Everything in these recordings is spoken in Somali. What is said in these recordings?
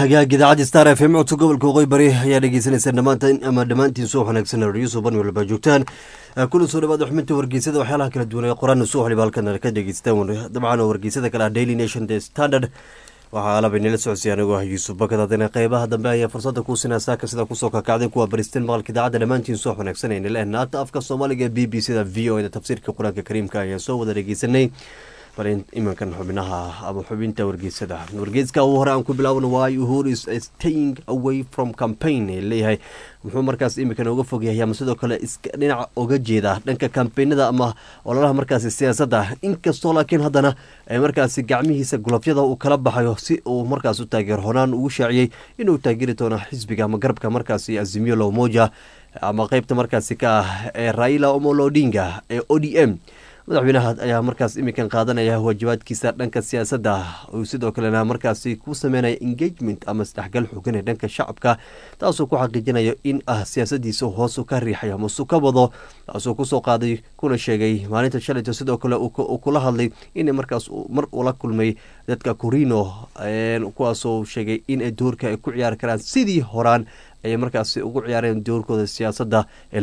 hagaag idaacadda star f m codka gobolka waqooyi bari ayaa dhegeysanaysa dhammaantiin soo wanaagsan radiyo ban walba joogtaan kuna soo dhawaada xubinta wargeysada waxyaalaha kala duwan ee qoraan soo waliba halkan ka dhegeystaan dabcan wargeysada kale ah daily nation the standard waxaa alabaynala socodsiya anigoo ah yuusuf bakadadina qeybaha dambe ayaa fursada kuu sinaa saaka sida kusoo kakacday kuwa baristeen maqalka idaacadda dhammaantiin soo wanaagsanayna leh naata afka soomaaliga b b c da v o da tafsiirka qur-aanka kariimka ayaa soo wada dhegeysanay bal imankan xubinaha ama xubinta wargeysada wargeyska uu hore aan ku bilaabno why Uhuru is staying away from campaign leeyahay muxuu markaas iminkan uga fogyahay ama sidoo kale dhinaca uga jeeda dhanka campaignada ama ololaha markaasi siyaasadda inkastoo laakiin haddana markaasi gacmihiisa gulafyada uu kala baxayo si uu markaas u taageer honaan ugu shaaciyey inuu taageeri doono xisbiga ama garabka markaasi Azimio la Umoja ama qeybta markaasi ka ah ee Raila Amolo Odinga ee ODM madaxweynaha ayaa markaas iminkan qaadanaya waajibaadkiisa dhanka siyaasadda uu sidoo kalena markaasi ku sameynaya engagement ama isdhexgal xoogan ee dhanka shacabka taasoo ku xaqiijinayo in siyaasadiisa hoos ka riixayo ama su ka wado taasoo kusoo qaaday kuna sheegay maalinta shalayto sidoo kale uu kula hadlay in markaas mar ula kulmay dadka Corino kuwaasoo sheegay in doorka ay ku ciyaari karaan sidii horaan ay markaasi ugu ciyaareen doorkooda siyaasadda ee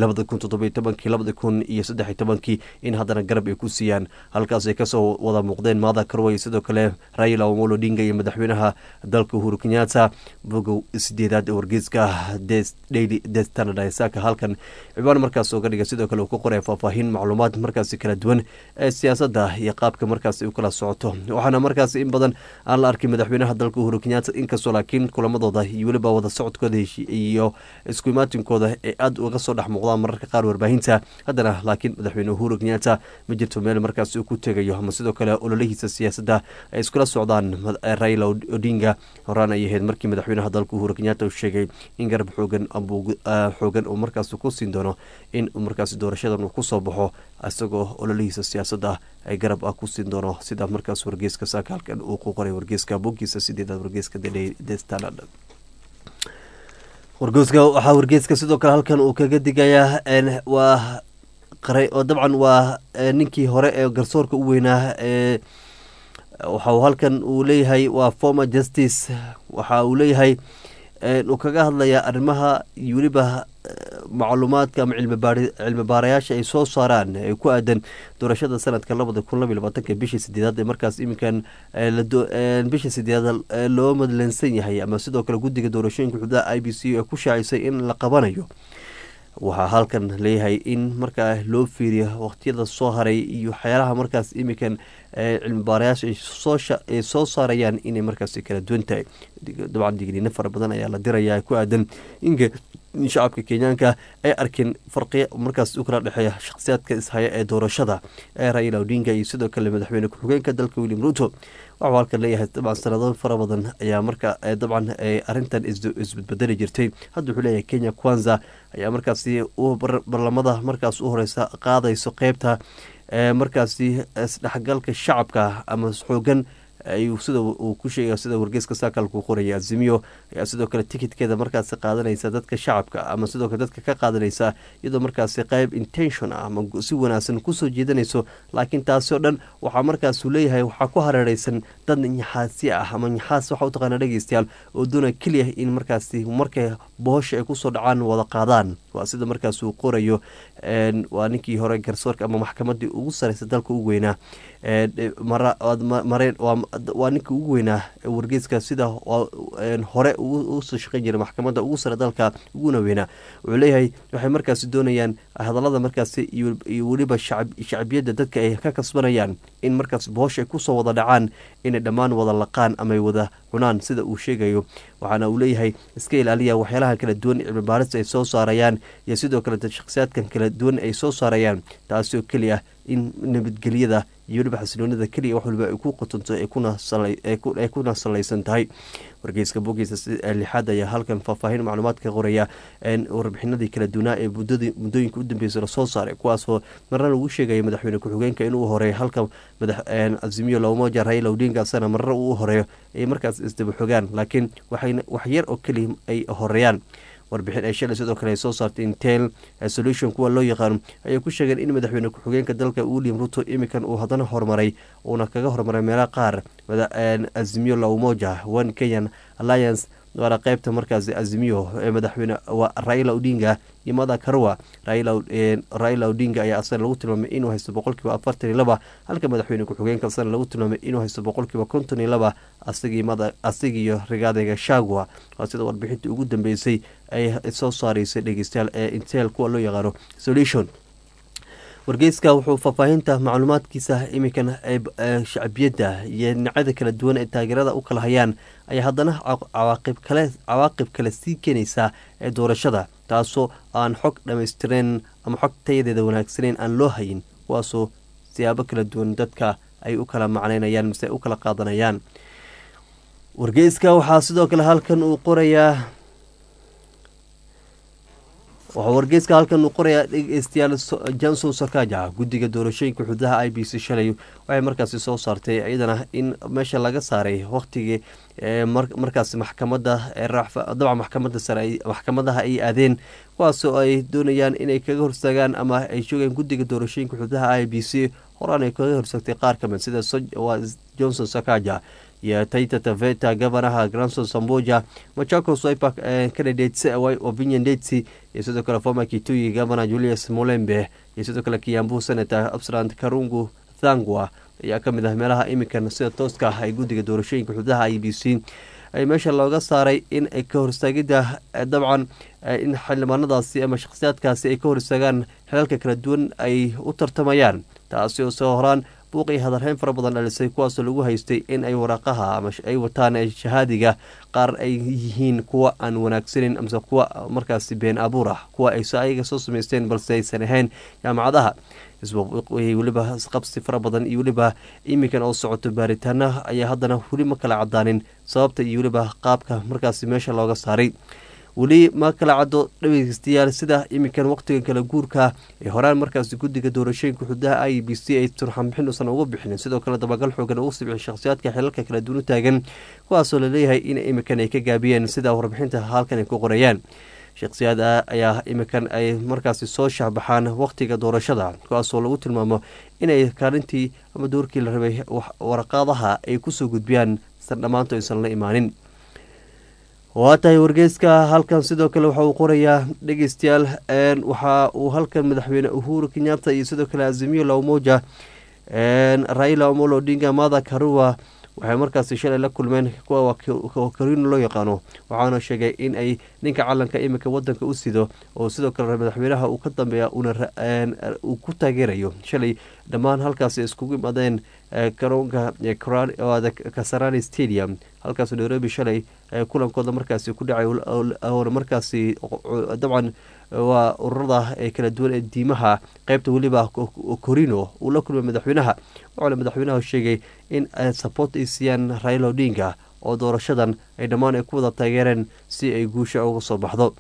2017 in haddana garab ay ku siiyaan halkaas ay kasoo wada muuqdeen Martha Karua sidoo kale Raila Amolo Odinga iyo madaxweynaha dalka Uhuru Kenyatta bogow sideedaad ee wargeyska Daily Standard saaka halkan cibaan markaas uga dhigay sidoo kale uu ku qoray faahfaahin macluumaad markaasi kala duwan ee siyaasadda iyo qaabka markaasi u kala socoto waxaana markaasi in badan aan la arkay madaxweynaha dalka Uhuru Kenyatta inkastoo laakiin kulamadooda iyo waliba wada socodkooda iyo isku imaatinkooda ee aad uga soo dhex muuqdaan mararka qaar warbaahinta haddana laakiin madaxweyne Uhuru Kenyatta ma jirto meel markaas uu ku tegayo ama sidoo kale ololihiisa siyaasadda ay iskula socdaan Raila Odinga horaan ay ahayd markii madaxweynaha dalka Uhuru Kenyatta uu sheegay in garab xoogan uu markaas ku siin doono in markaas doorashadan uu ku soo baxo isagoo ololihiisa siyaasadda ay garab ku siin doono sida markaas wargeyska saaka halkan uu ku qoray wargeyska bogiisa sideedaad wargeyska The Standard waxaa wargeyska sidoo kale halkan uu kaga digayaa waa qaray oo dabcan waa ninkii hore ee garsoorka u weynaa waxa halkan uu leeyahay waa former justice waxa uu leeyahay uu kaga hadlayaa arrimaha iyo weliba macluumaadka ama cilmi baarayaasha ay soo saaraan ee ku aadan doorashada sanadka 2022 bishii sideedaad ee markaas iminkan bishii sideedaad loo madlansan yahay ama sidoo kale guddiga doorashooyinka xuduudaha IBC ee ku shaacisay in la qabanayo waxaa halkan leeyahay in markaa loo fiiriyo waqtiyada soo haray iyo waxyaalaha markaas iminkan cilmi baarayaasha ay soo saarayaan inay markaas kala duwan tahay dabcan digniino fara badan ayaa la dirayaa ku aadan in shacabka Kenyaanka ay arkeen farqiyo markaas u kala dhexeeya shakhsiyaadka ishaya ee doorashada ee Raila Odinga iyo sidoo kale madaxweyne ku-xigeenka dalka William Ruto waxaa halkan leeyahay dabcan sanado fara badan ayaa marka dabcan arrintan isbedbedeli jirtay hadda wuxuu leeyahay Kenya Kwanza ayaa markaasi barlamada markaas u horeysa qaadayso qeybta markaasi isdhexgalka shacabka ama xoogan ayuu sida uu ku sheegay sida wargeyska saakal ku qoraya Azimio ayaa sidoo kale tikidkeeda markaas qaadanaysa dadka shacabka ama sidoo kale dadka ka qaadanaysa iyadoo markaas qayb intention ama si wanaagsan ku soo jeedanayso laakiin taasi oo dhan waxa markaas uu leeyahay waxa ku hareeraysan dad nyaxaasi ah ama nyaxaas waxa uu taqaan dhageystayaal oo doona kaliya in markaas markay boosha ay ku soo dhacaan wada qaadaan waa sida markaas uu qorayo waa ninkii hore garsoorka ama maxkamadii ugu sareysa dalka ugu weynaa waa ninkii ugu weynaa wargeyska sida hore u soo shaqeyn jiray maxkamadda ugu sare dalka uguna weynaa wuxuu leeyahay waxay markaasi doonayaan hadallada markaasi iyo weliba shacbiyadda dadka ay ka kasbanayaan in markaas boosha ay kusoo wada dhacaan inay dhammaan wada laqaan ama ay wada cunaan sida uu sheegayo waxaana uu leeyahay iska ilaaliya waxyaalaha kala duwan cilmi baarista ay soo saarayaan iyo sidoo kale shakhsiyaadkan kala duwan ay soo saarayaan taasi oo keliya in nabadgelyada iyo weliba xasiloonida keliya wax waliba ay ku qotonto ay kuna salaysan tahay wargeyska bogiisa lixaad ayaa halkan faahfaahin macluumaadka qoraya warbixinadii kala duwanaa ee muddooyinka u dambeysay lasoo saaray kuwaasoo marna lagu sheegaya madaxweyne ku-xigeenka inuu horeeyo halka Azimio la Umoja Raila Odinga sana marna uu horeeyo ay markaas isdaba xogaan laakiin wax yar oo keliya ay horeeyaan warbixin ay shalay sidoo kale ay soo saartay Intel solution kuwa loo yaqaan ayay ku sheegeen in madaxweyne ku-xigeenka dalka William Ruto imikan uu haddana horumaray uuna kaga horumaray meelaha qaar Azimio la Umoja One Kenyan Alliance waana qeybta markaasi azimiyo ee madaxweyne Raila Odinga iyo Martha Karua. Raila Odinga ayaa asana lagu tilmaamay inuu haysto 42%, halka madaxweyne ku-xigeenka asana lagu tilmaamay inuu haysto 52%, asigiyo Rigathi Gachagua. waa sida warbixintii ugu dambeysay ay soo saaraysay dhegeystayaal ee Intel kuwa loo yaqaano Solution. wargeyska wuxuu faahfaahinta macluumaadkiisa imikan shacbiyadda iyo dhinacada kala duwan ee taageerada u kala hayaan ayaa haddana cawaaqib kale sii keenaysaa ee doorashada, taasoo aan xog dhammaystireyn ama xog tayadeeda wanaagsaneyn aan loo hayin, kuwaasoo siyaabo kala duwan dadka ay u kala macneynayaan mise u kala qaadanayaan. wargeyska waxaa sidoo kale halkan uu qorayaa waxaa wargeyska halkan uu qorayaa dhegeystayaal Johnson Sakaja guddiga doorashooyinka xuduudaha IEBC shalay waxay markaasi soo saartay iyadana in meesha laga saaray waqtigii markaasi maxkamadda sare maxkamadaha ay aadeen, kuwaasoo ay doonayaan inay kaga hortaagaan ama ay joogeen guddiga doorashooyinka xuduudaha IEBC horaan ay kaga hortagtay qaar kamid sida Johnson Sakaja iyo Taita Taveta gavanaha Granson Samboja, Machakos Wiper candidates Ovinya Ndeti, iyo sidoo kale former Kitui governor Julius Molembe, iyo sidoo kale Kiambu senator Absalom Karungu Thangwa ayaa ka mid ah meelaha imikan sida tooska ah ay guddiga doorashooyinka xuduudaha IEBC ay meesha looga saaray in ay ka hortaagida dabcan in xildhibaanadaasi ama shakhsiyaadkaasi ay ka hortaagaan xilalka kala duwan ay u tartamayaan, taasi oo soo horaan buuqii hadalhayn fara badan dhalisay, kuwaasoo lagu haystay in ay waraaqaha ama ay wataan shahaadiga qaar ay yihiin kuwa aan wanaagsanin amase kuwa markaasi been abuur ah, kuwa ay ayaga soo samaysteen balse aysan ahayn jaamacadaha. weliba qabsi fara badan iyo weliba iminkan oo socoto baaritaana ayaa haddana weli ma kala cadaanin sababta iyo weliba qaabka markaasi meesha looga saaray. weli ma kala caddo dhegeystayaal sida iminkan waqtigan kala guurka ee horaan markaasi guddiga doorashooyinka xuduudaha IEBC ay turxanbixin usan uga bixinin, sidoo kale dabagal xoogan ugu sibciyay shakhsiyaadka xilalka kala duwan u taagan, kuwaasoo laleeyahay in iminkan ay ka gaabiyeen sida warbixinta halkan ay ku qorayaan. shakhsiyaada ayaa iminkan ay markaasi soo shaabaxaan waqtiga doorashada, kuwaasoo lagu tilmaamo inay kaalintii ama doorkii la rabay warqadaha ay kusoo gudbiyaan san dhammaanto aysan la imaanin. waa tahay wargeyska halkan sidoo kale waxa uu qorayaa dhegeystayaal waxa uu halkan madaxweyne Uhuru Kenyatta iyo sidoo kale Azimio la Umoja Raila Amolo Odinga Martha Karua waxay markaasi shalay la kulmeen kuwa Karino loo yaqaano, waxaana sheegay in ay ninka calanka iminka wadanka u sido oo sidoo kale madaxweynaha uu ka dambeeya uu ku taageerayo. shalay dhammaan halkaasi iskugu imaadeen garoonka Kasarani Stadium, halkaas Nairobi shalay kulankooda markaasi ku dhacay oo markaasi dabcan waa ururada kala duwan ee diimaha qaybta weliba Korino uu la kulmay madaxweynaha, waxaana madaxweynaha sheegay in support ay siiyaan Raila Odinga oo doorashadan ay dhammaan ay ku wada taageereen si ay guusha uga soo baxdo.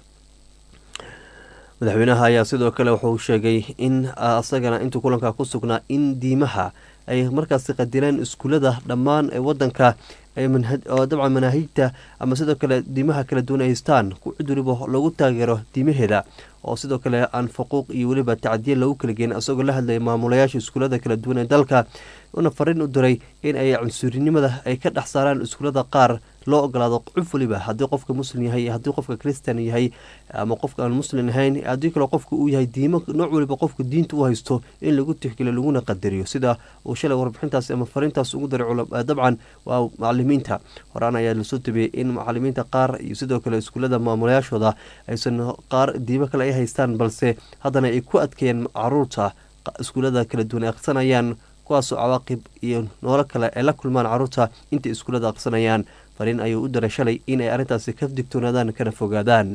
madaxweynaha ayaa sidoo kale wuxuu sheegay in asagana intuu kulanka ku sugnaa in diimaha ay markaasi qadileen iskuulada dhammaan ee wadanka oo dabcan manaahijta ama sidoo kale diimaha kala duwan ay haystaan ku cid waliba lagu taageero diimaheeda, oo sidoo kale aan faquuq iyo weliba tacdiye lagu kala geyn, isagoo la hadlayay maamulayaasha iskuulada kala duwan ee dalka, una fariin u diray in ay cunsurinimada ay ka dhex saaraan iskuulada qaar loo ogolaado qof waliba haddii qofka muslim yahay, haddii qofka kristan yahay ama qofka aan muslim ahayn, haddii kale qofka uu yahay diimo nooc waliba qofka diinta u haysto in lagu tixgeliyo laguna qadariyo, sida uu shalay warbixintaas ama fariintaas ugu daray dabcan waa macalimiinta. horaan ayaa lasoo tabiyey in macalimiinta qaar iyo sidoo kale iskuulada maamulayaashooda aysan qaar diimo kale ay haystaan, balse haddana ay ku adkeeyeen caruurta iskuulada kala duwan ay aqsanayaan, kuwaasoo cawaaqib iyo noolo kale ay la kulmaan caruurta intay iskuulada aqsanayaan. fariin ayuu u diray shalay inay arrintaasi ka digtoonaadaan kana fogaadaan.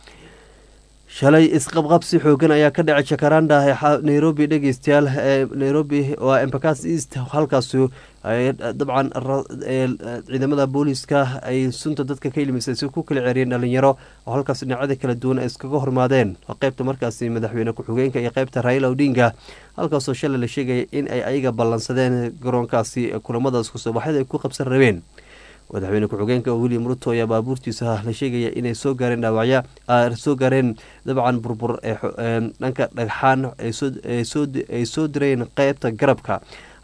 shalay isqabqabsi xoogan ayaa ka dhacay Jacaranda ee Nairobi dhegeystayaal Nairobi waa Embakasi East, halkaasoo dabcan ciidamada booliska ay sunta dadka ka ilmisay si ku kala ceeriyeen dhalinyaro oo halkaas dhinacada kala duwan ay iskaga hormaadeen, qaybta markaasi madaxweyne ku-xigeenka iyo qaybta Raila Odinga, halkaasoo shalay la sheegay in ay ayaga ballansadeen garoonkaasi kulamadaas ku soo baxay ay ku qabsan rabeen. madaxweyne ku-xigeenka William Ruto ayaa baabuurtiisa la sheegaya inay soo gaareen dhaawacyo soo gaareen dabcan burbur dhanka dhagxaan ay soo direen qaybta garabka,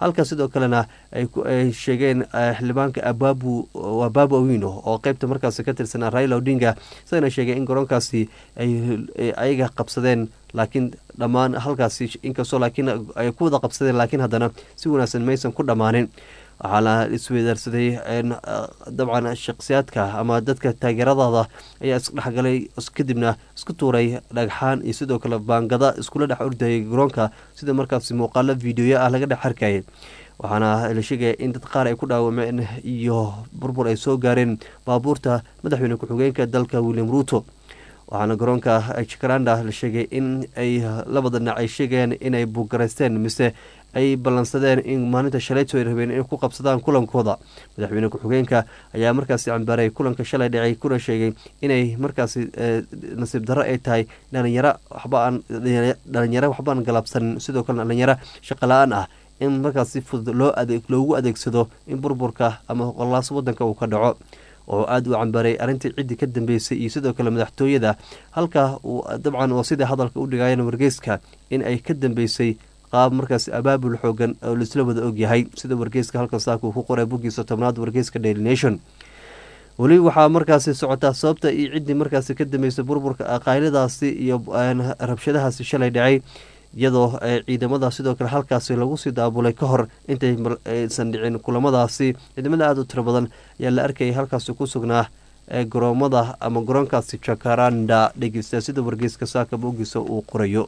halka sidoo kalena ay sheegeen xildhibaanka Ababu Owino oo qaybta markaasi ka tirsanaa Raila Odinga isagana sheegay in garoonkaasi ay ayaga qabsadeen laakiin dhammaan halkaasi inkastoo laakiin ay ku wada qabsadeen laakiin haddana si wanaagsan maysan ku dhammaanin waxaana isweydaarsaday dabcan shakhsiyaadka ama dadka taageeradooda ayaa isdhexgalay kadibna isku tuuray dhagxaan iyo sidoo kale baangada iskula dhex ordayay garoonka sida markaasi muuqaalo fiidiyoya ah laga dhex arkayay waxaana la sheegaya in dad qaar ay ku dhaawameen iyo burbur ay soo gaareen baabuurta madaxweyne ku-xigeenka dalka William Ruto waxaana garoonka Jacaranda la sheegay in ay labada dhinac ay sheegayaan inay buugaraysteen mise ay ballansadeen in maalinta shalayto ay rabeen inay ku qabsadaan kulankooda madaxweyne ku-xigeenka ayaa markaasi cambaaray kulanka shalay dhacay kuna sheegay inay markaasi nasiib darro ay tahay dhalinyaro waxbaan galabsanin sidoo kale dhalinyaro shaqo la-aan ah in markaas si fudud loogu adeegsado in burburka ama qolaas wadanka uu ka dhaco oo aada u cambaaray arrintii ciddii ka dambeysay iyo sidoo kale madaxtooyada halka uu dabcan oo sidai hadalka u dhigayeen wargeyska in ay ka dambeysay qaab markaas abaabul xoogan oo laisla wada ogyahay sida wargeyska halkan saaka uu ku qoray boggiisa 10aad wargeyska Daily Nation weli waxaa markaasi socotaa sababta iyo ciddii markaasi ka dambeysay burburka qayladaasi iyo rabshadahaasi shalay dhacay iyadoo ciidamada sidoo kale halkaasi lagu sii daabulay ka hor intaysan dhicin kulamadaasi ciidamada aada u tiro badan ayaa la arkayay halkaasi ku sugnaa garoomada ama garoonkaasi Jacaranda dhegeysta sida wargeyska saaka boggiisa uu qorayo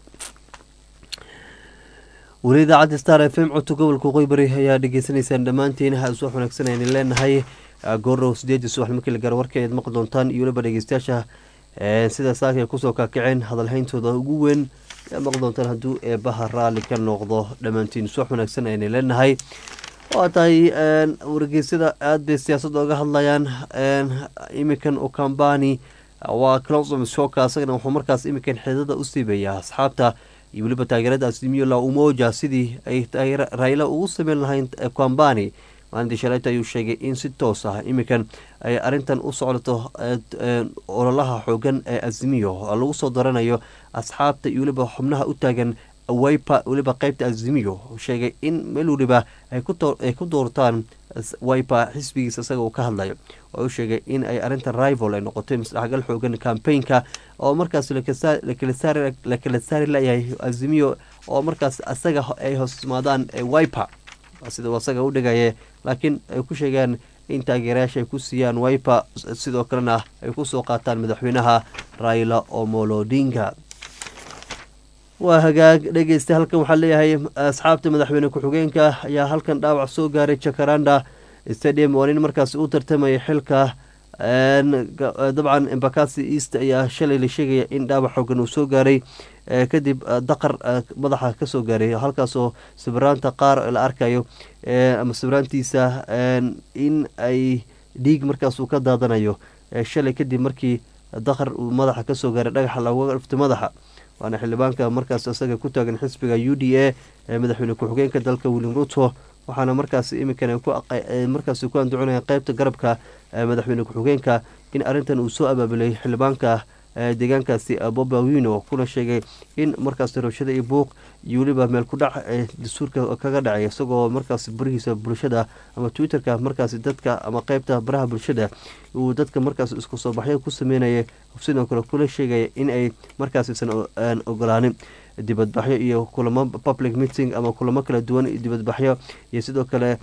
weli idaacadda Star FM codka gobolka Qoybari ayaa dhegeysanaysaan dhammaantiin ha soo wanaagsanayeen leenahay goorow 8 subax markii la gaaro warkeed maqal doontaan iyo waliba dhegeystayaasha sida saaka ay kusoo kakaceen hadalhayntooda ugu weyn maqal doontaan hadduu eebaha raalli ka noqdo dhammaantiin soo wanaagsanayeen leenahay waa tahay wargeysyada aada bay siyaasadda oga hadlayaan iminkan Ukambani waa Kalonzo Musyoka asagana wuxuu markaas iminkan xididada u siibayaa asxaabta iyo waliba taageerada Azimio la Umoja sidii ay Raila ugu sameyn lahayn Ukambani maalintii shalayta ayuu sheegay in si toos ah iminkan ay arrintan u socoto ololaha xoogan ee Azimio lagu soo daranayo asxaabta iyo waliba xubnaha u taagan Wiper waliba qaybta Azimio sheegay in meel waliba ay ku doortaan Wiper xisbigiisa isaga uu ka hadlayo oo sheegay in ay arrintan rival ay noqotay mas'axgal xoogan campaign-ka oo markaas la kala saari layahay Azimio oo markaas asaga ay hoosmaadaan Wiper sida wasaga u dhigaya laakiin ay ku sheegaan in taageerayaasha ay ku siiyaan Wiper sidoo kalena ay ku soo qaataan madaxweynaha Raila Amolo Odinga waa hagaag dhegeysta halkan waxaa leeyahay asxaabta madaxweyne ku-xigeenka ayaa halkan dhaawac soo gaaray Jacaranda Stadium oo nin markaas u tartamaya xilka dabcan Embakasi East ayaa shalay la sheegaya in dhaawac xoogan uu soo gaaray kadib daqar madaxa ka soo gaaray halkaasoo sawiraanta qaar la arkayo ama sawiraantiisa in ay dhiig markaas uu ka daadanayo shalay kadib markii daqar uu madaxa ka soo gaaray dhagaxa looga dhuftay madaxa waana xildhibaanka markaas isaga ku taagan xisbiga UDA madaxweyne ku-xigeenka dalka William Ruto waxaana markaas iminkan markaas ku anducinayaan qaybta garabka madaxweyne ku-xigeenka in arrintan uu soo abaabulay xildhibaanka deegaankaasi Bobi Wine kuna sheegay in markaas rabshada iyo buuq iyo waliba meel ku dhac dastuurka kaga dhacay isagoo markaas barihiisa bulshada ama Twitterka markaas dadka ama qaybta baraha bulshada uu dadka markaas isku soo baxyo ku sameynayay sidoo kale kula sheegay in ay markaas isan ogolaanin dibadbaxyo iyo kulamo public meeting ama kulamo kala duwan dibadbaxyo iyo sidoo kale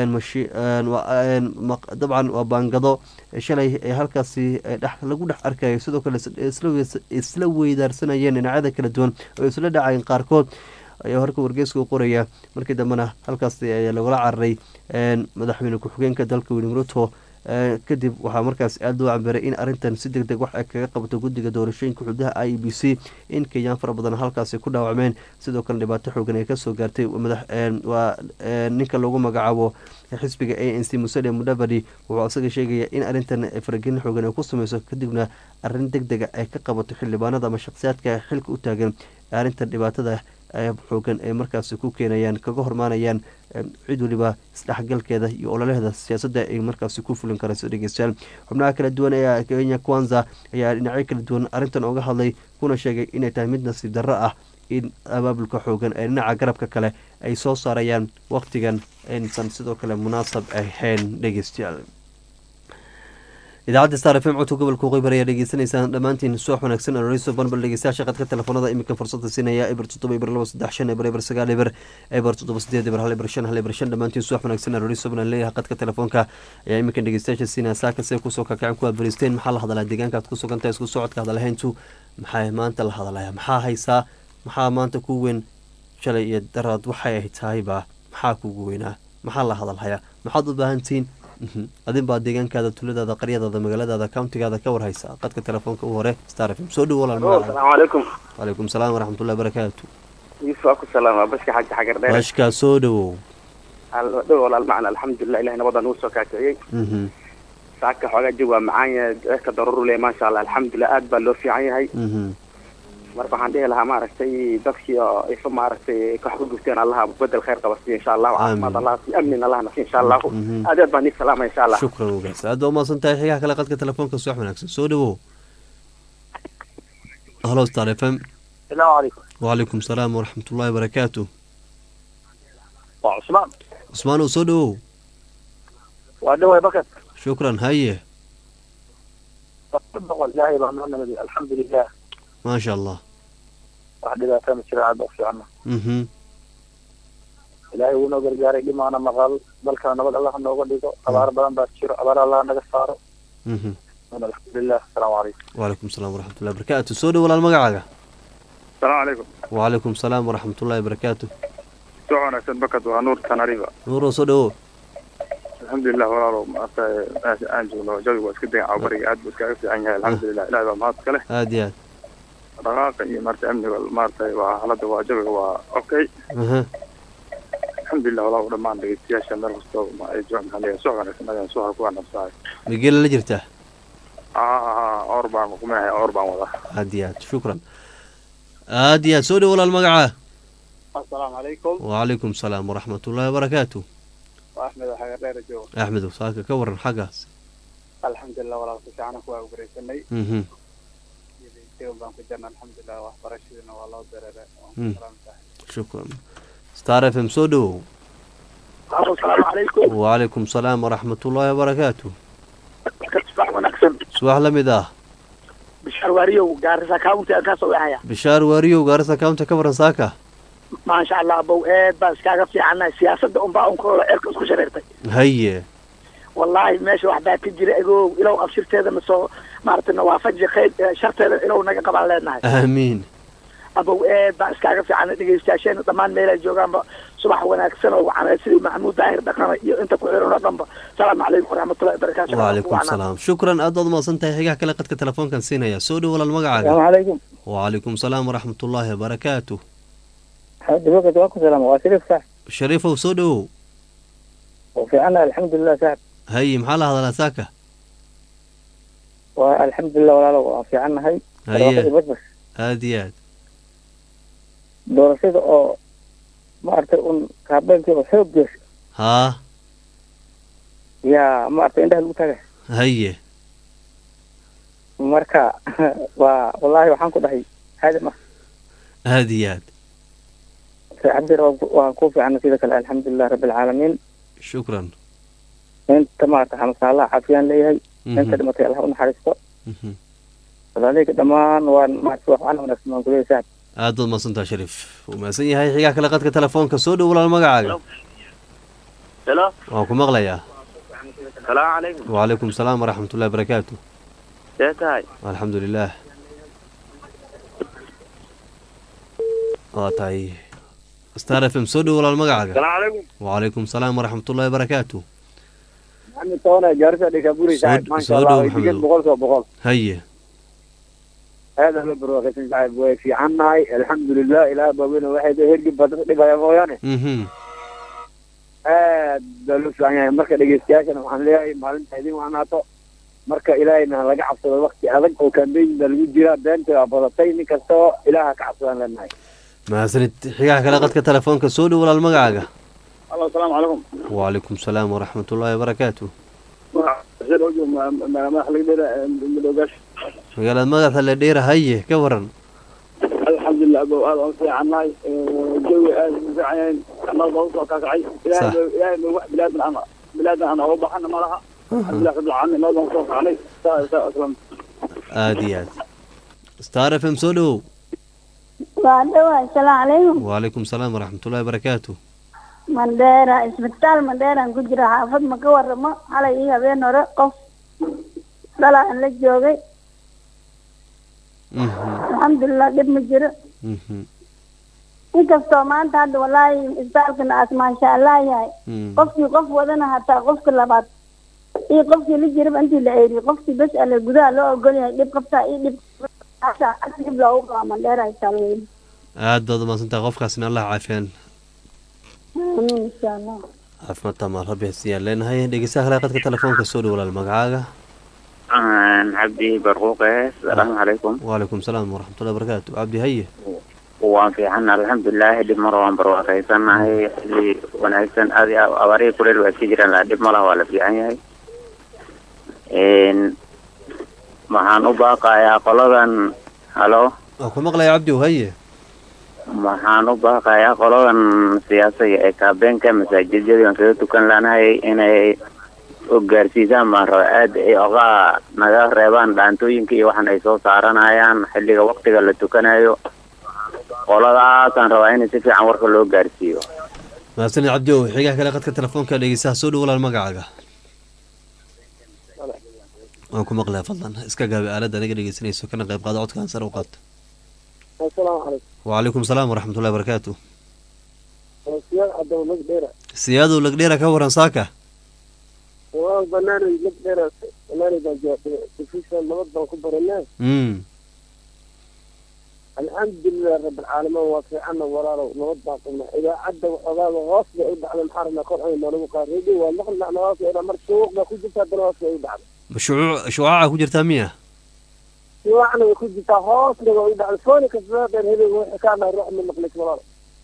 dabcan waa baangado shalay halkaasi lagu dhex arkayo sidoo kale isla weydaarsanayeen dhinacyada kala duwan oo isla dhacayeen qaarkood ayaa horka wargeyska u qoraya markii dambena halkaasi ayaa lagula cararay madaxweyne ku-xigeenka dalka William Ruto kadib waxaa markaas aada loo cambeeray in arrintan si deg deg wax ay kaga qabato guddiga doorashooyinka xuduudaha IEBC in Kenyaan fara badan halkaasi ku dhaawacmeen sidoo kale dhibaato xoogan ay kasoo gaartay waa ninka lagu magacaabo xisbiga ANC Musalia Mudavadi wuxuu asaga sheegaya in arrintan faragelin xoogan ay ku sameyso kadibna arrin deg dega ay ka qabato xildhibaanada ama shakhsiyaadka xilka u taagan arrintan dhibaatada xoogan ay markaasi ku keenayaan kaga hormaanayaan cid waliba isdhexgalkeeda iyo ololaheeda siyaasadda ay markaasi ku fulin karayso dhegeystayaal xubnaha kala duwan ee Kenya Kwanza ayaa dhinacyo kala duwan arrintan uga hadlay kuna sheegay inay tahay mid nasiib darro ah in abaabulka xoogan ee dhinaca garabka kale ay soo saarayaan waqtigan aysan sidoo kale munaasab ahayn dhegeystayaal. idaacadda star fm codka gobolka waqooyi ayaa dhegeysanaysaan dhammaantiin subax wanaagsan aroriso banbal dhegeystayaasha qadka telefoonada iminka fursadda siinaya eber 7 eber 2 3 5 eber eber 7 8 eber 1 eber 5 1 eber 5 dhammaantiin subax wanaagsan aroriso banaan leeyahay qadka telefoonka ayaa iminkan dhegeystayaasha siinaya saaka see kusoo kakacin ku abariisteen maxaa la hadalaa deegaanka aad ku sugantahay isku socodka hadalhayntu maxaa maanta la hadalaya maxaa haysaa maxaa maanta ku weyn shalay iyo daraad waxay ahayd tahayba maxaa kugu weynaa maxaa la hadalhayaa maxaad u baahantihiin adin baa deegaankaada tuladaada qaryadaada magaaladaada countigaada ka warhaysa qadka telefoonka u hore star fm soo dhow walaal magaca السلام عليكم wacalaykum salaam waraxmatullahi wabarakaatu يوسف أكو السلام بشكي حاج حجر داير bashkaa soo dhowow دو والله المعنى الحمد لله إلهنا وضع نوسو كاكعي ساكا حوغا جوا معايا إيكا ضرورو لي ما شاء الله الحمد لله أدبا لو في عي هاي مربا عندي لها ما عرفتي دكشي إيفا ما عرفتي كحبو قفتين الله بدل خير قبستي إن شاء الله وعافمات الله في أمن الله نفسي إن شاء الله أدبا نيك سلامة إن شاء الله shukran ugaas aad baa umahadsantahay xigaha kale qadka telefoonka subax wanaagsan soo dhowow halo star fm السلام عليكم wacalaykum salaam waraxmatullahi wabarakaatu وعثمان cusmaan oo soo dhowow وأدوى بكت shukran haye والله بأمرنا الحمد لله maasha allah واحد إذا كان الشريعة بأخشى عنه إلهي ونو قرقاري لما أنا مغال بل كان نقول الله أنه قد يقول أبار بلان باتشير أبار الله أنه قصاره الحمد لله السلام عليكم wacalaykum salaam waraxmatullahi wabarakaatu soo dhow walaal magacaaga السلام عليكم wacalaykum salaam waraxmatullahi wabarakaatu سوعنا سنبكت ونور تناريبا nuuroo soo dhowow الحمد لله والله ما أنجو لو جوي واسكدين عبري عاد بسكايف عنها الحمد لله لا ما تكله aad iyo رقاق مرت أمني والمرت وحالته وجوي هو أوكي aad الحمد لله والله ولما عندي سياسة مرة ما يجون عليه سوعنا سنة سوعنا كوان نفسها migeela la jirtaa أربعة مقمعة أربعة والله aad iyo aad shukran aad iyo aad soo dhow walaal magaca السلام عليكم wacalaykum salaam waraxmatullahi wabarakaatu وأحمد حاجة غير جو axmedow saaka ka waran xaggaas الحمد لله والله سبحانه وتعالى يوم بانك جنة الحمد لله وحبرشنا والله درجة shukran star fm soo dhowow السلام عليكم wacalaykum salaam waraxmatullahi wabarakaatu صباح ونكسن subax la mid ah بشار واريو قارسة كاونتي أكاسو وحيا bishaar waariyow gaarisa county ka waran saaka ما شاء الله أبو إيد بس كاغا في عنا سياسة أمبا أنكو إركس كشريرتي haye والله ماشي واحد تجري أجو إلو أبشرت هذا مسو مارت النوافج خير شرط هذا إلو نجا قبل لنا aamiin أبو إيد بس كاغا في عنا تيجي ستاشين طمان ميلا جوجان صباح ونكسن وعنا سيدي محمود داهر دقنا أنت كويرنا ضمبا السلام عليكم ورحمة الله وبركاته wacalaykum salaam shukran aad baad umahadsantahay xigaha kale qadka telefoonkan siinaya soo dhow walaal magacaaga السلام عليكم wacalaykum salaam waraxmatullahi wabarakaatu دلوقتي واكو سلام واسرف صح shariifow soo dhowow وفي عنا الحمد لله صاحب haye maxaa la hadalaa saaka والحمد لله ولا وفي عنا هاي haye بس aad iyo aad doorashada oo maartay un kaabenkii oo xoog gees haa yaa maartay indhaha lagu tagay haye marka waa wallaahi waxaan ku dhahay caadi ma aad iyo aad cabdir waan ku fiicana sida kale alxamdulilah rabbi alcaalamiin shukran inta maarta xamasaalaha caafiyaan leeyahay inta dhimatay allah u naxariisto walaaleyka dhammaan waan maarta wax aan wanaagsan waan kuleeyahay saaxib aad baad mahadsantaha shariif wuu mahadsan yahay xigaha kale qadka telefoonka soo dhow walaal magacaaga helo waan ku maqlayaa salaamu calaykum wacalaykum salaam waraxmatullahi wabarakaatu see tahay alxamdu lilah waa tahay star fm soo dhow walaal magacaaga salaamu calaykum wacalaykum salaam waraxmatullahi wabarakaatu maxamed toona gaarisa dhikaburi saaxib maasha allah way digid boqol haye هذا هو البروغيسن صاحب وفي عناي الحمد لله إلى بابنا واحد هرجي بدر دبا مويانه دلوس يعني مركا دغيستياشن waxaan leeyahay maalinta idin waanaato marka ilaahayna laga cabsado waqti adag oo kambeyn lagu jira beenta badatay nin kasto ilaaha ka cabsadan leenahay mahadsanid xigaha kale qadka telefoonka soo dhow walaal magacaaga السلام عليكم wacalaykum salaam waraxmatullahi wabarakaatu magaalada magaxa la dheera haye ka waran الحمد لله ابو هذا في عناي جوي ازعين الله وصل كاكعي يا واحد بلاد أنا أوضح أنا ما لها الله يخلي عني الله وصل علي أسلم aada star f m soo dhowow waa dhawaa assalaamu calaykum wacalaykum salaam waraxmatullahi wabarakaatu mandheera isbitaal mandheeraan ku jira xaafad ma ka waramo xalay iyo habeen hore qof dhalaan la joogay alxamdulilah dhib ma jiro inkastoo maanta hadda walaahi isbitaalkana aas maasha allah yahay qofkii qof wadana hataa qofka labaad iyo qofkii la jiraba intii la eeriyo qofkii bes ale gudaha loo ogol yahay dhib qabtaa iyo dhib loogu qabaa mandheera isbitaalweyn aad baad umaasantaha qofkaasna allah caafiyaan amiin insha allah caafimaad taamaal rabbi hasiyaan leenahay dhegeystaha kale qadka telefoonka soo dhow walaal magacaaga cabdi barquuqe asalaamu calaykum wacalaykum salaam waraxmatullahi wabarakaatu cabdi haye waan fiican alxamdulilahi dhib mar waan barwaaqaysanahay xilli wanaagsan aad abaarihi kuleel waa iska jiraan laa dhib malaha waa la fiican yahay waxaan u baaqayaa qoladan halo waa ku maqlaya cabdi haye waxaan u baaqayaa qoladan siyaasada ee kaabeenka masaajidyadii aan kaga tukan laanahay inay u gaarsiisaan baan raba aad ay oga naga reebaan dhaantooyinka iyo waxan ay soo saaranayaan xilliga waqtiga la tukanayo qoladaasaan rabaa in si fiican warka loo gaarsiiyo mahadsanid cabdi ow xigaha kale qadka telefoonka dhegeystaha soo dhow walaal magacaaga waan ku maqlaya fadlan iska gaabi aaladda aniga dhegeysanayso kana qayb qaado codkaan sare u qaata assalaamu calaykum wacalaykum salaam waraxmatullahi wabarakaatu siyaad caddow lagdheera siyaadow lagdheera ka waran saaka waa banaanay lagdheera banaanay baa joogtay difishan nabad baan ku baranaa alxamdulilah rabbilcaalamiin waa fiicanna walaalow nabad baan qabnaa idaacadda waxoogaaba hoos bay u dhacday maxaa rabnaa kor ay noolagu qaarreedi waa maqlina hoos bay mar shuuq baa ku jirta haddana hoos bay u dhacday shucaaca ku jirtaa miya shuucna way ku jirtaa hoosna waa u dhacday fooni kasta dheer hebel waxay ka hadlaa ruux ma maqlis walaalo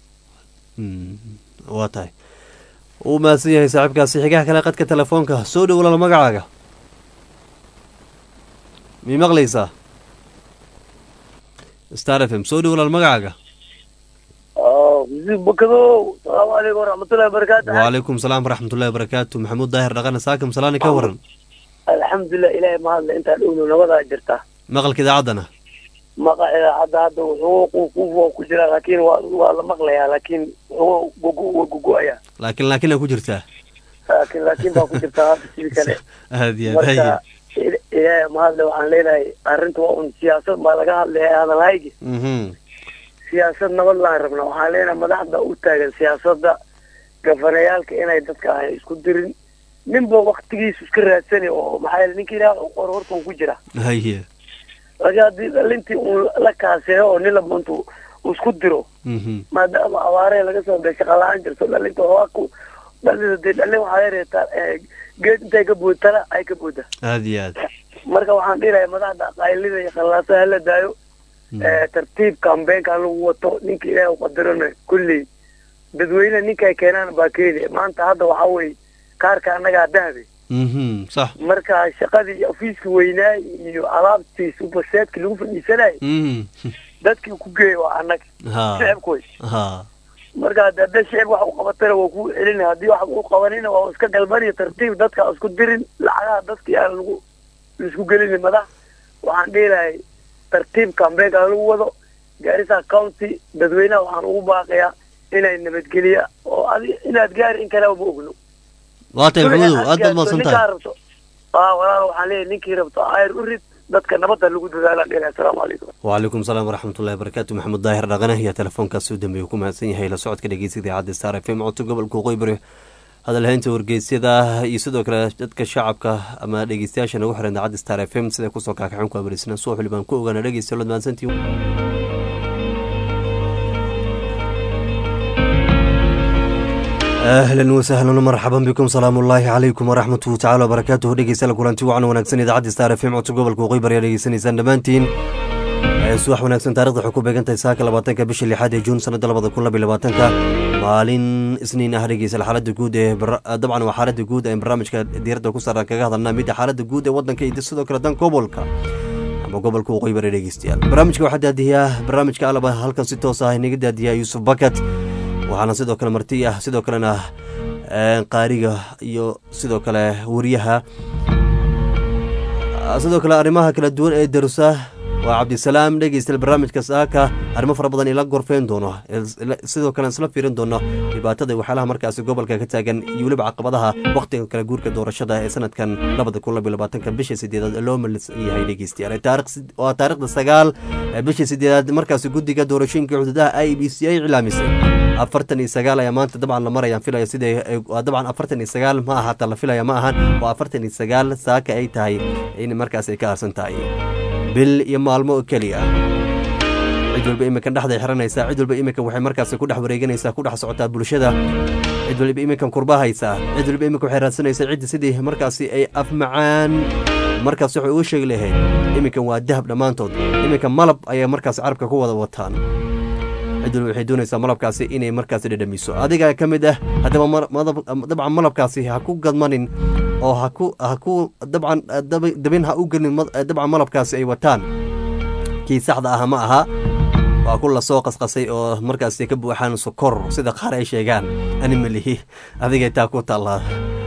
waa tahay uu mahadsan yahay saaxiibkaasi xigaha kale qadka telefoonka soo dhow walaal magacaaga mii maqlaysaa star f m soo dhow walaal magacaaga bakadow salaamu calaykum waraxmatullahi wabarakaatu wacalaykum salaam waraxmatullahi wabarakaatu maxamuud daahir dhaqane saakam salaani ka waran alxamdulilah ilaahay mahadle intaa dhowno nabadaa jirta maqalka idaacaddana maqa idaacadda hadda wuxuu ku jira laakiin waa la maqlayaa laakiin waa gugu-aya laakiin ku jirtaa laakiin baa ku jirtaa hadda sidii kale aad iyo aad haye marka ilaahay mahadle waxaan leenahay arrinta waa un siyaasad baa laga hadlaya hadalhaygi siyaasad nabad laan rabna waxaan leenahay madaxda u taagan siyaasadda gafanayaalka inay dadka ahay isku dirin ninba waktigiisu iska raadsani oo maxaa yeele ninka ilaah qor horta ku jira haye laakiin haddii dhalintii uu la kaaseeyo oo nin laba intuu isku diro maadaama abaaree laga soo bay shaqa la-aan jirto dhalinta waa ku dhalida dee dhalin waxaa yareetaa geed intay ka boodtana ay ka boodda aad iyo aad marka waxaan dhihilahay madaxda qaylida iyo khallaaso hala daayo tartiib kambeenka lagu wato ninka ilaah u qadarana kulley dadweyne ninkay keenaan baa keeni maanta hadda waxaa weye kaarka annagaa dahabe sax marka shaqadii ofiiska weynaa iyo alaabtii subaseedki lagu fadhiisanay dadkii ku geeya waa annaga shicibkoy marka hadda shicib wax u qabatana waa kuu celina haddii wax u qabanina waa iska galbaniyo tartiib dadka isku dirin lacagaha dadkii aan laisku gelini madax waxaan dhihilahay tartiib kambeenka lagu wado Garissa County dadweynaha waxaan ugu baaqayaa inay nabadgeliya oo inaad gaari in kale uma ogno waatay maxamuud aad baad maasantahay walaal waxaan leeyahay ninkii rabto ayr u rid dadka nabadda lagu dadaalaan dheer assalaamu calaykum wacalaykum salaam waraxmatullahi wabarakaatu maxamuud daahir dhaqane ayaa telefoonkaasi u dambeeyey ku mahadsan yahay la socodka dhegeysiga idaacadda star f m codka gobolka waqooyi hadalhaynta wargeysyada iyo sidoo kale dadka shacabka ama dhegeystayaasha nagu xiran idaacadda star f m sida kusoo kaakaxan ku abarisna subax wali baan ku ogaana dhegeysta lod mahadsantii ahlan wasahlan marxaban bikum salaamu ullaahi calaykum waraxmatuhu tacala wabarakaatuhu dhegeystayaal kulanti wacan wanaagsan idaacadda star f m codka gobolka waqooyi bari aad dhegeysanaysaan dhammaantiin subax wanaagsan taarikhda waxay ku beegantahay saaka 20 bisha 6 ee juun sanada 2022 maalin isniin ah dhegeystayaal xaaladda guud ee dabcan waa xaaladda guud ee barnaamijka diiradda ku saaran kaga hadalnaa midda xaaladda guud ee wadanka iyo sidoo kale dan gobolka ama gobolka waqooyi bari dhegeystayaal barnaamijka waxaa daadiyaa barnaamijka alaba halkan si toos ah inaga daadiyaa Yuusuf Bakat waxaana sidoo kale marti ah sidoo kalena qaariga iyo sidoo kale wariyaha sidoo kale arrimaha kala duwan ee darusa waa cabdisalaam dhegeystayaal barnaamijka saaka arrimo fara badan ila gorfeen doono sidoo kale isla fiirin doono dhibaatada waxyaalaha markaasi gobolka ka taagan iyo weliba caqabadaha waqtiga kala guurka doorashada ee sanadkan 2022 bisha 8 loo malsan yahay dhegeystayaal waa taariikhda 9 bisha 8 markaasi guddiga doorashooyinka xuduudaha IEBC ay cilaamisay 49 ayaa maanta dabcan la marayaan filaya sida dabcan 49 ma aha ta la filaya ma ahan waa 49 saaka ay tahay in markaas ay ka harsan tahay bil iyo maalmo kaliya cid walba iminkan dhexda xiranaysaa cid walba iminkan waxay markaasi ku dhex wareeganaysaa ku dhex socotaa bulshada cid walba iminkan kurbahaysaa cid walba iminkan waxay raadsanaysaa cidda sidii markaasi ay afmacaan markaas waxay ugu sheegi lahayd iminkan waa dahab dhammaantood iminkan malab ayay markaasi carabka ku wada wataan cid walba waxay doonaysaa malabkaasi inay markaasi dhadhamiso adiga ka mid ah haddaba dabcan malabkaasi ha ku gadmanin oo ha ku dabcan dabin ha u gelin dabcan malabkaasi ay wataan kii saxda ah ma aha waa ku la soo qasqasay oo markaasi ka buuxaan sokor sida qaar ay sheegaan ani malihi adigay taa ku taallaa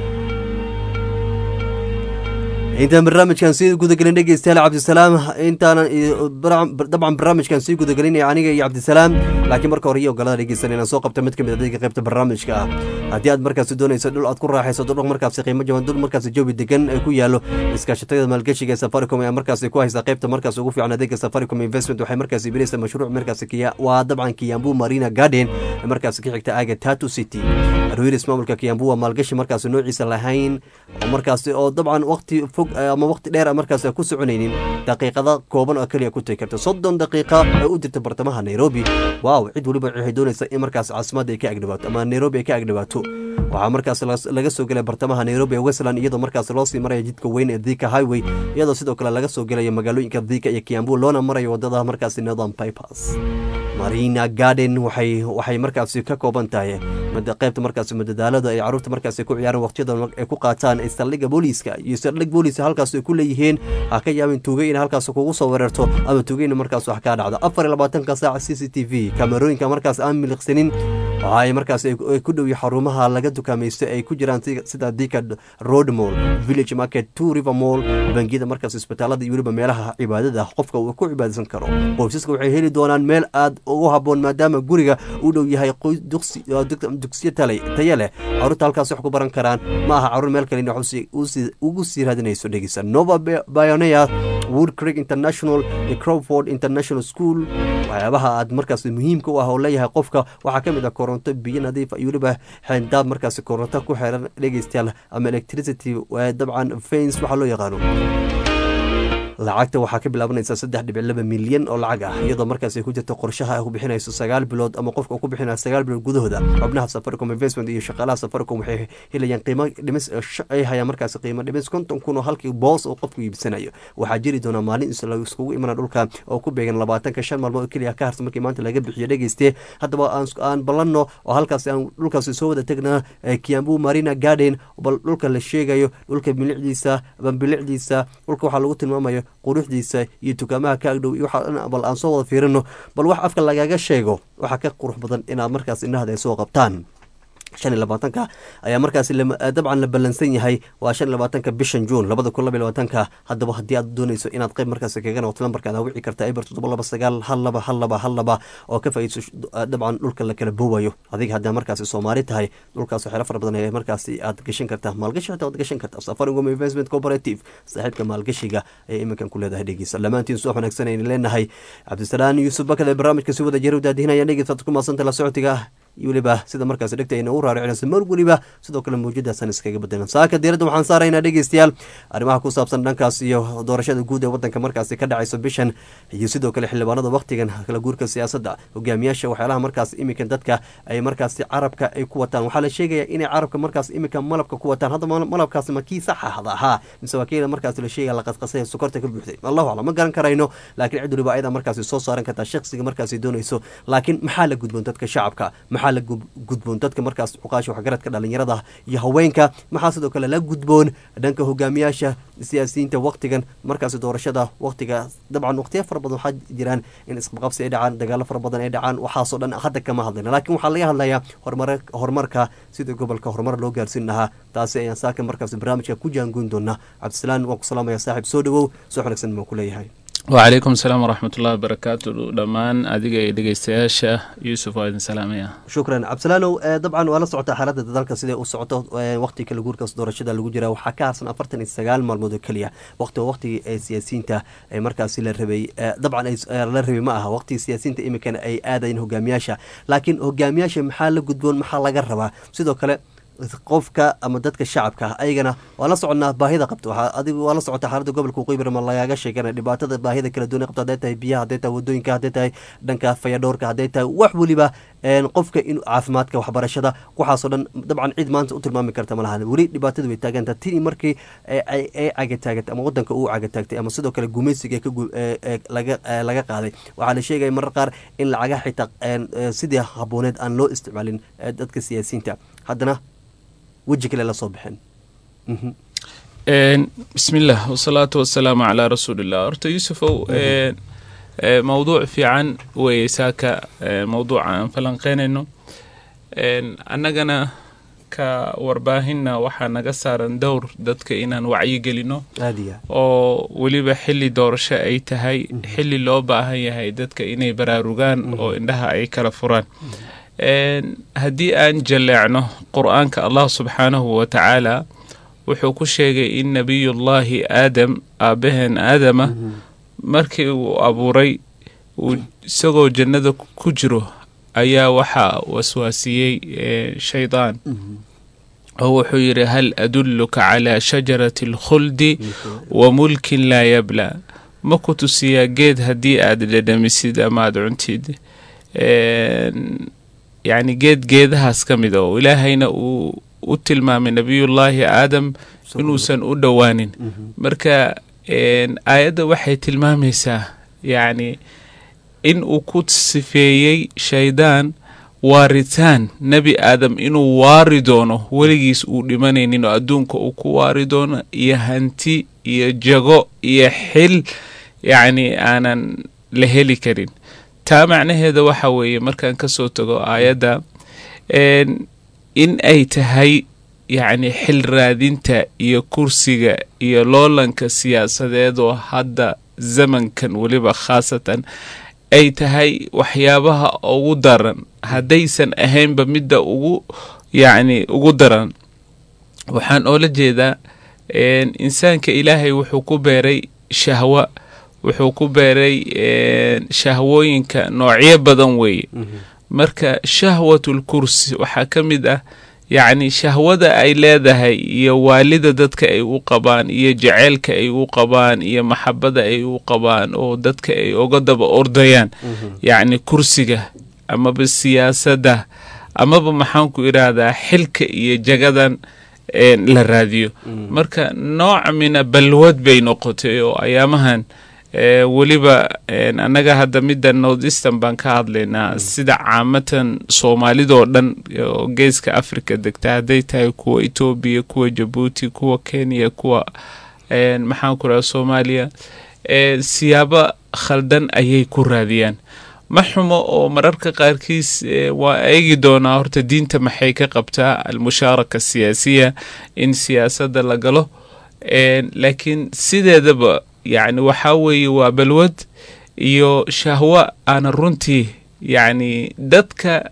intaan barnaamijkan sii gudagelin dhegeystayaal cabdisalaam intaanan dabcan barnaamijkan sii gudagelinaya aniga iyo cabdisalaam laakiin marka hore iyo ogolada dhegeysan inaan soo qabta mid ka mid adeega qaybta barnaamijka ah haddii aad markaasi doonayso dhul aad ku raaxayso dhul markaasi qiimo jaban dhul markaasi jawi degan ay ku yaalo iskaashatada maalgashiga ee Safaricom ee markaasi ku haysa qaybta markaasi ugu fiican adeega Safaricom Investment waxay markaasi bilaysaa mashruuc markaasi waa dabcan Kiambu Marina Garden ee markaasi ka xigta aaga Tatu City Ruiris maamulka Kiambu waa maalgashi markaasi noociisa lahayn oo markaasi oo dabcan waqti fog ama waqti dheer markaas ku soconaynin daqiiqada kooban oo kaliya ku tagi karto 30 daqiiqo ay u dirto bartamaha Nairobi waaw cid waliba waxay doonaysaa in markaas caasimada ay ka agdhawaato ama Nairobi ay ka agdhawaato waxaa markaas laga soo galay bartamaha Nairobi ee Westland iyadoo markaas loo sii marayo jidka weyn ee Thika Highway iyadoo sidoo kale laga soo galayo magaalooyinka Thika iyo Kiambu loona marayo wadada markaas Northern Bypass Marina Garden waxay markaas ka kooban tahay qaybta markaas madadaalada ay caruurta markaas ku ciyaaraan waqtiyada ay ku qaataan saldhigga booliiska iyo saldhig booliis halkaas ay ku leeyihiin ha ka yaabin tuugay in halkaas kugu soo weerarto ama tuugayna markaas wax ka dhacdo 24 saac CCTV kamerooyinka markaas aan miliqsanin waxay markaas ay ku dhow xarumaha laga dukaamaysto ay ku jiraan sida Thika Road Mall Village Market Two River Mall bangiyada markaas isbitaalada iyo waliba meelaha cibaadada qofka uu ku cibaadeysan karo qoysaska waxay heli doonaan meel aad ugu haboon maadaama guriga uu dhow yahay dugsiyo tayo leh caruurta halkaas wax ku baran karaan ma aha caruur meel kale ugu sii raadinayso dhegeysa Nova Pioneer Wood Creek International iyo Crawford International School waxyaabaha aad markaas muhiimka u ah oo leeyahay qofka waxaa ka mid ah koronto biyo nadiif iyo waliba xeyndaab markaas koronto ku xiran dhegeystayaal ama electricity dabcan fence waxa loo yaqaano lacagta waxaa ka bilaabanaysa 3.2 milyan oo lacag ah iyadoo markaas ay ku jirto qorshaha ay ku bixinayso 9 bilood ama qofka ku bixinaya 9 bilood gudahooda xubnaha Safaricom Investment iyo shaqaalaha Safaricom waxay helayaan qiimo dhimis ay hayaan markaas qiimo dhimis 50 kun oo halkii boos oo qofku iibsanayo waxaa jiri doona maalin iskugu iman dhulka oo ku beegan 25 maalmood kaliya ka harsan markii maanta laga bixiyo dhageyste haddaba aan ballanno oo halkaas aan dhulkaas soo wada tagnaa Kiambu Marina Garden bal dhulka la sheegayo dhulka bilicdiisa dhulka waxa lagu tilmaamayo quruxdiisa iyo dukaamaha ka agdhow iyo waxa bal aan soo wada fiirino bal wax afka lagaga sheego waxa ka qurux badan inaad markaas indhahada ay soo qabtaan 25 ayaa markaas dabcan la balansan yahay waa 25 bishan June 2022 haddaba haddii aad doonayso inaad qayb markaas kaga noqoto lambarkaada wici kartaa Iber 729 oo ka faa'iideyso dabcan dhulka la kala boobayo adiga haddii markaas Soomaali tahay dhulkaas waxay fara badan ee markaas aad gashan kartaa maalgashi aad gashan kartaa Safaricom Investment Cooperative saaxiibka maalgashiga ee iminkan ku leedahay dhegeysa lamaantiin soo wanaagsan ay leenahay Cabdisalaam Yuusuf Bakada barnaamijka si wada jeeru daadinaya dhegeysa ku maasanta la socodka iyo waliba sida markaas dhigtayna u raaricnaa mar waliba sidoo kale muujadaasan iskaga bedelan saaka diirada waxaan saaraynaa dhegeystayaal arrimaha ku saabsan dhankaas iyo doorashada guud ee wadanka markaas ka dhacayso bishan iyo sidoo kale xildhibaanada waqtigan kala guurka siyaasadda hogaamiyaasha waxyaalaha markaas iminkan dadka ay markaas carabka ay ku wataan waxaa la sheegayaa inay carabka markaas iminkan malabka ku wataan hadda malabkaas ma kii sax ah ahaa mise waa kii markaas la sheegaya la qasqasay sokorta ka buuxday allahu aclam ma garan karayno laakiin cid waliba ayada markaas soo saaran kartaa shakhsiga markaas doonayso laakiin maxaa la gudboon dadka shacabka maxaa la gudboon dadka markaas cuqaasha waxgaradka dhalinyarada iyo haweenka maxaa sidoo kale la gudboon dhanka hogaamiyaasha siyaasiyiinta waqtigan markaas doorashada waqtiga dabcan waqtiyo fara badan waxaa jiraan in isqabqabsi ay dhacaan dagaalo fara badan ay dhacaan waxaasoo dhan hadda kama hadlayna laakiin waxaa laga hadlayaa horumarka sida gobolka horumar loo gaarsiin lahaa taasi ayaan saaka markaas barnaamijka ku jaangoyn doonaa cabdisalaan waan ku salaamaya saaxiib soo dhawow soo xanagsan baan ku leeyahay وعليكم السلام ورحمة الله وبركاته دمان أديك دقيستياشة يوسف وعيد سلامية شكرا عبدالسلام طبعا ولا صعوت حالات ذلك سيدي وصعوته وقتي كل جور كصدور الشدة الجوجرة وحكاها سنة فرتني السجال مرمود كلية وقت سياسيين تا مركز الربي طبعا الربي معها وقت سياسيين تا إما كان أي آدين هجامياشة لكن هجامياشة محل جدبون محل جربها سيدو كلا qofka ama dadka shacabka ayagana waa la soconaa baahida qabto waxa adigu waa la socota xaaladda gobolka Qoybar ma laga sheegana dhibaatada baahida kala duwan qabto haday tahay biyaha haday tahay wadooyinka haday tahay dhanka fayadhoorka haday tahay wax waliba qofka in caafimaadka waxbarashada waxaas oo dhan dabcan cid maanta u tilmaami karta ma lahan wali dhibaatada way taagan tahay tii markii ay agataagtay ama wadanka uu agataagtay ama sidoo kale gumaysiga laga qaaday waxa la sheegay mar qaar in lacaga xitaa sidii habooneed aan loo isticmaalin dadka siyaasiyiinta haddana وجهك لا صبحا بسم الله والصلاة والسلام على رسول الله أرت يوسف موضوع في عن ويساكا موضوع عن فلنقين إنه أنا جنا كورباهنا وحنا قصارا دور دتك إنن وعي قلنا أو ولي بحلي دور شيء تهاي حلي لوبا هي دتك إني براروجان أو إنها أي كرفران haddii aan jaleecno qur-aanka allah subxaanahu wa tacaala wuxuu ku sheegay in nebiyullaahi aadam aabbaheen aadama markii uu abuuray isagoo jannada ku jiro ayaa waxaa waswaasiyey shaydaan oo wuxuu yidhi hal adulluka calaa shajarati alkhuldi wa mulkin laa yabla ma ku tusiyaa geed haddii aad dhadhamisid ama aad cuntid يعني geedahaas ka mid oo ilaahayna uu u tilmaamay nabiyullaahi aadam inuusan u dhowaanin marka aayadda waxay tilmaamaysaa yani in uu ku sifeeyey shaydaan waaritaan nebi aadam inuu waari doono weligiis uu dhimanaynin oo adduunka uu ku waari doono iyo hanti iyo jago iyo xil yani aanan la heli karin taa macnaheeda waxa weeye markaan ka soo tago aayadda in ay tahay yani xil raadinta iyo kursiga iyo loolanka siyaasadeed oo hadda zamankan weliba khaasatan ay tahay waxyaabaha ugu daran haddaysan ahaynba midda ugu daran waxaan oola jeedaa insaanka ilaahay wuxuu ku beeray shahwa wuxuu ku beeray shahwooyinka noocyo badan weeye marka shahwatul kursi waxaa ka mid ah yacni shahwada ay leedahay iyo waalida dadka ay u qabaan iyo jaceylka ay u qabaan iyo maxabada ay u qabaan oo dadka ay uga daba ordayaan yacni kursiga amaba siyaasadda amaba maxaan ku idhaahdaa xilka iyo jagadan la raadiyo marka nooc mina balwad bay noqotay oo ayaamahan weliba annaga hadda midda north eastern baan ka hadlaynaa sida caamatan soomaalidoo dhan oo geeska africa degta hadday tahay kuwa etoobiya kuwa jabuuti kuwa kenya kuwa maxaan ku raha soomaaliya siyaabo khaldan ayay ku raadiyaan ma xumo oo mararka qaarkiis waa eegi doonaa horta diinta maxay ka qabtaa almushaaraka siyaasiya in siyaasadda la galo laakiin sideedaba يعني waxaa weeye waa balwad iyo shahwa aan runtii yani dadka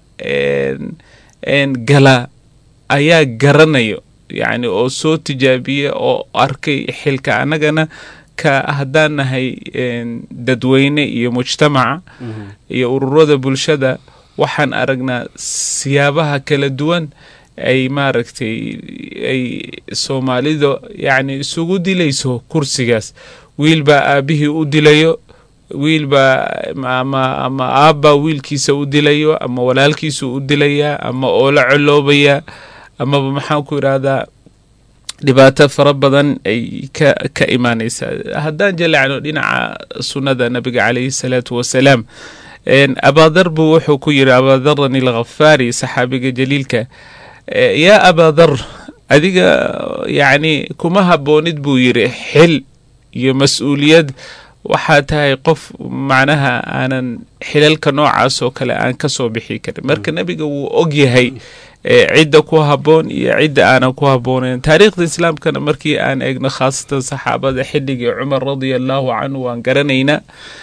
gala ayaa garanayo yani oo soo tijaabiya oo arkay xilka annagana ka haddaan nahay dadweyne iyo mujtamaca iyo ururada bulshada waxaan aragnaa siyaabaha kala duwan ay maaragtay ay soomaalida yani isugu dilayso kursigaas wiil baa aabihii u dilayo wiil baa ama aabbaa wiilkiisa u dilayo ama walaalkiisa u dilayaa ama oo la coloobaya amaba maxaan ku idhaahdaa dhibaato fara badan ay ka imaanaysaa haddaan jaleecno dhinaca sunnada nabiga calayhi salaatu wasalaam abaadar buu wuxuu ku yidhi abaadarani alkhafaari saxaabiga jaliilka yaa abaadar adiga yacni kuma habboonid buu yidhi xil iyo mas-uuliyad waxaa tahay qof macnaha aanan xilalka noocaas oo kale aan ka soo bixi karin marka nebiga wuu og yahay cidda ku habboon iyo cidda aanan ku habboonayn taariikhda islaamkana markii aan eegno khaasatan saxaabada xilligii cumar radia allahu canhu waan garanaynaa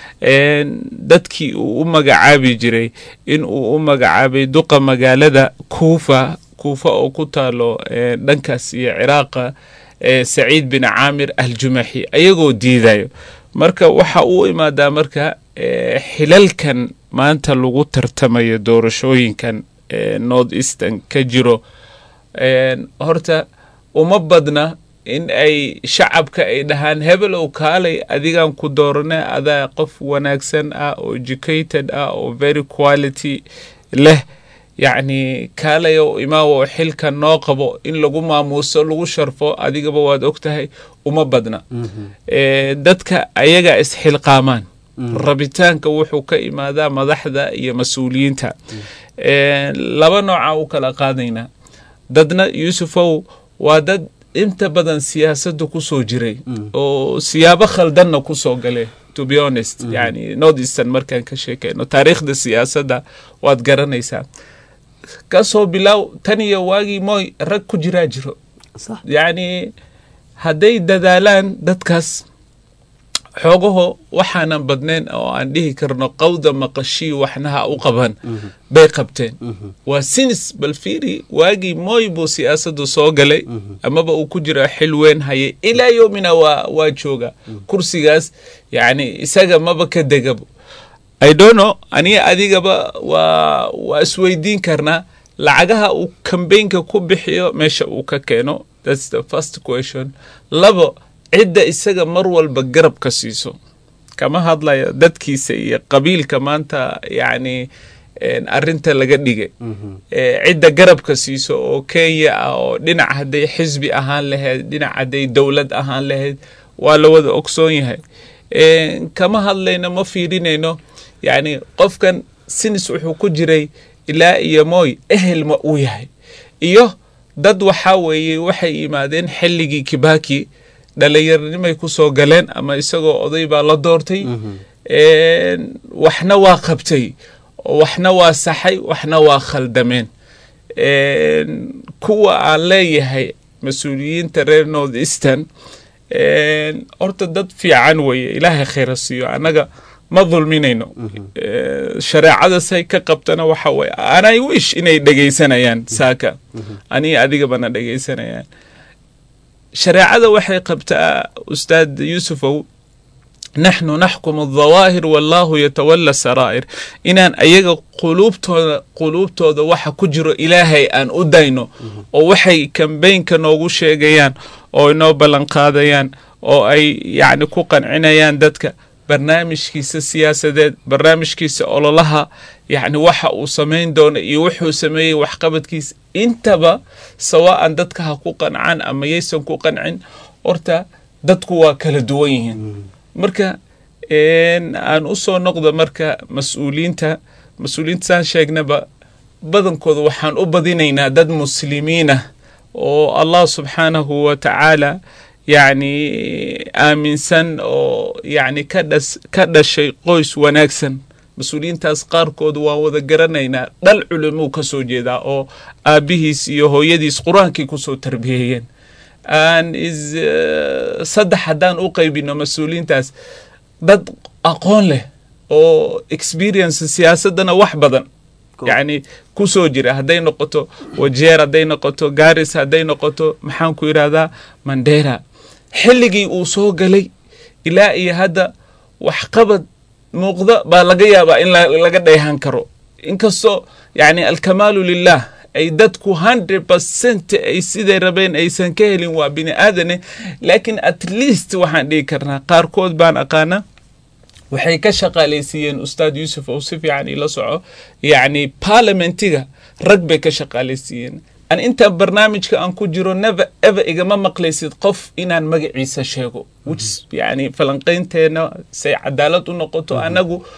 dadkii uu u magacaabi jiray in uu u magacaabay duqa magaalada kuufa oo ku taalo dhankaas iyo ciraaqa saciid bin caamir aljumaxi ayagoo diidayo marka waxa uu imaadaa marka xilalkan maanta lagu tartamayo doorashooyinkan north eastern ka jiro horta uma badna in ay shacabka ay dhahaan hebelow kaalay adigaan ku doorane adaa qof wanaagsan ah oo educated ah oo very quality leh yacni kaalayow imaawo xilka noo qabo in lagu maamuuso lagu sharfo adigaba waad og tahay uma badna dadka ayaga isxilqaamaan rabitaanka wuxuu ka imaadaa madaxda iyo mas-uuliyiinta laba nooca u kala qaadaynaa dadna yuusufow waa dad inta badan siyaasadda ku soo jiray oo siyaabo khaldanna ku soo gale to be honest yani north eastern markaan ka sheekeyno taariikhda siyaasadda waad garanaysaa ka soo bilow tan iyo waagii mooy rag ku jiraa jiro yacni hadday dadaalaan dadkaas xoogaho waxaanan badnayn oo aan dhihi karno qawda maqashii waxnaha u qaban bay qabteen waa sinis bal fiiri waagii mooy buu siyaasaddu soo galay amaba uu ku jira xil weyn hayay ilaa yoomina waa jooga kursigaas yacni isaga maba ka degabo I don't know aniga adigaba waa isweydiin karnaa lacagaha uu kambaynka ku bixiyo meesha uu ka keeno that's the first question labo cidda isaga mar walba garab ka siiso kama hadlaya dadkiisa iyo qabiilka maanta yacni arrinta laga dhigay cidda garabka siiso oo Kenya ah oo dhinac hadday xisbi ahaan lahayd dhinac hadday dowlad ahaan lahayd waa la wada ogsoon yahay kama hadlayno ma fiirinayno yacni qofkan sinis wuxuu ku jiray ilaa iyo mooy ehel ma uu yahay iyo dad waxaa weeye waxay yimaadeen xilligii Kibaki dhalinyaronimay ku soo galeen ama isagoo oday baa la doortay waxna waa qabtay waxna waa saxay waxna waa khaldameen kuwa aan leeyahay mas-uuliyiinta reer north eastern horta dad fiican weeye ilaahay khayra siiyo annaga ma dulminayno shareecada say ka qabtana waxa weeye anay wish inay dhegaysanayaan saaka anii adigabana dhegaysanayaan shareecada waxay qabtaa ustaad yuusufow naxnu naxkumu adhawaahir wallahu yatawalla saraa'ir inaan ayaga quluubtooda waxa ku jiro ilaahay aan u dayno oo waxay kambaynka noogu sheegayaan oo inoo ballan qaadayaan oo ay yacni ku qancinayaan dadka barnaamijkiisa siyaasadeed barnaamijkiisa ololaha yacni waxa uu samayn doono iyo wuxuu sameeyey waxqabadkiisa intaba sawaan dadka ha ku qancaan ama yaysan ku qancin horta dadku waa kala duwan yihiin marka aan u soo noqdo marka mas-uuliyiinta saan sheegnaba badankooda waxaan u badinaynaa dad muslimiinah oo allah subxaanahu wa tacaala yacni aaminsan oo yacni ka dhashay qoys wanaagsan mas-uuliyiintaas qaarkood waan wada garanaynaa dhal culimuu ka soo jeedaa oo aabbihiis iyo hooyadiis qur-aankii ku soo tarbiyeeyeen saddex haddaan u qaybino mas-uuliyiintaas dad aqoon leh oo experience siyaasaddana wax badan yacni ku soo jira hadday noqoto wajeer hadday noqoto garis hadday noqoto maxaan ku yidhahdaa mandera xilligii uu soo galay ilaa iyo hadda waxqabad muuqda baa laga yaabaa in laga dheehan karo inkastoo yacni alkamaalu lilah ay dadku 100% ay siday rabeen aysan ka helin waa bini aadane laakiin at least waxaan dhihi karnaa qaarkood baan aqaana waxay ka shaqaalaysiiyeen ustaad yuusuf oo si fiican ila soco yacni parliamentiga rag bay ka shaqaalaysiiyeen an inta barnaamijka aan ku jiro never ever igama maqlaysid qof inaan magaciisa sheego which yani falanqaynteena say cadaalad u noqoto anagu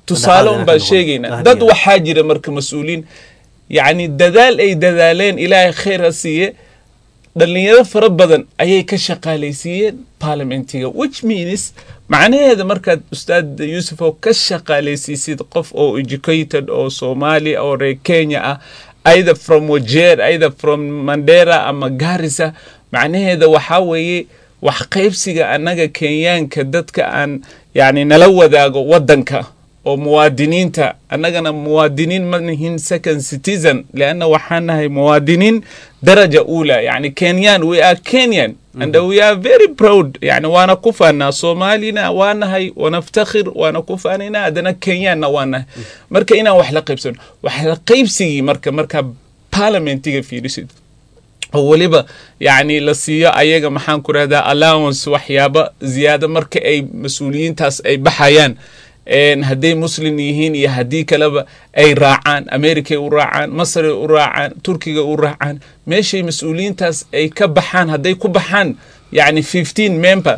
tusaale un baan sheegaynaa dad waxaa jira marka mas-uuliin yacni dadaal ay dadaaleen ilaahay khayr ha siiye dhalinyaro fara badan ayay ka shaqaalaysiiyeen parliamentiga which means macnaheeda markaad ustaad yuusuf oo ka shaqaalaysiisid qof oo educated oo soomaali oo reer kenya ah either from wajeer either from mandera ama garissa macnaheeda waxaa weeye wax qaybsiga annaga kenyaanka dadka aan yacni nala wadaago waddanka oo muwaadiniinta annagana muwaadiniin ma nihin second citizen leanna waxaan nahay muwaadiniin daraja ula yani kenyan we are kenyan and we are very proud yani waana ku faanaa soomaalina waa nahay wanaftakhir waana ku faanina haddana kenyanna waa nahay marka inaan wax la qaybsano wax la qaybsigii marka parliamentiga fiirisid oo waliba yani la siiyo ayaga maxaan ku rahdaa allowance waxyaaba ziyaada marka ay mas-uuliyiintaas ay baxayaan hadday muslim yihiin iyo haddii kaleba ay raacaan americay u raacaan masray u raacaan turkiga u raacaan meeshay mas-uuliyiintaas ay ka baxaan hadday ku baxaan yani 15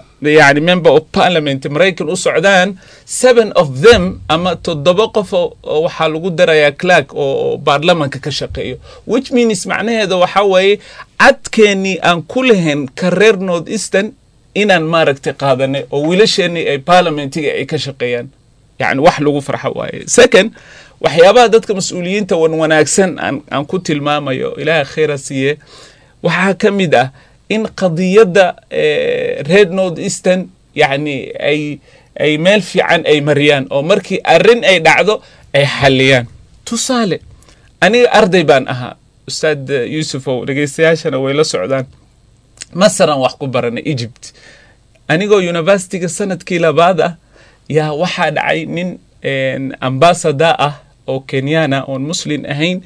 member of parliament maraykan u socdaan 7 of them ama 7 qof oo waxaa lagu darayaa clerk oo baarlamanka ka shaqeeyo which means macnaheeda waxaa weeye cadkeennii aan ku lahayn ka reer north eastern inaan maaragtay qaadanay oo wiilasheenii ay parliamentiga ay ka shaqeeyaan يعني wax lagu farxo waaye second waxyaabaha dadka mas'uuliyiinta wanaagsan aan ku tilmaamayo ilaahay khayr siiye waxa kamid ah in qadiyada red north eastern yani ay meel fiican ay mariyaan oo markii arin ay dhacdo ay xaliyaan tusaale aniga arday baan ahaa ustaad Yusuf oo dhageystayaashana way la socdaan masalan wax ku baranay Egypt anigoo university-ga sanadkii labaad ah yaa waxaa dhacay nin ambassador ah oo kenyana oon muslim ahayn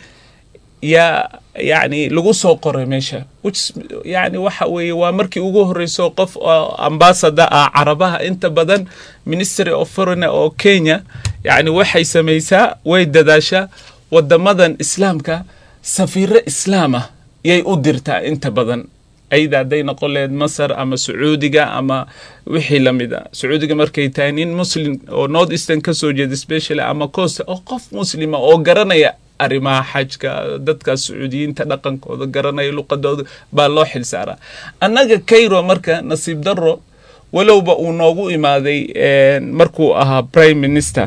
yaa yani lagu soo qoray meesha which yani waxa weeye waa markii ugu horeyso qof ambassador ah carabaha inta badan ministry of foreign oo Kenya yani waxay samaysaa way dadaashaa wadamadan islaamka safiiro islaama yay u dirtaa inta badan ayda haday noqon leed Masar ama Sacuudiga ama wixii lamida Sacuudiga markay tahay nin muslim oo north eastern ka soo jeeda especially ama coast oo qof muslima oo garanaya arrimaha xajka dadka Sacuudiyiinta dhaqankooda garanaya luqadooda baa loo xil saaraa annaga Cairo marka nasiib darro walowba uu noogu imaaday markuu ahaa prime minister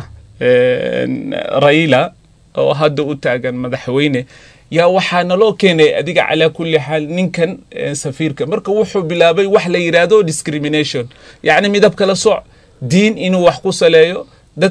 Raila oo hadda u taagan madaxweyne yaa waxaa naloo keenay adiga calaa kulli xaal ninkan safiirka marka wuxuu bilaabay wax la yiraahdo discrimination yani midab kala sooc diin inuu wax ku saleeyo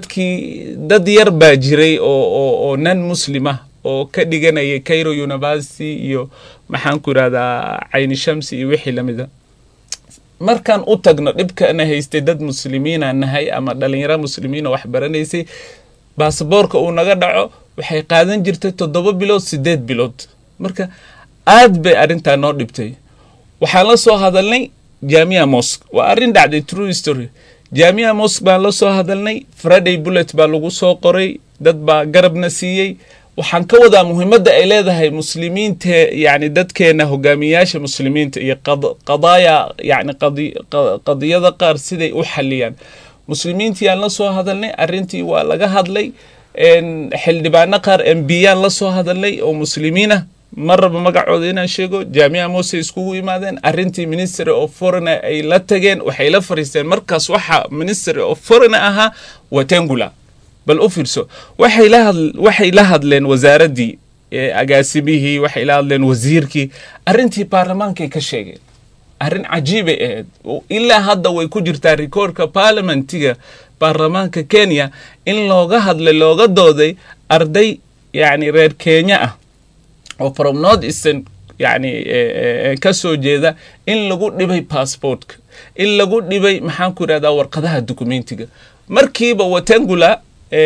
dad yar baa jiray oo nan muslima oo ka dhiganaya Cairo University iyo maxaan ku raada Ayn Shamsi iyo wixii lamida markaan u tagno dhibkana haystay dad muslimiin aan nahay ama dhalinyaro muslimiin oo wax baranaysay baasaboorka uu naga dhaco waxay qaadan jirtay 7 bilood 8 bilood marka aad bay arinta noo dhibtay waxaan la soo hadalnay Jamia Mosque waa arin dhacday true story Jamia Mosque baan la soo hadalnay Friday bullet baa lagu soo qoray dad baa garabna siiyay waxaan ka wadaa muhiimadda ay leedahay muslimiinta yani dadkeena hogaamiyaasha muslimiinta iyo qadaaya yani qadiyada qaar siday u xaliyaan muslimiintii aan la soo hadalnay arintii waa laga hadlay xildhibaano qaar MPyaan la soo hadalnay oo muslimiina marba magacooda inaan sheego Jamia Mosque iskugu imaadeen arintii Ministry of Foreign ay la tageen waxay la fariisteen markaas waxa Ministry of Foreign aha Wetangula bal u fiirso waxay la hadleen wasaaradii agaasibihii waxay la hadleen wasiirkii arintii baarlamaanka ka sheegeen arin cajiib ah ilaa hadda way ku jirtaa recordka parliamentiga baarlamaanka Kenya in looga hadlay looga dooday arday yani reer Kenya ah oo from north eastern yani ka soo jeeda in lagu dhibay passportka in lagu dhibay maxaan ku raada warqadaha dokumentiga markiiba Wetangula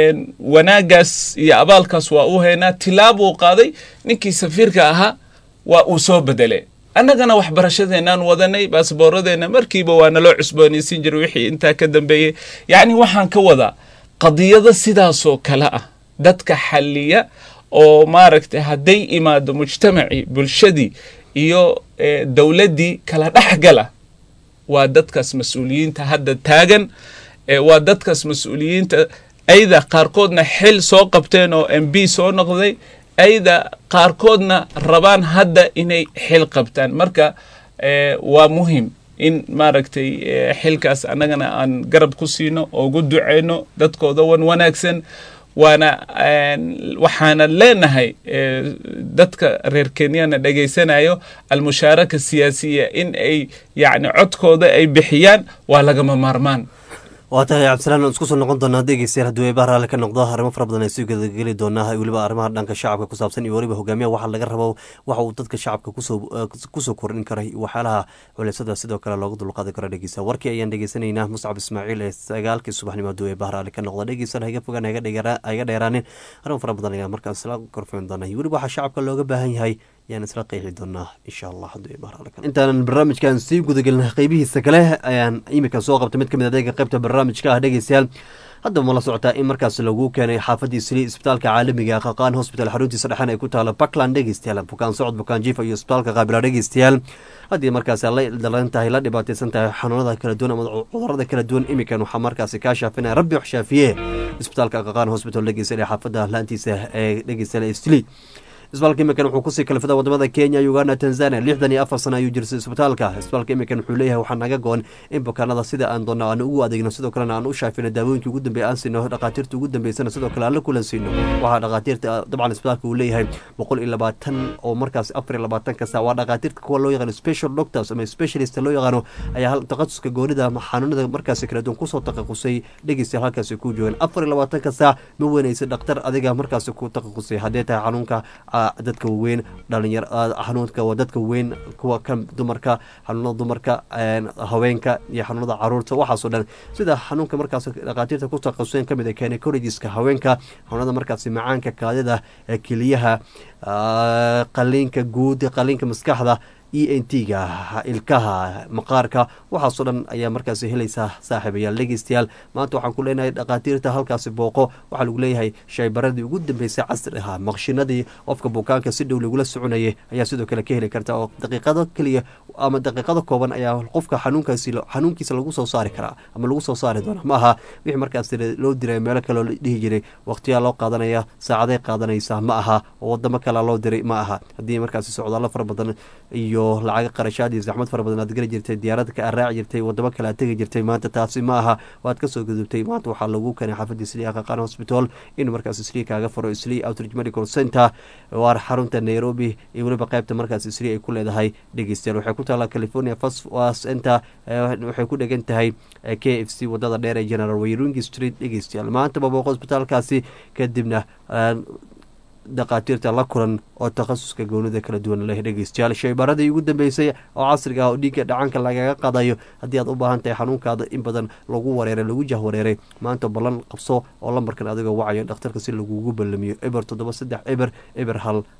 wanaagaas iyo abaalkaas waa u heena tilaabo qaaday ninkii safiirka ahaa waa uu soo bedelay annagana waxbarashadeenaan wadanay baasaboorradeena markiiba waa naloo cusboonaysiin jiray wixii intaa ka dambeeyay yani waxaan ka wadaa qadiyada sidaasoo kale ah dadka xalliya oo maaragtay hadday imaado mujtamacii bulshadii iyo dowladdii kala dhexgala waa dadkaas mas-uuliyiinta hadda taagan waa dadkaas mas-uuliyiinta ayda qaarkoodna xil soo qabteen oo mb soo noqday, ayda qaarkoodna rabaan hadda inay xil qabtaan. marka waa muhim in maaragtay xilkaas annagana aan garab ku siino oo ugu duceyno dadkooda wanaagsan. waxaana leenahay dadka reer kenyana dhegaysanayo almushaaraka siyaasiya in ay yani codkooda ay bixiyaan waa lagama maarmaan. waa tahay cabdisalaan aan isku soo noqon doonaa dhegeystayaal haddii ay bahraale ka noqdo arrimo fara badan ay sii geli doonaa weliba arrimaha dhanka shacabka ku saabsan iyo weliba hogaamiyaha waxa laga rabo waxa uu dadka shacabka kusoo kordhin kara waxyaalaha culeysada sidoo kale loogu dulqaadi karo dhegeysta. warkii ayaan dhegeysanaynaa muscab ismaaciil ee 9 subaxnimo haddii ay bahraale ka noqdo dhegeystayaal haga fogaan haga dheeraanin arrimo fara badan ayaa markaan isla korfeyn doonaa weliba waxa shacabka looga baahan yahay ayaan isla qeexi doonaa insha allah haddii ay bahraale ka intaanan barnaamijkan sii gudagelin qeybihiisa kale ayaan imika soo qabtay mid ka mid adeega qeybta barnaamijka ah dhegeystayaal. haddaba ma la socotaa in markaas lagu keenay xaafadii sli isbitaalka caalamiga qaqaan hospital xaruntiisa dhexan ay ku taalo Parkland dhegeystayaal. bukaan socod bukaan jiif iyo isbitaalka qaabila dhegeystayaal. haddii markaas la dalan tahay la dhibaataysan tahay xanuunada kala duwan ama cudurrada kala duwan imikan waxaa markaasi kaa shaafinaya rabbi wax shaafiye isbitaalka qaqaan hospital dhegeystayaal xaafada laantiisa ee dhegeystayaal sli. isbitaalka imikan wuxuu kusii kalifada wadamada Kenya, Uganda, Tanzania 64 sano ayuu jirsay isbitaalka. isbitaalka imikan wuxuu leeyahay waxaa naga goon in bukaanada sida aan doonno aan ugu adeegno sidoo kalena aan u shaafino daawooyinkii ugu dambeeyay aan siino dhaqaatiirta ugu dambeysana sidoo kale aan la kulan siino. waxaa dhaqaatiirta dabcan isbitaalka uu leeyahay 120 oo markaas 24 kasta waa dhaqaatiirta kuwa loo yaqaan special doctors ama specialist loo yaqaano ayaa hal takhasuska goonida xanuunada markaas kala duwan kusoo takhasusay dhegeystayaal halkaas ku joogan 24 kasta ma weynaysa dhakhtar adiga markaas ku takhasusay haddii tahay xanuunka dadka weyn dhalinyar xanuunka waa dadka weyn kuwa kan dumarka xanuunada dumarka haweenka iyo xanuunada caruurta waxaas oo dhan sida xanuunka markaas dhaqaatiirta ku takhasuseen kamid ah gynecologiska haweenka xanuunada markaas macaanka kaadida keliyaha qaliinka guud qaliinka maskaxda ENT-ga ilkaha maqaarka waxaasoo dhan ayaa markaas helaysaa saaxiibayaal dhegeystayaal. maanta waxaan ku leenahay dhaqaatiirta halkaasi booqo waxaa lagu leeyahay shaybaradii ugu dambeysay casri ahaa maqshinadii qofka bukaanka si dhow lagula soconayay ayaa sidoo kale ka heli karta oo daqiiqado keliya ama daqiiqado kooban ayaa qofka xanuunkiisa lagu soo saari karaa ama lagu soo saari doona ma aha wixii markaas loo diray meelo kaleo la dhihi jiray waqtiyaa loo qaadanaya saacaday qaadanaysa ma aha oo wadamo kale loo diray ma aha haddii markaasi socdaalo fara badan iyo lacaga qarashaad iyo zaxmad fara badan aad geli jirtay diyaarada ka raaci jirtay wadamo kale aad tegi jirtay maanta taasi ma aha waad ka soo gudubtay. maanta waxaa lagu keenay xaafadii sli qaqaan hospital inuu markaas sli kaaga furo sli outreach medical center waar xarunta Nairobi iyo weliba qaybta markaas sli ay ku leedahay dhegeystayaal. waxay ku taala California First Center waxay ku dhegan tahay KFC wadada dheer ee General Wairungi Street dhegeystayaal. maanta booqo hospitalkaasi kadibna dhaqaatiirta la kulan oo takhasuska goonida kala duwan leh dhegeystayaal. shaybaradii ugu dambeysay oo casriga ah oo dhiigga dhacanka lagaga qadayo haddii aad u baahan tahay xanuunkaada in badan lagu wareeray lagu jahwareeray maanta ballan qabso oo lambarkan adigoo wacayo dhakhtarka si lagugu ballamiyo eber 73 eber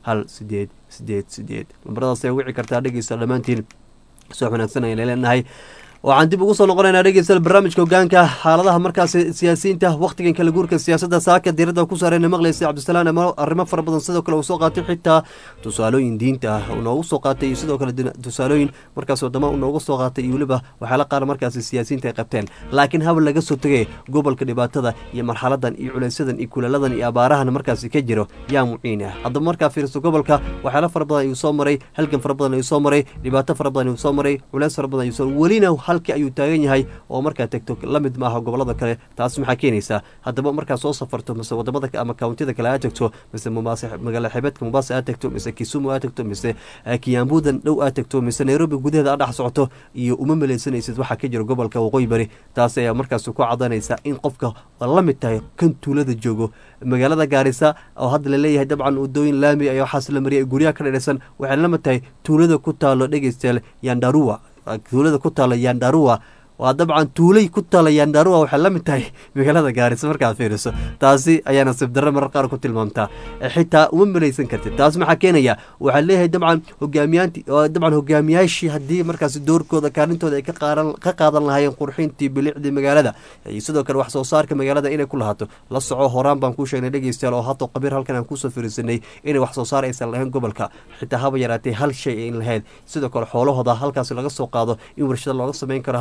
1 lambaradaas ay wici kartaa dhegeystayaal. dhammaantiin soo wanaagsan ayaan leenahay. waxaan dib ugu soo noqonaynaa dhegeystayaal barnaamijka hogaanka xaaladaha markaas siyaasiyiinta waqtigan kala guurka siyaasadda saaka diiradda ku saarayna maqlaysay cabdisalaan arrimo fara badan sidoo kale uu soo qaatay xitaa tusaalooyin diinta ah uu noogu soo qaatay iyo sidoo kale tusaalooyin markaas wadamo uu noogu soo qaatay iyo weliba waxyaala qaar markaas siyaasiyiinta ay qabteen laakiin habal laga soo tegay gobolka dhibaatada iyo marxaladan iyo culaysadan iyo kulaladan iyo abaarahan markaas ka jiro yaa muciin ah. haddaba markaa fiiriso gobolka waxyaala fara badan ayuu soo maray halgan fara badan ayuu soo maray dhibaato fara badan ayuu soo maray culays fara badan ayuu soo welina halkii ayuu taagan yahay oo markaa tagto la mid maaha gobolada kale. taas maxaa keenaysaa haddaba markaa soo safarto mise wadamada ama kawntida kale aad tagto mise magaala xebeedka Mombasa aad tagto mise Kisumu aad tagto mise Kiambudan dhow aad tagto mise Nairobi gudaheeda aad dhex socoto iyo uma maleysanaysid waxaa ka jira gobolka waqooyi bari. taas ayaa markaas ku cadanaysa in qofka la mid tahay kan tuulada joogo magaalada Gaarisa oo hadda la leeyahay dabcan wadooyin laami ayaa waxaas la mariyay guryaha ka dhadhaysan waxay la mid tahay tuulada ku taalo dhegeystayaal Yandarua tuulada ku taala Yandarua waa dabcan tuulay ku taala Yandarua waxay la mid tahay magaalada Gaarisa markaad fiiriso. taasi ayaa nasiib darro marar qaar ku tilmaamtaa xitaa uma maleysan kartid. taas maxaa keenaya waxaa leeyahay dabcan hogaamiyaashii haddii markaas doorkooda kaalintooda ay ka qaadan lahaayeen qurxintii bilicdii magaalada iyo sidoo kale wax soo saarka magaalada inay ku lahaato la soco horaan baan kuu sheegnay dhegeystayaal oo hadda qabiir halkan aan kusoo fiirsanay inay wax soo saar aysan lahayn gobolka xitaa haba yaraatay hal shay ay lahayd sidoo kale xoolahooda halkaasi laga soo qaado in warshado looga sameyn karo halkaasi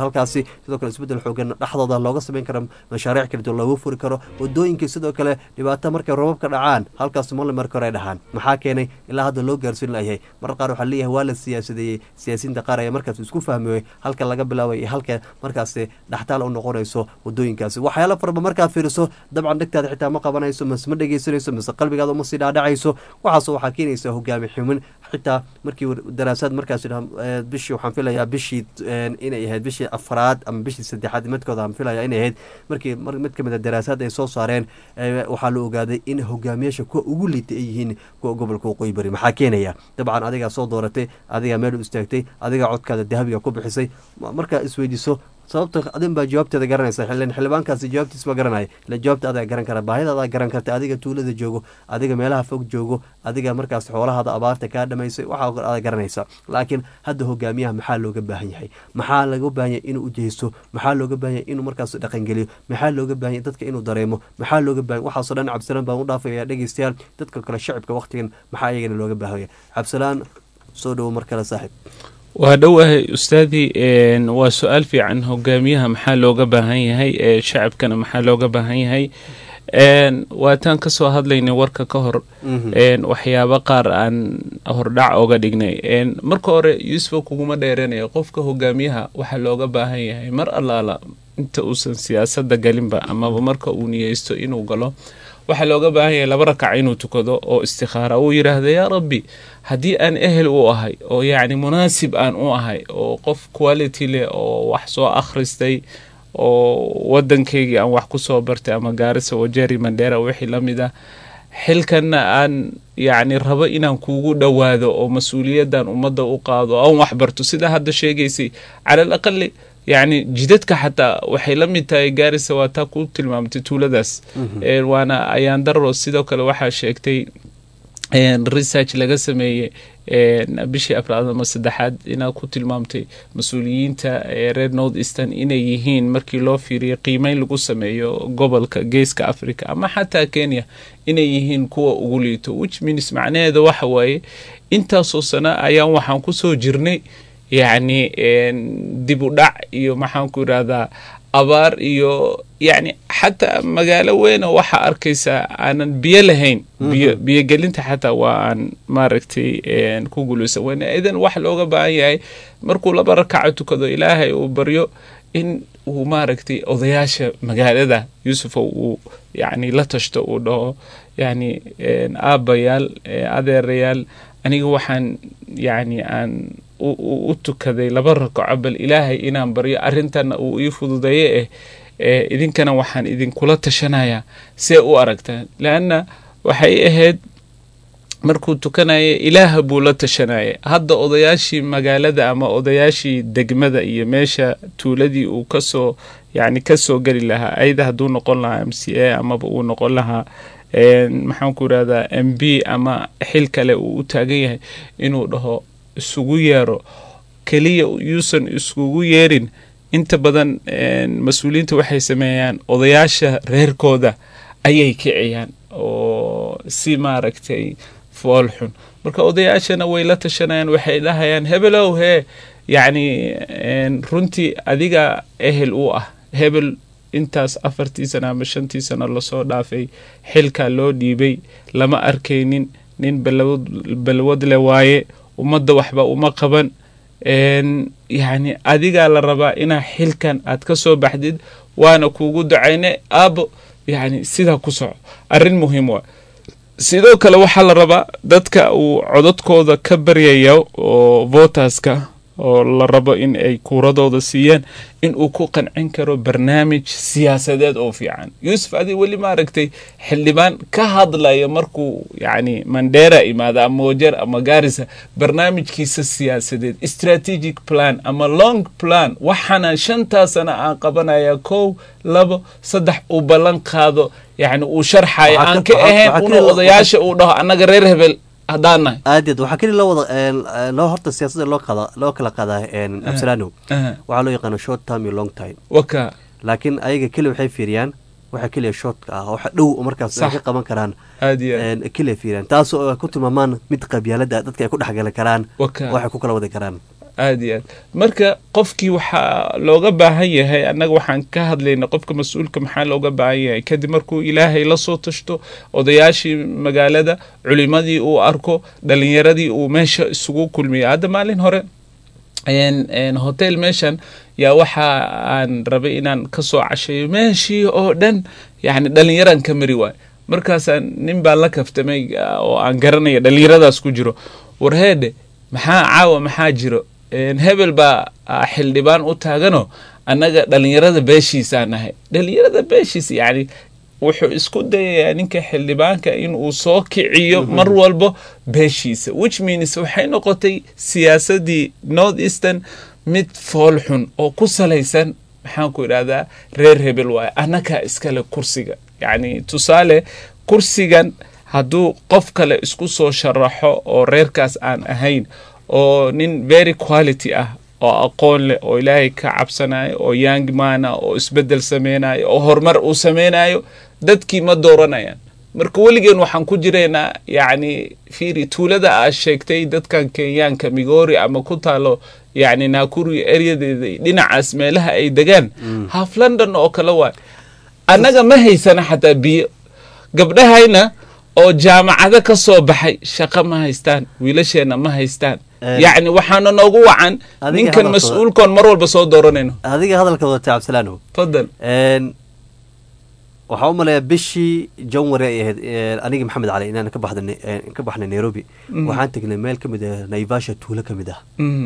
sidoo kale isbedel xoogan dhexdooda looga sameyn karo mashaariic kala duwan loogu furi karo wadooyinka sidoo kale dhibaato markay roobabka dhacaan halkaas mole marka hore ay dhahaan maxaa keenay ilaa hadda loo gaarsiin layahay marar qaar waxaa leeyahay waa la siyaasadeeyey siyaasiyiinta qaar ayaa markaas isku fahmiyey halka laga bilaabay iyo halka markaas dhaxtaal u noqonayso wadooyinkaasi waxyaalo farba markaad fiiriso dabcan dhegtaada xitaa ma qabanayso ma dhegeysanayso mise qalbigaada uma sii dhaadhacayso waxaas waxaa keenaysa hogaami xumin xitaa markii daraasaad markaas bishii waxaan filayaa bishii inay ahayd bishii afraad ama bishii saddexaad midkooda aan filaya inay ahayd markii mid kamid a daraasaad ay soo saareen waxaa la ogaaday in hogaamiyaasha kuwa ugu liitay ay yihiin kuwa gobolka waqooyi bari maxaa keenaya dabcan adigaa soo dooratay adigaa meel u istaagtay adigaa codkaada dahabiga ku bixisay markaa isweydiiso sababta adin baa jawaabteeda garanaysa xildhibaankaasi jawaabtiis ba garanaya ila jawaabta adaa garan kara baahida adaa garan karta adiga tuulada joogo adiga meelaha fog joogo adiga markaas xoolahaada abaarta kaa dhamaysay waxaa adaa garanaysa laakiin hadda hogaamiyaha maxaa looga baahan yahay maxaa laga baahan yahay inuu ujeheysto maxaa looga baahan yahay inuu markaas dhaqangeliyo maxaa looga baahan yahay dadka inuu dareemo maxaa looga baahan waxaasoo dhan cabdisalaan baan u dhaafaya dhegeystayaal dadka kale shacibka waqtigan maxaa iyagana looga baahan yahay cabdisalaan soo dhowo mar kale saaxiib waa dhowahay ustaadii waa su-aal fiican hogaamiyaha maxaa looga baahan yahay shacabkana maxaa looga baahan yahay waataan kasoo hadlaynay warka ka hor waxyaabo qaar aan hordhac oga dhignay marka hore yuusuf kuguma dheeranayo qofka hogaamiyaha waxaa looga baahan yahay mar allaala inta uusan siyaasada galinba amaba marka uu niyeysto inuu galo waxaa looga baahan yahay 2 rakac inuu tukado oo istikhaara uu yiraahdo yaa rabbi haddii aan ehel u ahay oo yacni munaasib aan u ahay oo qof quality leh oo wax soo akhristay oo wadankaygii aan wax ku soo bartay ama Gaarisa Wajari Mandera wixii la mid ah xilkana aan yacni rabo inaan kuugu dhowaado oo mas-uuliyadan ummadda u qaado aan wax barto sida hadda sheegaysay cala alaqali يعني جدتك حتى waxay la mid tahay Gaarisa waa taa ku tilmaamtay tuuladaas waana ayaan daro sidoo kale waxa sheegtay research laga sameeyay bishii afraad ama saddexaad ina ku tilmaamtay mas'uuliyiinta reer North Eastern inay yihiin markii loo fiiriyo qiimeyn lagu sameeyo gobolka geeska Afrika ama xataa Kenya inay yihiin kuwa ugu liito which means macnaheedu waxa waaye intaasoo sana ayaan waxaan ku soo jirnay يعني dib u dhac iyo maxaan ku raada abaar iyo يعني حتى magaalo weyn waxa arkaysa aanan biyo lahayn biyo gelinta xataa waan maaragtay ku guuleysan weyn idan wax looga baahan yahay markuu 2 rakac tukado ilaahay uu baryo in uu maaragtay odayaasha magaalada Yuusuf uu يعني la tashto uu dhaho يعني aabayaal adeerayaal aniga waxaan يعني aan u tukaday 2 rakac bal ilaahay inaan baryo arintana uu ii fududeeyay idinkana waxaan idinkula tashanaya si u aragtaan laana waxay ahayd markuu tukanaya ilaaha buu la tashanaya hadda odayaashii magaalada ama odayaashii degmada iyo meesha tuuladii uu kasoo yani kasoo gali lahaa ayda haduu noqon lahaa MCA ama uu noqon lahaa maxaan ku raada MB ama xil kale uu u taagan yahay inuu dhaho isugu yeero kaliya yuusan isugu yeerin inta badan mas'uuliyiinta waxay sameeyaan odayaasha reerkooda ayay kiciyaan oo si maaragtay foolxun marka odayaashana way la tashanayaan waxay dhahayaan hebelow yani runtii adiga ehel u ah hebel intaas 4 sano ama 5 sano la soo dhaafay xilka loo dhiibay lama arkaynin nin balwad le waaye ummadda waxba uma qaban يعني adiga la rabaa ina xilkan aad ka soo baxdid waana kuugu ducayne aabo يعني sida ku soco arin muhiim waa sidoo kale waxa la rabaa dadka uu codadkooda ka baryayo oo voterska oo la rabo in ay kuuradooda siiyaan in uu ku qancin karo barnaamij siyaasadeed oo fiican Yuusuf adi wali ma aragtay xildhibaan ka hadlaya markuu yani Mandera imaada ama Wajar ama Gaarisa barnaamijkiisa siyaasadeed strategic plan ama long plan waxana 5 sano aan qabanaya 1 2 3 u balan qaado yani uu sharxay aan ka ahayn uu odayaasha uu dhaho anaga reer hebel هدانا أديت وحكي لو لو هرت السياسة لو كلا قضاء أبسلانو وعلو يقانو short time و long time وكا لكن أيجا كله وحي فيريان وحكي لي short وحدو ومركز حقيقة من كران كله فيريان تاسو كنت مامان متقبيا لدا دتك يكون حاجة لكران وحكوا كلا وده كران aad iyo aad marka qofkii waxaa looga baahan yahay annaga waxaan ka hadlayna qofka mas-uulka maxaa looga baahan yahay kadib markuu ilaahay la soo tashto odayaashii magaalada culimadii uu arko dhalinyaradii uu meesha isugu kulmiya hadda maalin hore hotel meeshan yaa waxa aan rabay inaan ka soo casheeyo meeshii oo dhan yani dhalinyaran ka mari waay markaasaan nin baa la kaftamay oo aan garanaya dhalinyaradaas ku jiro warheedhe maxaa caawa maxaa jiro hebel baa xildhibaan u taagano annaga dhalinyarada beeshiisaa nahay dhalinyarada beeshiisa yani wuxuu isku dayayaa ninka xildhibaanka inuu soo kiciyo mar walbo beeshiisa which means waxay noqotay siyaasadii north eastern mid foolxun oo ku salaysan maxaan ku idhahdaa reer hebel waaye annagaa iskale kursiga yani tusaale kursigan hadduu qof kale isku soo sharaxo oo reerkaas aan ahayn oo nin very quality ah oo aqoon leh oo ilaahay ka cabsanayo oo young man ah oo isbeddel sameynayo oo horumar uu sameynayo dadkii ma dooranayaan marka weligeen waxaan ku jiraynaa yani fiiri tuulada aad sheegtay dadkan kenyaanka migori ama ku taalo yani nakuru areadeeda dhinacaas meelaha ay degaan half london oo kale waay annaga ma haysana xataa biyo gabdhahayna oo jaamacado ka soo baxay shaqo ma haystaan wiilasheena ma haystaan yani waxaana noogu wacan ninkan mas-uulkoon mar walba soo dooranayno adiga hadalkooda cabsalaano fadal waxaa u maleeyaa bishii janwari ay ahayd aniga maxamed cali inaan ka baxnay nairobi waxaan tegnay meel ka mid ah naivasha tuulo ka mid ah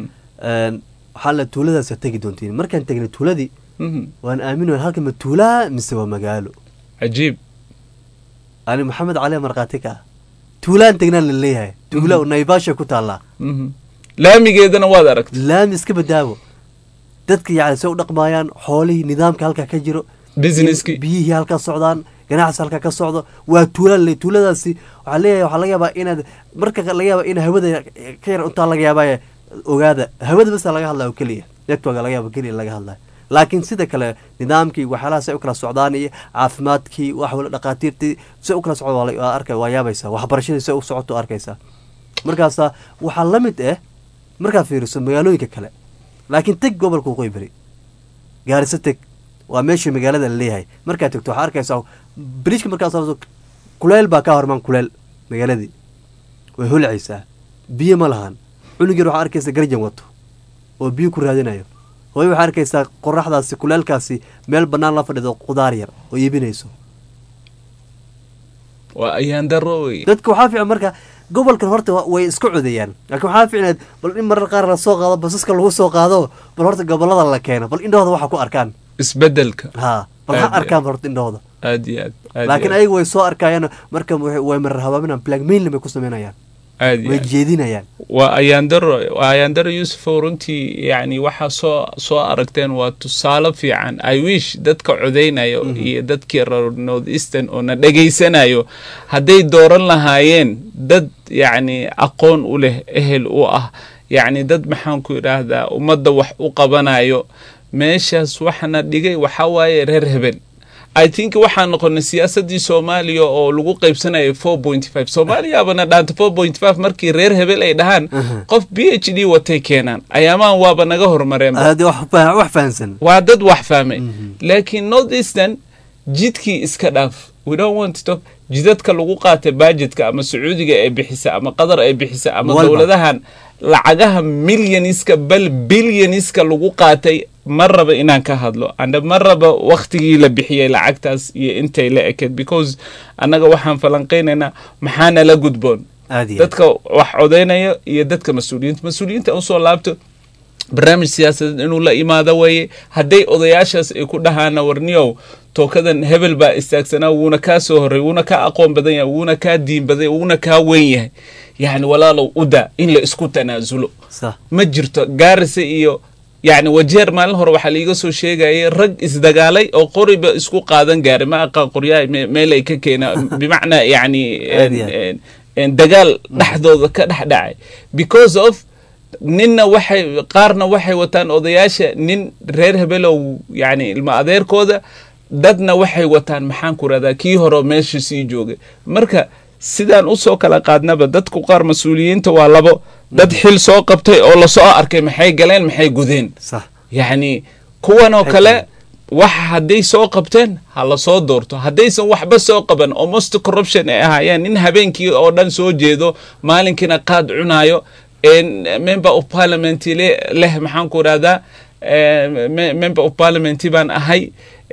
waxaa la tuuladaasa tegi doontiin markaan tegnay tuuladii waan aamin halka ma tuulaa mise waa magaalo cajiib ani maxamed cali markhaati ka ah tuulaan tegnaan la leeyahay tuula oo naivasha ku taallaa laamigeedana waad aragtay laami iska badaawo dadka yani say u dhaqmaayaan xoolihii nidaamka halkaa ka jiro businesskii biyihii halkaa socdaan ganacsi halkaa ka socdo waa tuulaan le tuuladaasi waxaa leeyahay waxaa laga yaabaa inaad marka laga yaaba in hawada ka yar untaa laga yaabaa ogaada hawada basa laga hadlayo keliya network laga yaaba keliya laga hadlayo laakiin sida kale nidaamkii waxyaalahaas ay u kala socdaan iyo caafimaadkii wax wala dhaqaatiirtii say u kala socdo waa arkay waa yaabaysaa waxbarashadii say u socoto arkaysaa markaasa waxaa la mid ah markaad fiiriso magaalooyinka kale laakiin teg gobolka waqooyi bari gaariso teg waa meeshii magaalada la leeyahay markaad tegto waxaa arkaysaa bridgeka markaas kuleel baa ka hormaan kuleel magaaladii way holcaysaa biyo ma lahan cunugeer waxaa arkaysaa garjan wato oo biyo ku raadinayo hooyo waxaa arkaysaa qoraxdaasi kuleelkaasi meel bannaan la fadhido qudaar yar oo iibinayso waa ayaan daro wey dadka waxaa fiican marka gobolkan horta way isku codeeyaan laakiin waxaa fiicneed bal in marar qaar la soo qaado basaska lagu soo qaado bal horta gobolada la keeno bal indhahooda waxa ku arkaan isbedelka ha bal ha arkaan horta indhahooda aad iyo aad laakiin ayaga way soo arkayaan marka way marar habaaminaan blackmail bay ku sameynayaan way jeedinayaan waa ayaan daro yusuf runtii yani waxaa soo aragteen waa tusaale fiican I wish dadka codeynayo iyo dadkii north eastern oo na dhegaysanayo hadday dooran lahaayeen dad yani aqoon u leh ehel u ah yani dad maxaan ku idhaahdaa ummadda wax u qabanayo meeshaas waxana dhigay waxaa waaye reer hebel I think waxaan noqonay siyaasadii Soomaaliya oo lagu qaybsanayo 4.5 Soomaaliyaabana dhaanta 4.5 markii reer hebel ay dhahaan qof PhD watay keenaan ayaamaan waaba naga hormareen wax fahansan waa dad wax fahmay laakiin North Eastern jidkii iska dhaaf we don't want to talk jidadka lagu qaatay budgetka ama Sacuudiga ay bixisa ama Qatar ay bixisa ama dawladahan lacagaha milyoniska bal bilyoniska lagu qaatay ma raba inaan ka hadlo anda ma raba waqtigii la bixiyay lacagtaas iyo intay la ekeed because annaga waxaan falanqeynaynaa maxaana la gudboon dadka wax codeynaya iyo dadka mas-uuliyiinta usoo laabto barnaamij siyaasadeed inuu la imaado weeye hadday odayaashaas ay ku dhahaana warniyow tookadan hebel baa istaagsanaa wuuna kaa soo horey wuuna kaa aqoon badan yahay wuuna kaa diin badan wuuna kaa weyn yahay yani walaalow uda in la isku tanaasulo ma jirto gaarisa iyo يعني وجير مالن هور waxa liiga soo sheegay rag isdagaalay oo qoriba isku qaadan gaaray ma aqaan qoryahay meel ay ka keenaa bimacna yani dagaal dhaxdooda ka dhaxdhacay because of ninna waxay qaarna waxay wataan odayaasha nin reer hebelow yani ilma adeerkooda dadna waxay wataan maxaan ku radaa kii hore meesha sii joogay marka sidaan u soo kala qaadnaba dadku qaar mas'uuliyiinta waa labo dad xil soo qabtay oo la soo arkay maxay galeen maxay gudeen yacni kuwan oo kale waxa hadday soo qabteen ha la soo doorto haddaysan waxba soo qaban oo most corruption ay ahaayeen nin habeenkii oo dhan soo jeedo maalinkiina qaad cunaayo member of parliament leh maxaan ku rahdaa member of parliament baan ahay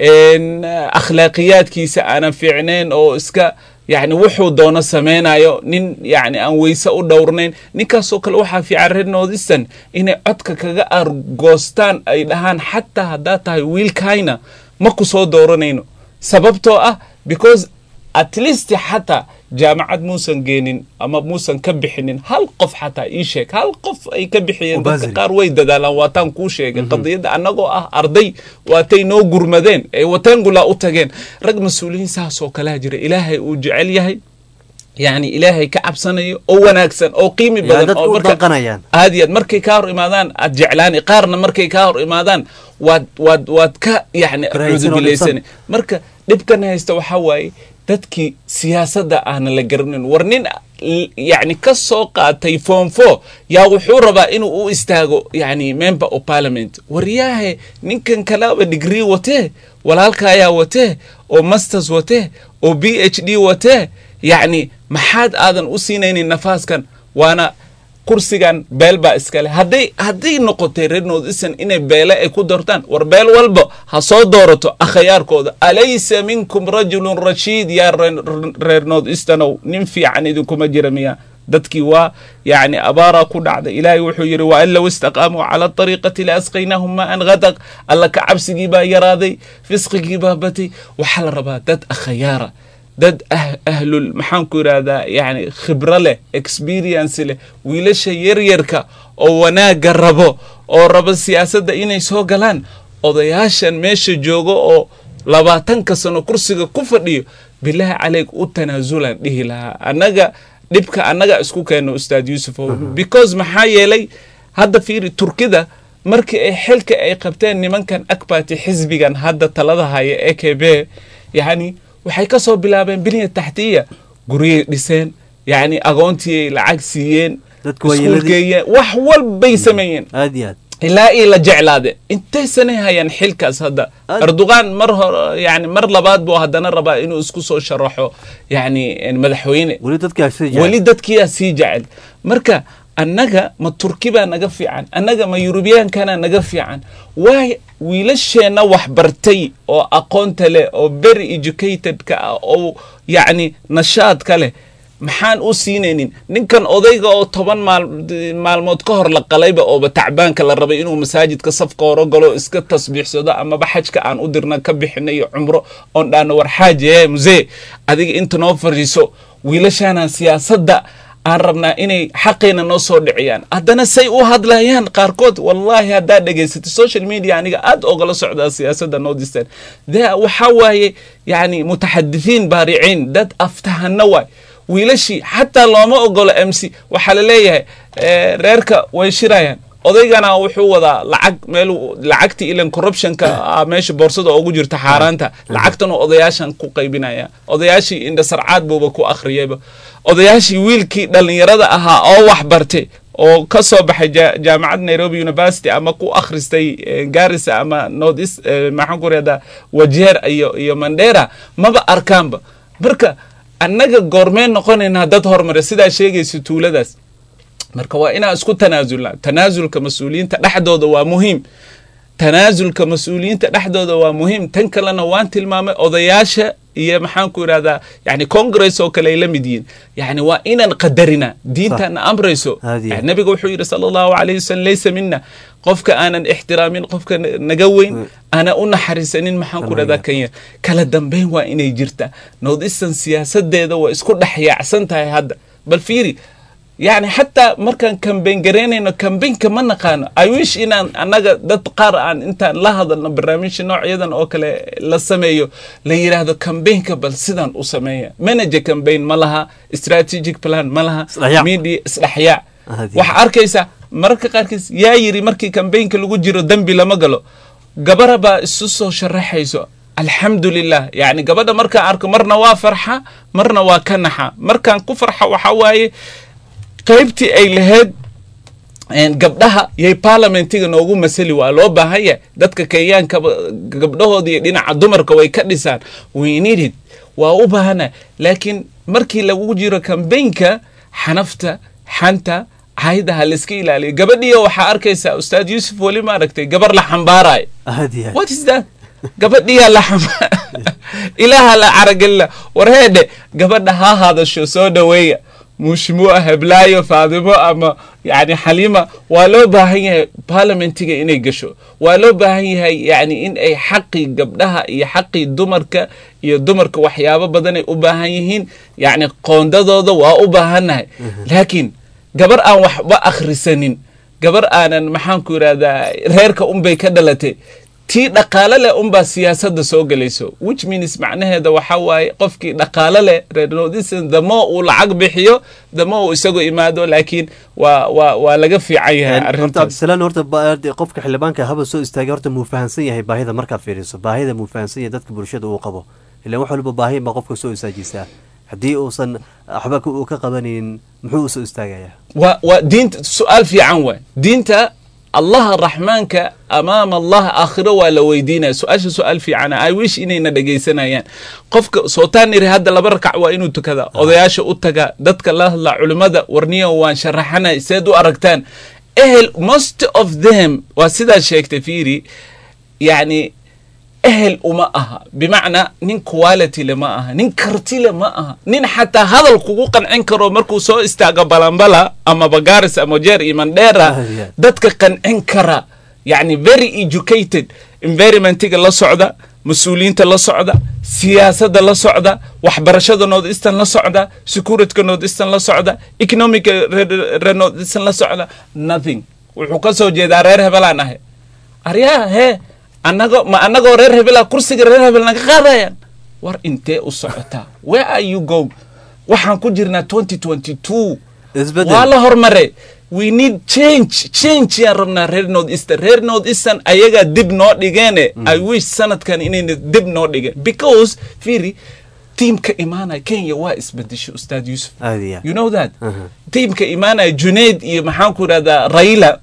akhlaaqiyaadkiisa aanan fiicnayn oo iska يعني وحو دونا سمينايو نين يعني أن ويسا او دورنين نيكاسو كل وحا في عرين نوديستان إني عدك كغا أرغوستان أي دهان حتى هداتا ويل كاينا ماكو سو دورنينو سببتو because at least حتى جامعة موسى جينين أما موسى كبحنين هل قف حتى إيشيك هل قف أي كبحين قار ويدا دالا واتان كوشيك قضية أنغو أرضي واتي نو قرمدين أي واتان قلا أتاقين رقم مسؤولين ساسو كلاجر إلهي وجعليهي يعني إلهي كعب سنة أو وناكسن أو قيمي بدن أو مركي هذه مركي كار إمادان الجعلاني قارنا مركي كار إمادان واد كا يعني أعوذ بالله سنة مركي نبكنا يستوى حواي dadkii siyaasadda aan la garanin warnin yani ka soo qaatay form 4 yaa wuxuu rabaa inuu u istaago yani member of parliament wariyaahe ninkan kala degree wate walaalka ayaa wate oo masters wate oo PhD wate yani maxaad aadan u siinaynin nafaaskan waana kursigan beel baa iskale hadday noqotay reer noodisan inay beele ay ku doortaan war beel walba ha soo doorato akhyaarkooda alaysa minkum rajulun rashid ya reer noodistanow nin fiican idinkuma jira miya dadkii waa yani abaara ku dhacday ilaahay wuxuu yiri wa alla wastaqamu ala tariqati la asqaynahum ma an ghadaq alla ka cabsigii baa yaraaday fisqigii baa batay waxa la rabaa dad akhyaara dad ahlul maxaan ku yiraahdaa yani khibra leh experience leh wiilasha yaryarka oo wanaaga rabo oo rabo siyaasadda inay soo galaan odayaashan meesha joogo oo 20 sano kursiga ku fadhiyo billahi calayk u tanaazulan dhihi lahaa anaga dhibka anaga isku keeno ustaad Yusuf because maxaa yeelay hadda fiiri Turkida markii ay xilka ay qabteen nimankan akbaati xisbigan hadda talada haya AKP yani waxay ka soo bilaabeen biniya taxtiya guriye dhiseen yani agoontii lacag siiyeen iskuulkeeyeen wax walbay sameeyeen ilaa ila jeclaade intay sanayaan xilkaas hadda Erdogan mar yani mar labaad buu hadana rabaa inuu isku soo sharaxo yani madaxweyne wali dadkii sii jecel marka annaga ma Turki baa naga fiican annaga ma European kana naga fiican way wiilasheena wax bartay oo aqoonta leh oo very educated ka oo yani nashaad kale maxaan u siinaynin ninkan odayga oo 10 maalmood ka hor la qalayba oo tacbaanka la rabay inuu masaajidka safka hore galo iska tasbiixsado ama baxajka aan u dirna ka bixinay umro on dhaana war xaaje musee adiga inta noo fariiso wiilashaana siyaasadda aan rabnaa inay xaqeena noo soo dhiciyaan haddana say u hadlayaan qaarkood wallahi haddaa dhegaysatay social media aniga aad ogala socdaa siyaasadda noodistan waxa waaye yani mutaxadithiin baariciin dad aftahana waay wiilashii xataa looma ogolo MC waxaa la leeyahay reerka way shirayaan odaygana wuxuu wadaa lacag meel lacagtii ilan corruptionka meesha boorsada ugu jirta xaaraanta lacagtan odayaashan ku qaybinaya odayaashii inda sarcaad buuba ku akhriyayba odayaashii wiilkii dhalinyarada ahaa oo wax bartay oo ka soo baxay jaamacad Nairobi University ama ku akhristay Garissa ama Northeast maxaan ku reedaa Wajeer iyo Mandera maba arkaanba marka annaga goormeen noqonayna dad horumar sida sheegayso tuuladaas marka waa inaa isku tanaazulna tanaazulka mas'uuliyiinta dhaxdooda waa muhiim tanaazulka mas'uuliyiinta dhaxdooda waa muhiim tan kalena waan tilmaamay odayaasha iyo maxaan ku yiraahdaa yani congress oo kale la mid yihiin yani waa inaan qadarina diintana amrayso nabiga wuxuu yiri sallallahu alayhi wasallam laysa minna qofka aanan ixtiraamin qofka naga weyn ana u naxariisanin maxaan ku yiraahdaa kanya kala dambeyn waa inay jirta noodisan siyaasadeeda waa isku dhaxyaacsan tahay hadda bal fiiri يعني حتى مركان كامبين جرينينو كامبين كمان نقانو I wish إن أنا دت قارئ أنت لا هذا البرنامج نوع يدن أوكله لسميه ليرى هذا كامبين قبل سدان أسميه منج كامبين ملها استراتيجيك بلان ملها ميدي إصلاحية وحركيسة مركز يا يري مركي كامبين كل وجرو دنبي لما قالوا جبربا السوسو شرحيسو الحمد لله يعني قبل مركا أرك مرنا وافرحة مرنا وكنحة مركان كفرحة وحواي qaybtii ay lahayd gabdhaha yay parliamentiga noogu masali waa loo baahan yahay dadka kenyaanka gabdhahooda iyo dhinaca dumarka way ka dhisaan we need it waa u baahana laakiin markii lagu jiro kambaynka xanafta xanta haydaha la iska ilaaliyo gabadhiyo waxaa arkaysaa ustaad yuusuf weli ma aragtay gabar la xambaarayo what is that gabadhiyaa la ilaaha la caragelina warheedhe gabadha ha hadasho soo dhaweeya mushmuua heblaayo faadimo ama yani xaliima waa loo baahan yahay parliamentiga inay gasho waa loo baahan yahay yani in ay xaqii gabdhaha iyo xaqii dumarka iyo dumarka waxyaabo badanay u baahan yihiin yani qoondadooda waa u baahannahay laakiin gabar aan waxba akhrisanin gabar aanan maxaanku yidhahdaa reerka unbay ka dhalatay tii dhaqaale leh unbaa siyaasadda soo gelayso which means macnaheeda waxaa waaye qofkii dhaqaale leh reernodisan damo uu lacag bixiyo damo uu isagoo imaado laakiin waa laga fiican yahay arrintaas abdisalaan horta qofka xildhibaanka haba soo istaagay horta muu fahansan yahay baahida markaad fiiriso baahida muu fahansan yahay dadka bulshada uu qabo ilaan wax waliba baahin baa qofka soo istaajisaa haddii uusan waxba uu ka qabanaynin muxuu usoo istaagayaa waa diinta su-aal fiican waay diinta الله الرحمن أمام الله آخره ولا ويدينا سؤال في عنا I wish إننا دقيسنا يعني قفك صوتان نري هذا لبركع وإنه تكذا أضياش أتجا دتك الله لا علماء ورنيه وان شرحنا سيدو أركتان most of them وسيدا شيء تفيري يعني أمائها بمعنى نين كواليتي لمائها نين كرتي لمائها نين حتى هذا الحقوق انكروا مركو سو استقبلان بلا اما بقارس اما جير ايمان ديرا دتك قن انكرا يعني very educated environment لا سعودة مسؤولين لا سعودة سياسة لا سعودة وحبرشة نود استن لا سعودة security نود استن لا سعودة economic نود استن لا سعودة nothing وحقوق جيدا ريرها بلا نهي أريا هي anagoo reer hebela kursiga reer hebel naga qaadayaan war intee u socotaa where are you going waxaan ku jirnaa 2022 waa la hormare we need change yaan rabnaa reer north eastern ayagaa dib noo dhigeene I wish sanadkan inayna dib noo dhigeen because firi tiimka imaanaya Kenya waa isbedesho ustaad Yusuf you know that tiimka imaanaya Junaid iyo maxaan ku yiraahdaa Raila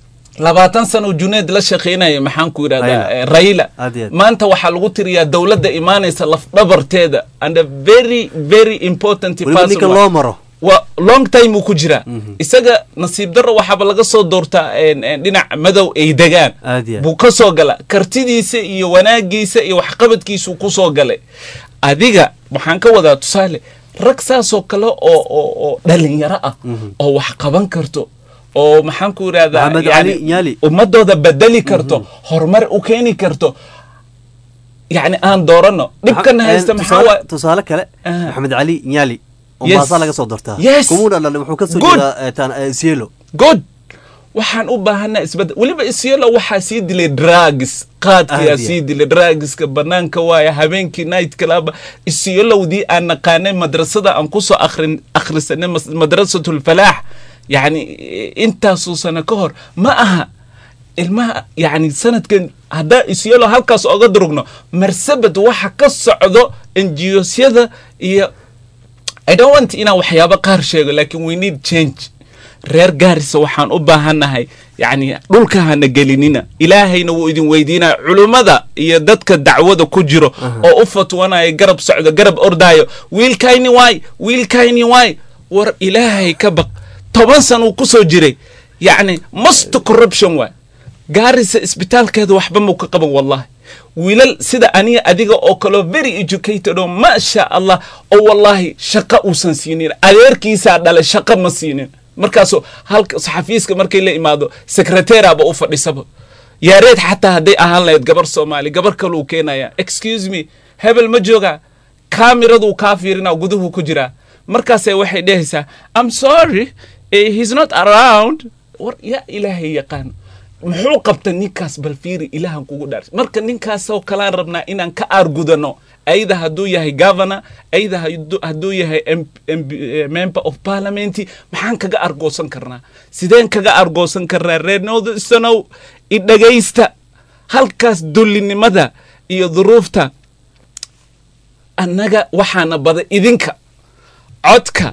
20 sano Junaid la shaqeynaya maxaan ku yiraahdaa Raila maanta waxa lagu tiriyaa dawladda imaanaysa laf dhabarteeda and a very important person wa long time uu ku jira isaga nasiib darro waxaba laga soo doortaa dhinac madow ay degaan buu ka soo gala kartidiisa iyo wanaagiisa iyo waxqabadkiisu ku soo galay adiga waxaan ka wadaa tusaale rag saasoo kale oo dhalinyaro ah oo wax qaban karto oo maxaan ku yiraahdaa yani ummadooda bedeli karto horumar u keeni karto yani aan doorano dhibkan haysta maxaa waa tusaale kale Maxamed Ali Nyali وما laga soo dortaa kumun alla wuxuu ka soo jeedaa Isiolo good waxaan u baahanaa isbad waliba Isiolo waxa sii dilay drugs qaadkiya sii dilay drugska banaanka waaya habeenkii night club Isiolo wadii aan naqaanay madrasada aan ku soo akhrisanay madrasatul falah yani intaasoo sano ka hor ma aha ilmaha yani sanadkan hada Isiolo halkaas oga durugno marsabad waxa ka socdo NGOsyada iyo I don't want ina waxyaabo qaar sheego laakiin we need change reer Gaarisa waxaan u baahanahay yani dhulka hana gelinina ilaahayna wuu idin weydiinaa culimada iyo dadka dacwada ku jiro oo u fatwanaya garab socdo garab ordaayo wiilkayni waay war ilaahay ka baq 10 sano ku soo jiray yani most corruption waay Gaarisa isbitaalkeeda waxba ma ka qaban wallahi wiilal sida aniga adiga oo kale very educated oo ma sha Allah oo wallahi shaqo uusan siinin adeerkiisa dhalay shaqo ma siinin markaas halka saxafiiska markay la imaado secretary aba u fadhisaba yaareed xataa haday ahaan lahayd gabar Soomaali gabar kale uu keenaya excuse me hebel ma jooga kaamiradu ka fiirina guduhu ku jira markaas ay waxay dhahaysaa I'm sorry he's not around war ya ilaahay yaqaan muxuu qabta ninkaas bal fiiri ilaahan kugu dhaar marka ninkaas oo kala rabnaa inaan ka argudano ayda haduu yahay governor ayda haduu yahay member of parliament maxaan kaga argoosan karnaa sideen kaga argoosan karnaa reernooda isanow idagaysta halkaas dullinimada iyo duruufta annaga waxaana bada idinka codka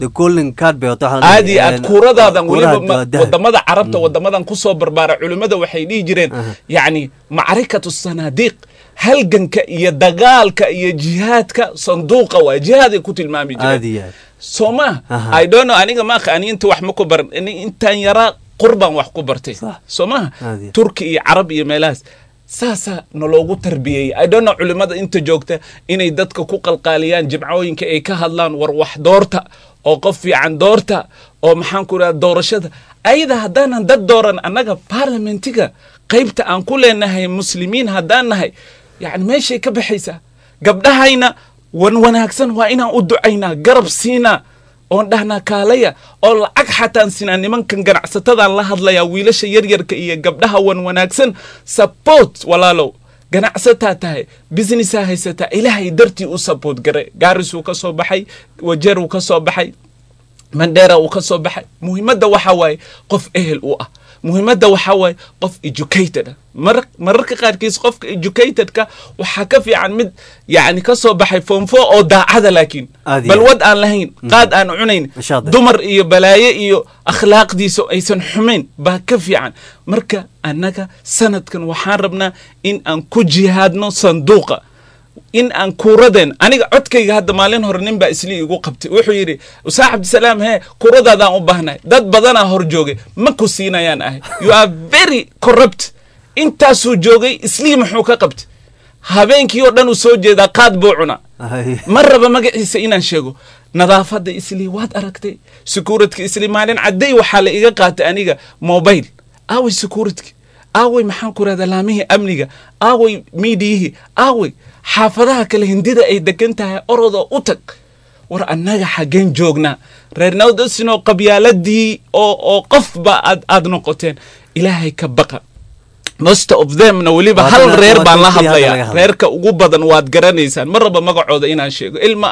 aad iyo aad kuuradaadan weliba wadamada carabta wadamadan kusoo barbaara culimmada waxay dhihi jireen yacni macrikatu sanaadiiq halganka iyo dagaalka iyo jihaadka sanduuqa waa jihaaday ku tilmaami jireen soo ma I don't know aniga maaqa ani inta wax ma ku baran intaan yaraa qurban wax ku bartay soo ma turki iyo carab iyo meelahaas saasa naloogu tarbiyey I don't know culimada inta joogta inay dadka ku qalqaaliyaan jimcooyinka ay ka hadlaan war wax doorta oo qof fiican doorta oo maxaan ku raad doorashada ayada haddaanan dad dooran annaga parliamentiga qaybta aan ku leenahay muslimiin haddaan nahay yani meeshay ka baxaysaa gabdhahayna wanaagsan waa inaan u ducaynaa garab siinaa oon dhahnaa kaalaya oo lacag xataan sinaa nimankan ganacsatadaan la hadlayaa wiilasha yaryarka iyo gabdhaha wanaagsan support walaalow ganacsataa tahay businessaa haysataa ilaahay dartii u support gare gaarisuu ka soo baxay wajeer uu ka soo baxay mandheera uu ka soo baxay muhiimadda waxaa waaye qof ehel u ah muhiimadda waxaa waaye qof educated mararka qaarkiis qofka educatedka waxaa ka fiican mid yani ka soo baxay form 4 oo daacada laakiin balwad aan lahayn qaad aan cunayn dumar iyo balaaye iyo akhlaaqdiisa aysan xumayn baa ka fiican marka annaga sanadkan waxaan rabnaa in aan ku jihaadno sanduuqa in aan kuuradeen aniga codkayga hadda maalin hore nin baa isli igu qabtay wuxuu yidhi usaa cabdisalaam hee kuuradaadaan u baahnahay dad badanaa hor joogay ma ku siinayaan ahay you are very corrupt intaasuu joogay islii muxuu ka qabtay habeenkii oo dhan uu soo jeedaa qaad buu cunaa ma raba magaciisa inaan sheego nadaafadda islii waad aragtay sekuuradka islii maalin cadday waxaa la iga qaatay aniga mobile aaway sekuuradki aaway maxaan ku rahdaa laamihii amniga aaway miidiyihii aaway xaafadaha kale hindida ay degan tahay orodoo u tag war annaga xaggeen joognaa reer nawdasinoo qabyaaladii oo qofba aad noqoteen ilaahay ka baqa most of themna weliba hal reer baan la hadlayaa reerka ugu badan waad garanaysaan ma raba magacooda inaan sheego ilma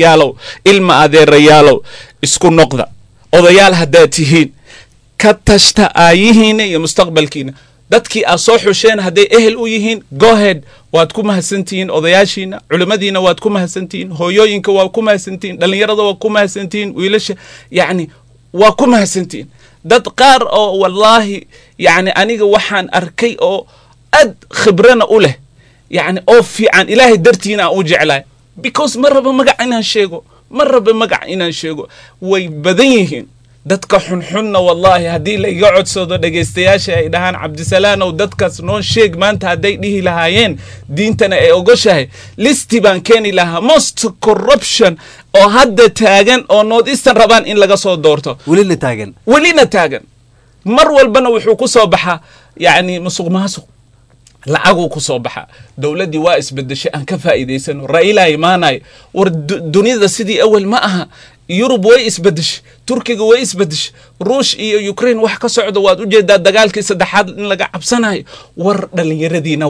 adeerayaalow isku noqda odayaal haddaad tihiin ka tashta aayihiina iyo mustaqbalkiina dadkii aad soo xusheen hadday ehel u yihiin gohead waad ku mahadsantihiin odayaashiina culimmadiina waad ku mahadsantihiin hooyooyinka waa ku mahadsantihiin dhallinyarada waa ku mahadsantihiin wiilasha yacni waa ku mahadsantihiin dad qaar oo wallaahi yacni aniga waxaan arkay oo aad khibrana u leh yacni oo fiican ilaahay dartiina aan u jeclahay because ma raba magac inaan sheego way badan yihiin dadka xunxunna wallaahi haddii la iga codsado dhegaystayaasha ay dhahaan cabdisalaanow dadkaas noo sheeg maanta hadday dhihi lahaayeen diintana ay ogoshahay listi baan keeni lahaa most corruption oo hadda taagan oo northeastern rabaan in laga soo doorto welina taagan mar walbana wuxuu ku soo baxaa yacni musuq maasuq lacaguu ku soo baxa dowladdii waa isbedeshay aan ka faa'iidaysano ra'iilaa imaanayo war dunida sidii awal ma aha yurub way isbedeshay turkiga way isbedeshay ruush iyo ukraine wax ka socdo waad u jeedaa dagaalkii saddexaad in laga cabsanayo war dhallinyaradiina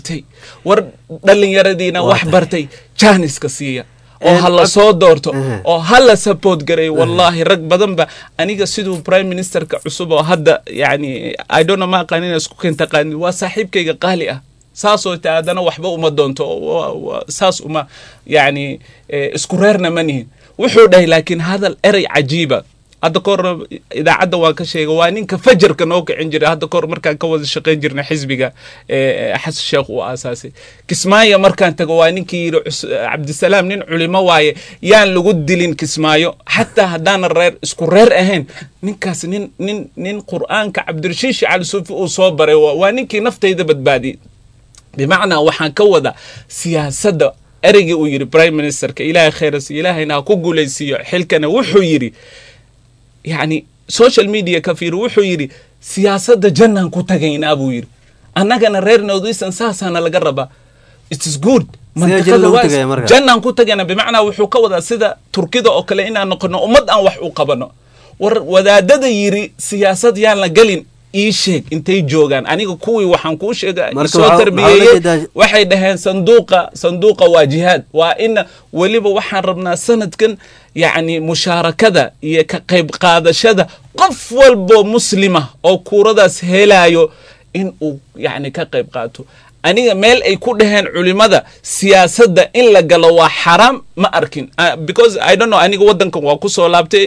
wax bartay jaaniska siiya oo ha la soo doorto oo ha la support gareeyo wallaahi rag badan ba aniga siduu prime ministerka cusub oo hadda yani I don't know ma aqaanin isku keenta qaani waa saaxiibkayga qaali ah saasoo taadana waxba uma doonto saas uma yani isku reerna manihin wuxuu dhahay laakiin hadal erey cajiiba hadda kahor idaacadda waan ka sheegay waa ninka fajarka noo kicin jiray hadda kahor markaan ka wada shaqayn jirnay xisbiga xasan sheekh uu aasaasay kismaayo markaan tago waa ninkii yidhi cabdisalaam nin culimo waaye yaan lagu dilin kismaayo xataa haddaanan reer isku reer ahayn ninkaas nin qur'aanka cabdirashiishi cali suufi uu soo baray waa ninkii naftayda badbaadiyey bimacnaa waxaan ka wada siyaasadda ereygii uu yidhi prime ministerka ilaahay khayrasiiyo ilaahayna ha ku guulaysiiyo xilkana wuxuu yidhi يعني social media كفير وحو يري سياسة جنان كتغينا أبو يري أنا كان رير نوديسن ساسانا لقربا it is good جنان كتغينا بمعنى وحو كودا سيدا تركيدا أو كلاينا نقنا أمد أن وحو قبنا ودادة يري سياسة يان لقلين إيشيك انتي جوغان أنيقو كوي وحان كوشيغا سو تربية waxay dhaheen sanduuqa waa jihaad waa in waliba waxaan rabnaa sanadkan yani musharakada iyo ka qayb qaadashada qof walbo muslima oo kuuradaas helayo in uu yacni ka qayb qaato aniga meel ay ku dhaheen culimada siyaasadda in la galo waa xaraam ma arkin because I don't know aniga waddankan waa ku soo laabtay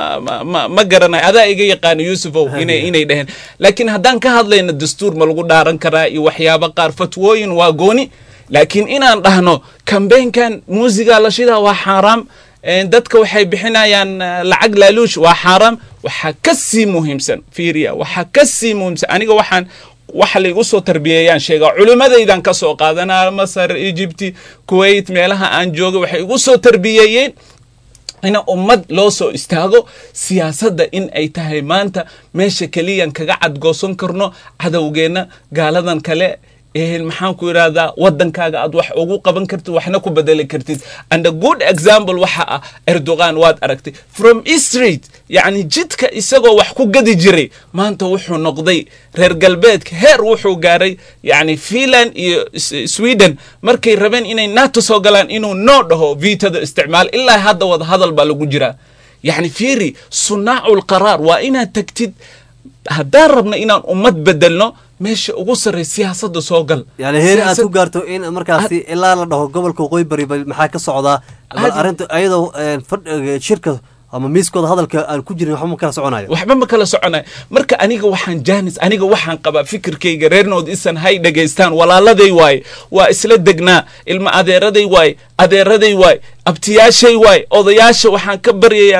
ma garanay adaa iga yaqaano yuusufow inay dhaheen laakiin haddaan ka hadlayno dastuur ma lagu dhaaran karaa iyo waxyaabo qaar fatwooyin waa gooni laakiin inaan dhahno kambeynkan muusiga la shidaa waa xaaraam dadka waxay bixinayaan lacag laaluush waa xaaraam waxaa ka sii muhiimsan fiiriya waxaa ka sii muhiimsan aniga waxa la igu soo tarbiyeeyaan sheega culimadaydan ka soo qaadanaa Masar Egypt Kuwait meelaha aan jooga waxay igu soo tarbiyeeyeen in ummad loo soo istaago siyaasadda in ay tahay maanta meesha kaliyan kaga cadgoosan karno cadawgeena gaaladan kale maxaan ku yiraahdaa wadankaaga aad wax ugu qaban kartid waxna ku bedeli kartid and a good example waxa ah Erdogan waad aragtay from Street yani jidka isagoo wax ku gadi jiray maanta wuxuu noqday reer galbeedka heer wuxuu gaaray yani Finland iyo Sweden markay rabeen inay NATO soo galaan inuu noo dhaho viitada isticmaal ilaa hadda wada hadal baa lagu jiraa yani fiiri sunaacul qaraar waa inaad tagtid haddaan rabna inaan ummad bedelno meesha ugu sarreey siyaasadda soo gal yani heer aad ku gaarto in markaasi ilaa la dhaho gobolka Waqooyi Bari maxaa ka socdaa arinta ayadoo shirka ama miiskooda hadalka aan ku jirin waxba ma kala soconayo marka aniga waxaan qabaa fikirkayga reer North Eastern hay dhageystaan walaaladay waay waa isla degnaa ilma adeeraday waay abtiyaashay waay odayaasha waxaan ka baryayaa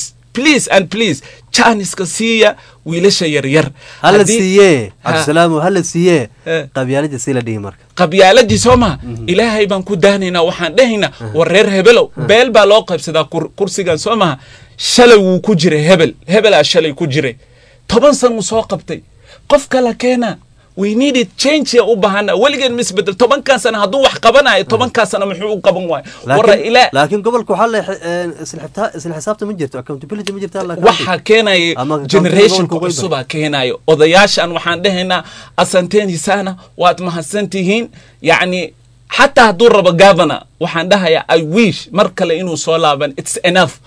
please jaaniska siiya wiilasha yaryar hala siiye absalaamu hala siiye qabyaaladii si la dhihi marka qabyaaladii sooma ilaahay baan ku daanaynaa waxaan dhahaynaa war reer hebelow beel baa loo qaybsadaa kursigan sooma shalay wuu ku jiray hebelaa shalay ku jiray 10 sano soo qabtay qof kala keena we need it change u baahana waligeed misbedel 10 sano hadduu wax qabanayo 10 sano muxuu u qaban waay laakiin gobolka waxa la isla xisaabta ma jirto accountability ma jirto waxa keenay generation cusub keenayo odayaashan waxaan dhahaynaa asanteeni sana waad mahadsantihiin yani حتى هدور ربا governor وحان دهيا I wish مركل إنو صلابا it's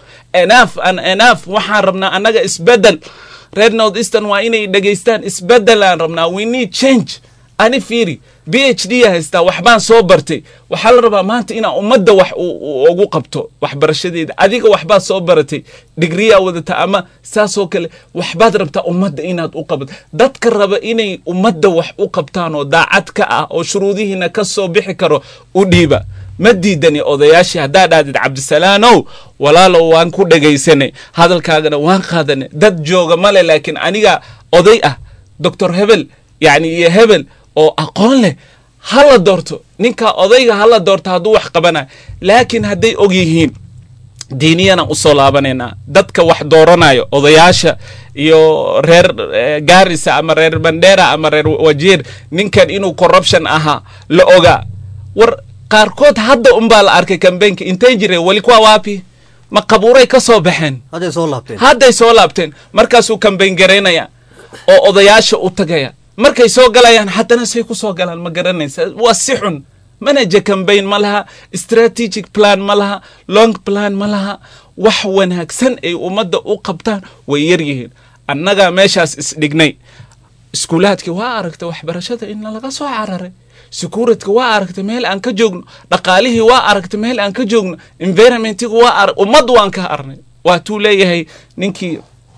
enough وحان ربنا أناقا اسبدل Red North Eastern وإني دقيستان اسبدل أن ربنا we need change أنا فيري PhD هستا وحبان صوبرتي وحال ربا مانت إنا أمد وقو قبتو وحبر الشديد أذيك وحبان صوبرتي دقريا وذتا أما ساسو كله وحباد ربتا أمد إنا تقبت دادكر ربا إني أمد وحقو قبتانو داعتك أو شروطيه نكسو بحكرو وديبا مديدني odayaashii hadaa dhaadid Cabdisalaanow walaalo waan ku dhageysanay hadalkaagana waan qaadanay dad jooga male laakiin aniga oday ah Dr. Hebel yani iyo Hebel oo aqoon leh hala doorto ninka odayga hala doorto haduu wax qabana laakiin haday og yihiin diiniyana u soo laabanayna dadka wax dooranayo odayaasha iyo reer Gaarisa ama reer Bandera ama reer Wajir ninkan inuu corruption aha la oga war qaarkood hadda baa la arkay campaign-ka intay jireen wali kuwa waapi ma qabuuray ka soo baxeen hadday soo laabteen markaasuu campaign gareynaya oo odayaasha u tagaya markay soo galayaan haddana say ku soo galaan ma garanaysa waa si xun manager campaign ma laha strategic plan ma laha long plan ma laha wax wanaagsan ay ummadda u qabtaan way yar yihiin annaga meeshaas isdhignay iskuulaadkii waa aragtay waxbarashada in laga soo cararay security waa aragtay meel aan ka joogno dhaqaalihii waa aragtay meel aan ka joogno environmentigu waa arag ummad waan ka arnay waa tuu leeyahay ninkii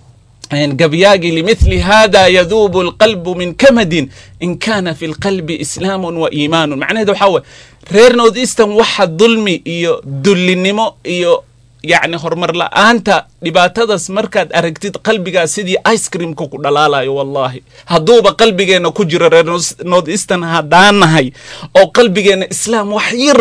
قبياقي لمثل هذا يذوب القلب من كمد إن كان في القلب إسلام وإيمان معنى هذا حاول رير نورث إيسترن واحد ظلمي إيو دل النمو إيو يعني هرمر لا أنت لباتدس مركز أركتيد قلبك سيدي آيس كريم كوكو دلالا والله هدوب قلبك إنه كجر رير نورث إيسترن هدان هاي أو قلبك إنه إسلام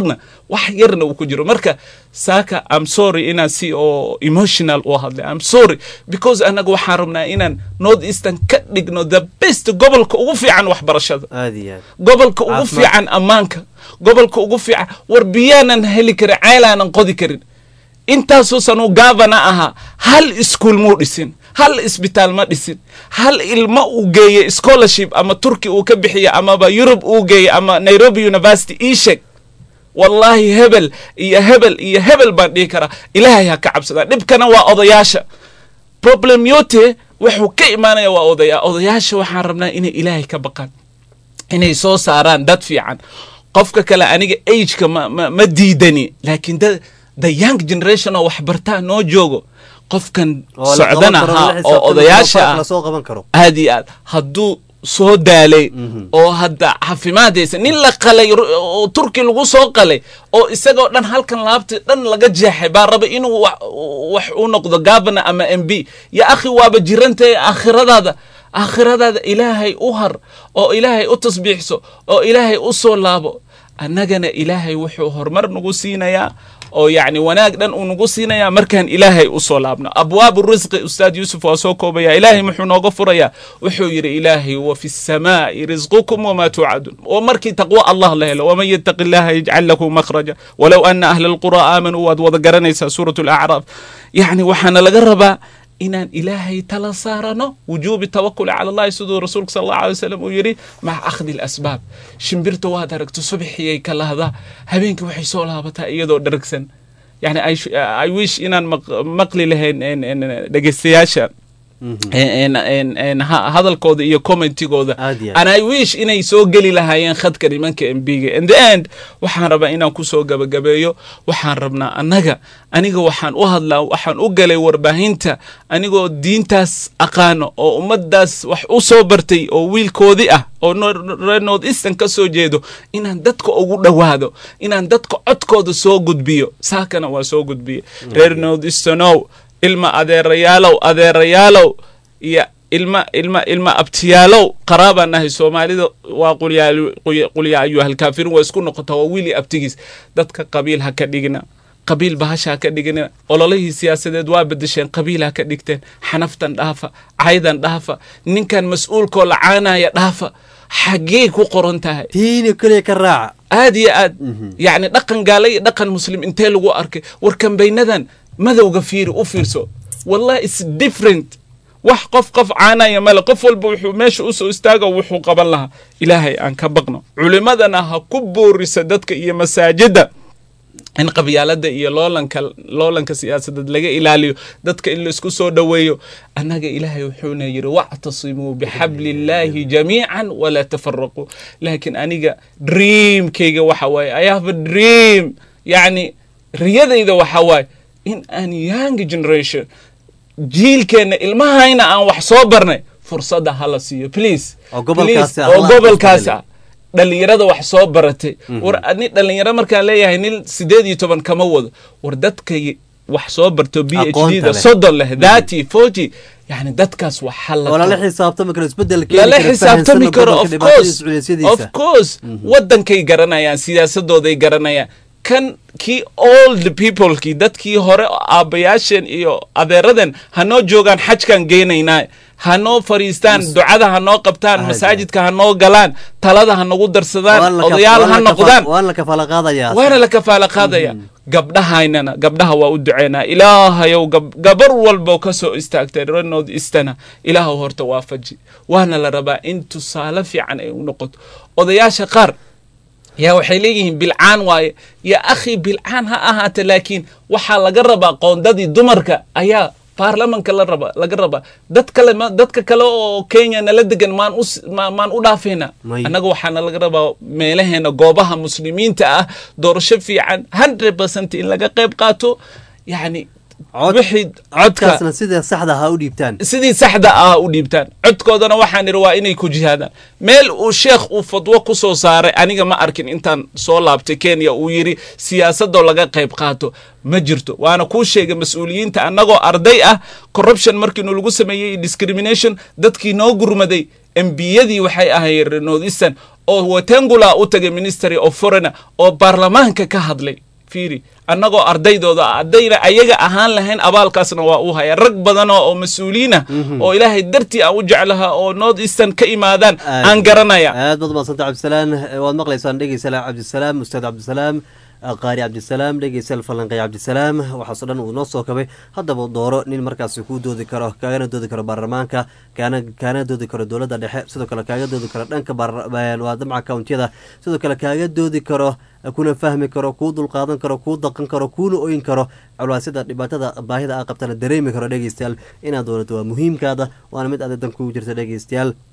وحيرنا وكجر مركز ساكا I'm sorry إنا سي أو emotional وهذا I'm sorry because أنا جو حارمنا إنا نورث إيسترن كدقنا the best قبل كوفي عن وحبرشة قبل كوفي عن أمانك قبل كوفي عن وربيانا هلكر عائلة ننقذ كرين intaasoo sano gaabana aha hal school mu dhisin hal isbitaal ma dhisin hal ilmo uu geeyay scholarship ama Turki uu ka bixiyo ama ba Europe uu geeyay ama Nairobi University ishek wallahi hebel baan dhigi karaa ilaahay ha ka cabsada dhibkana waa odayaasha problem yote wuxuu ka imaanaya waa odayaasha waxaan rabnaa inay ilaahay ka baqaan inay soo saaraan dad fiican. qofka kale aniga ageka ma diidani, laakiin the young generation oo waxbartaa noo joogo, qofkan socdana oo odayaasha ah aad iyo aad hadduu soo daalay oo hadda caafimaadaysa, nin la qalay oo turki lagu soo qalay oo isagoo dhan halkan laabta dhan laga jeexay baa raba inuu wax u noqdo governor ama MB. ya akhi waaba jirantay aakhiradaada ilaahay u har oo ilaahay u tasbiixso oo ilaahay u soo laabo. annagana ilaahay wuxuu horumar nagu siinayaa oo yacni wanaag dhan uu nagu siinayaa markaan ilaahay u soo laabno. abwaabu risqi ustaad yuusuf waa soo koobaya. ilaahay muxuu nooga furayaa? wuxuu yidhi ilaahay wa fi samaa'i risqukum wamaa tuucaduun. oo markii taqwo allah la helo, waman yattaqi llaha yajcal lahu makhraja walow ana ahla alqura aamanuu. waad wada garanaysaa suuratu alacraaf. yacni waxaana laga rabaa inaan ilaahay tala saarano, wujuubi tawakuli cala allahi, siduu rasuulka sal allahu alay wasalam uu yidhi, maca akhdi alasbaab. shimbirta waad aragto subaxiyay ka lahdaa, habeenkii waxay soo laabataa iyadoo dharagsan. yani I wish inaan maqli lahayn dhegeystayaasha hadalkooda iyo commentigooda, and I wish inay soo geli lahaayeen khadka nimanka MB-ga. in the end waxaan rabaa inaan kusoo gabagabeeyo. waxaan rabnaa aniga waxaan u hadlaa, waxaan u galay warbaahinta anigoo diintaas aqaano oo ummadaas wax u soo bartay oo wiilkoodii ah oo reer North Eastern ka soo jeedo, inaan dadka ugu dhawaado, inaan dadka codkooda soo gudbiyo. saakana waa soo gudbiye reer North Easternow, ilma adeerayaalow iyo ilma abtiyaalow, qaraabaan nahay. soomaalida waa qulyaa ayuhal kaafiruun waa isku noqotaa, waa wiili abtigiis. dadka qabiil ha ka dhigina, qabiil bahasha ha ka dhigina. ololihii siyaasadeed waa bedesheen, qabiil ha ka dhigteen. xanaftan dhaafa, caydan dhaafa, ninkan mas-uulkoo lacaanaya dhaafa. xaggee ku qoran tahay? tiini kaliya ka raaca. aad iyo aad yacni dhaqan gaala iyo dhaqan muslim intee lagu arkay? war kambaynadan madowga fiiri u fiirso, wallahi it's different. wax qof caanaya male, qof walba wuxuu meesha usoo istaaga wuxuu qaban lahaa. ilaahay aan ka baqno, culimadana ha ku boorisa dadka iyo masaajida in qabyaalada iyo loolanka siyaasadeed laga ilaaliyo, dadka in laisku soo dhoweeyo. annaga ilaahay wuxuuna yidhi wactasimuu bixabliillaahi jamiican walaa tafaraquu. laakiin aniga dreamkayga waxa waaye, I have a dream, yacni riyadayda waxa waaye in aan young generation, jiilkeenna ilmahayna aan wax soo barnay, fursadda hala siiyo please. oo gobolkaasi ah dhalinyarada wax soo baratay. war dhalinyaro markaan leeyahay nin 18 kama wado, war dadka wax soo barto PhD da 30 leh 30 40 yani dadkaas wax xal la xisaabtami karo isbedelka la xisaabtami karo. of course wadankay garanayaan, siyaasadooday garanayaan. kan kii old people kii dadkii hore aabayaasheen iyo adeeradan hanoo joogaan, xajkan geenaynaa, hanoo fariistaan, ducada hanoo qabtaan, masaajidka hanoo galaan, talada hanogu darsadaan, odayaal ha noqdaan. waana la kafaala qaadaya. gabdhaha waa u duceynaa. ilaahayow gabar walbo ka soo istaagtay reer North Eastern, ilaahow horta waafaji. waana la rabaa in tusaale fiican ay u noqoto. odayaasha qaar yaa waxay leeyihiin bilcaan waaye. yaa akhi bilcaan ha ahaata, laakiin waxaa laga rabaa qoondadii dumarka ayaa baarlamanka laga rabaa. dadka kale oo Kenya nala degan maan u dhaafayna. annaga waxaana laga rabaa meelaheena goobaha muslimiinta ah doorasho fiican 100% in laga qayb qaato. yacni codkaasna sidii saxda ah u dhiibtaan. codkoodana waxaan idhi waa inay ku jihaadaan. meel uu sheekh uu fadwo ku soo saaray aniga ma arkin intaan soo laabtay Kenya uu yidhi siyaasadoo laga qayb qaato ma jirto. waana kuu sheegay mas-uuliyiinta annagoo arday ah, corruption markiinu lagu sameeyey discrimination, dadkii noo gurmaday MB-yadii waxay ahayd North Eastern oo Wetangula u tagay Ministry of Foreign oo baarlamaanka ka hadlay. fiiri annagoo ardaydooda ardayna ayaga ahaan lahayn abaalkaasna waa u haya. rag badan oo mas-uuliyiin ah oo ilaahay dartii aan u jeclaha oo North Eastern ka imaadaan aan garanaya. aad baad maasanta Cabdisalaam. waad maqlaysaan dhegeystayaal Cabdisalaam, ustaad Cabdisalaam qaari Cabdisalaam, dhegeystayaal falanqay Cabdisalaam. waxaasoo dhan uu noo soo kabay. haddaba dooro nin markaas ku doodi karo, kaagana doodi karo baarlamaanka, kaana doodi karo dowladda dhexe, sidoo kale kaaga doodi karo dhanka waa damca countiyada, sidoo kale kaaga doodi karo, kuna fahmi karo, kuu dulqaadan karo, kuu daqan karo, kuuna oyin karo culwaasida dhibaatada baahida aa qabtana dareemi karo. dhegeystayaal inaad doonato waa muhiimkaada, waana mid adeedan kugu jirta dhegeystayaal.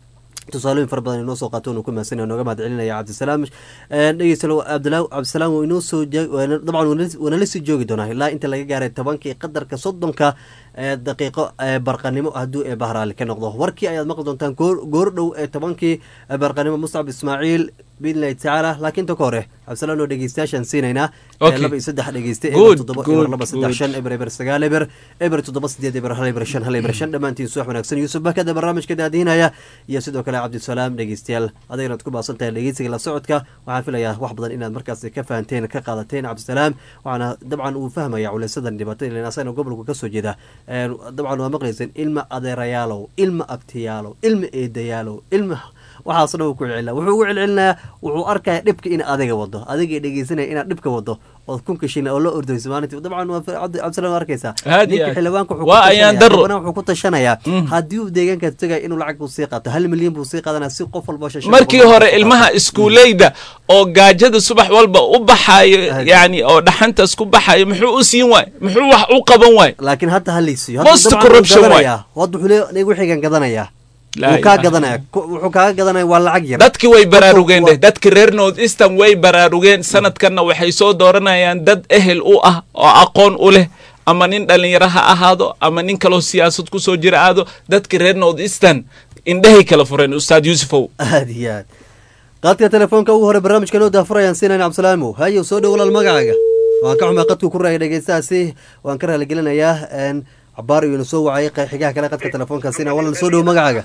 tusaalooyin fara badan inoo soo qaato inu ku mahadsanaya nooga mahad celinaya cabdisalaam dhegeysta cabdisalaam waa inoo soo dabcan wanala sii joogi doonaa ilaa inta laga gaaray 10 qadarka 30 daqiiqo barqanimo hadduu ee bahraali ka noqdo warkii ayaad maqli doontaan goor dhow 10 barqanimo muscab ismaaciil biidnillahi tacaala laakiin ta ka hore cabdisalaam oo dhegeystayaashaan siinaynaa 2-3 dhegeyste eber 7 eber 9 eber 7 eber 1 eber 5 eber 5 dhammaantiin subax wanaagsan yuusuf bakada barnaamijka daadiinaya iyo sidoo kale cabdisalaam dhegeystayaal adaynaad ku baasantahay dhegeysiga la socodka waxaan filayaa wax badan inaad markaas ka fahanteen ka qaadateen cabdisalaam waxaana dabcan uu fahmaya culaysadan dhibaatada ilan asagana gobolku ka soo jeeda dabcan waa maqlayseen ilma adeerayaalow ilma abtiyaalow ilma eedayaalow ilma waxaasna uu ku celcelina wuxuu ugu celcelinayaa wuxuu arkaya dhibka in adiga wado adigay dhegeysanaya inaad dhibka wado ood kunkashina oo la ordayso maalintii dabcan waa cabdisalaam arkaysaa ninka xildhibaanka wuxuu ku tashanayaa haddii uu deegaankaas tagaya inuu lacag buu sii qaato 1 milyan buu sii qaadanaya si qof walba markii hore ilmaha iskuuleyda oo gaajada subax walba u baxaayo yani oo dhaxantaas ku baxaayo muxuu u siin waay muxuu wax u qaban waay laakiin hadda halaysiyo hadda corruption waay wuxuu leeyahay wixigan gadanaya wuxuu kaaga gadanaya waa lacag yar dadkii way baraarugeen dadkii reer North Eastern way baraarugeen sanadkanna waxay soo dooranayaan dad ehel u ah oo aqoon u leh ama nin dhalinyaro ha ahaado ama nin kaloo siyaasad ku soo jira aado dadkii reer North Eastern indhahay kala fureen ustaad Yuusufow aad iyo aad qaadka telefoonka ugu hore barnaamijka noo daafurayaan siinayna cabdisalaam hayo soo dhow walaal magacaaga waan ka xumaa qadku ku raayay dhegeystaasi waan ka raaligelinayaa عبار ينسو وعي حقها كلا قد تلفون كاسينا ولا نسودو مقعقة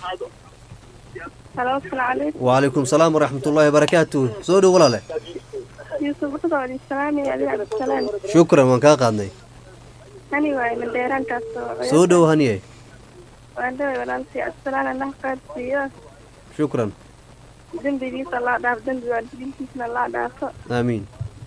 السلام عليكم وعليكم السلام ورحمة الله وبركاته سودو ولا لا يوسف بطلع السلام يا علي عبد السلام شكرا من كاقادني هني واي من ديران كاسو سودو هني وعندي ولا نسي السلام الله قد فيه شكرا ذنبي بيس الله داف ذنبي والدين بيس الله داف آمين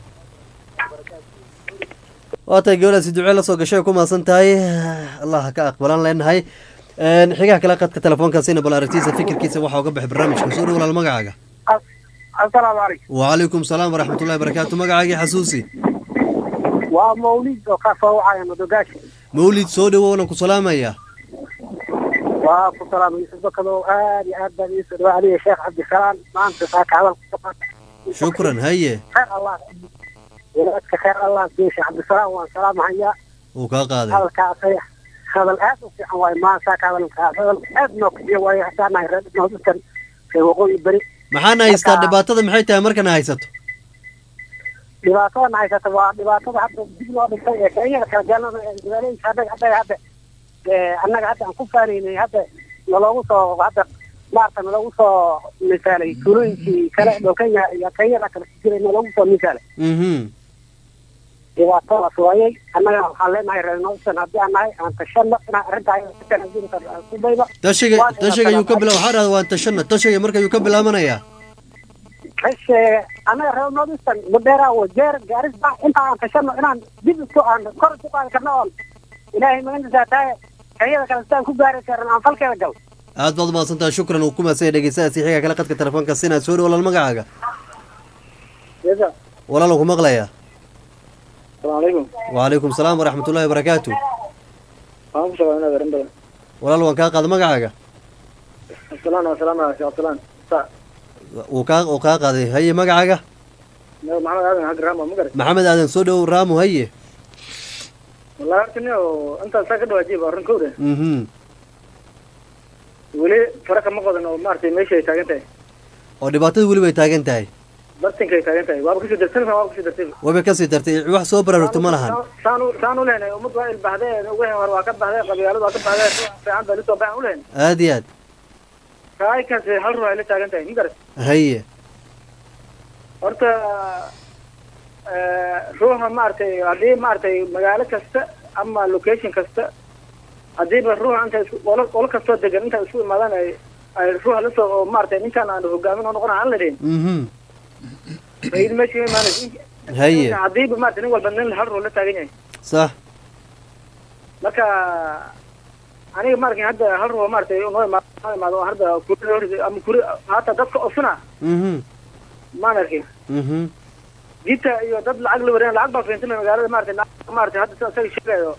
waatay gabadhaasi ducee la soo gashay ku maasan tahay allah ka aqbalan leenahay xigaha kala qadka telefoonkaasina bal aragtiisa fikirkiisa waxaa uga baxay barnaamijka soo dhow walaal magacaaga assalaamu calaykum wacalaykum salaam waraxmatullahi barakaatu magacaagii xasuusi waa mawlid oo ka soo wacaya madogaashi mawlid soo dhowo waan ku salaamaya waa ku salaamay Yuusuf bakado aad iyo aad baan Yuusuf wacali sheekh cabdisalaam maanta saaka hadal shukran haye khayr allah ولادك خير الله سيش عبد السلام والسلام عليا وكاقادي هذا الكاسية هذا الآن وفي حواي ما ساك هذا الأبنك يواي حتى ما يرد نهضكن في وقوع البريء maxaana haystaa dhibaatada maxay tahay markana haysato dhibaatada haysato waa dhibaatada hadda dib loo dhigtay ee Kenya kala jaalada hadda annaga hadda aan ku faanaynay hadda naloogu soo hadda maarta naloogu soo misaalay tuulooyinkii kale oo Kenya iyo Kenya kala jiray naloogu soo misaalay dhibaatada waayay annaga waxaan leenahay reer Northern haddii aan nahay aan tashano inaan arrintaa ku bayba tashiga ayuu ka bilaab waxaa dhahda waan tashano tashiga marka ayuu ka bilaabanayaa annaga reer Northern mudeera wajeer gaaris baa inta aan tashano inaan dib isku aan kor ku qaadi karno oo ilaahay maganta tahay kayada kale saan ku gaari karno aan falkeeda gal aad baad maasantaa shukran uu ku maasay dhegeystaasi xiga kala qadka telefoonka sina soo walaal magacaaga walaal ku maqlaya السلام عليكم وعليكم السلام ورحمة الله وبركاته ولا لو كان قاد مقعقة السلام عليكم السلام وكا قاد هي مقعقة محمد آدم حق رامو مقرد محمد آدم سودو رامو هي والله أرتني أنت ساكد واجيب أرنكوده ولي فرق مقعد إنه مارتي ماشي تاجنتي oo dhibaatada wali way taagan tahay bartinkay taagan tahay waaba kasii darsan waba kasii dartay wax soo baraarugto ma lahan saanu leenahay ummad waa il baxdeen ugu hor waa ka baxday qabyaalada waa ka baxday fiican baa lisoo baahan u lehen aad iyo aad kaaykaas hal ruux ay la taagan tahay migar haye horta ruuxa maartay haddii maartay magaalo kasta ama location kasta haddiiba ruuxa inta olo kastoo degan inta isku imaadaan ay ruuxa lasoo maartay ninkaan aan hogaamin oo noqon aan la dhihin فايد ماشي ما أنا هي عضيب ما تنقل بنين الحر ولا تاجيني صح لك أنا ما أركي هذا الحر وما أرتي ما هذا كل أم كل هذا دفع أصنع ما نركي جيت يو دب العقل ورين العقبة في انتنا قال ما أرتي هذا سوي شيء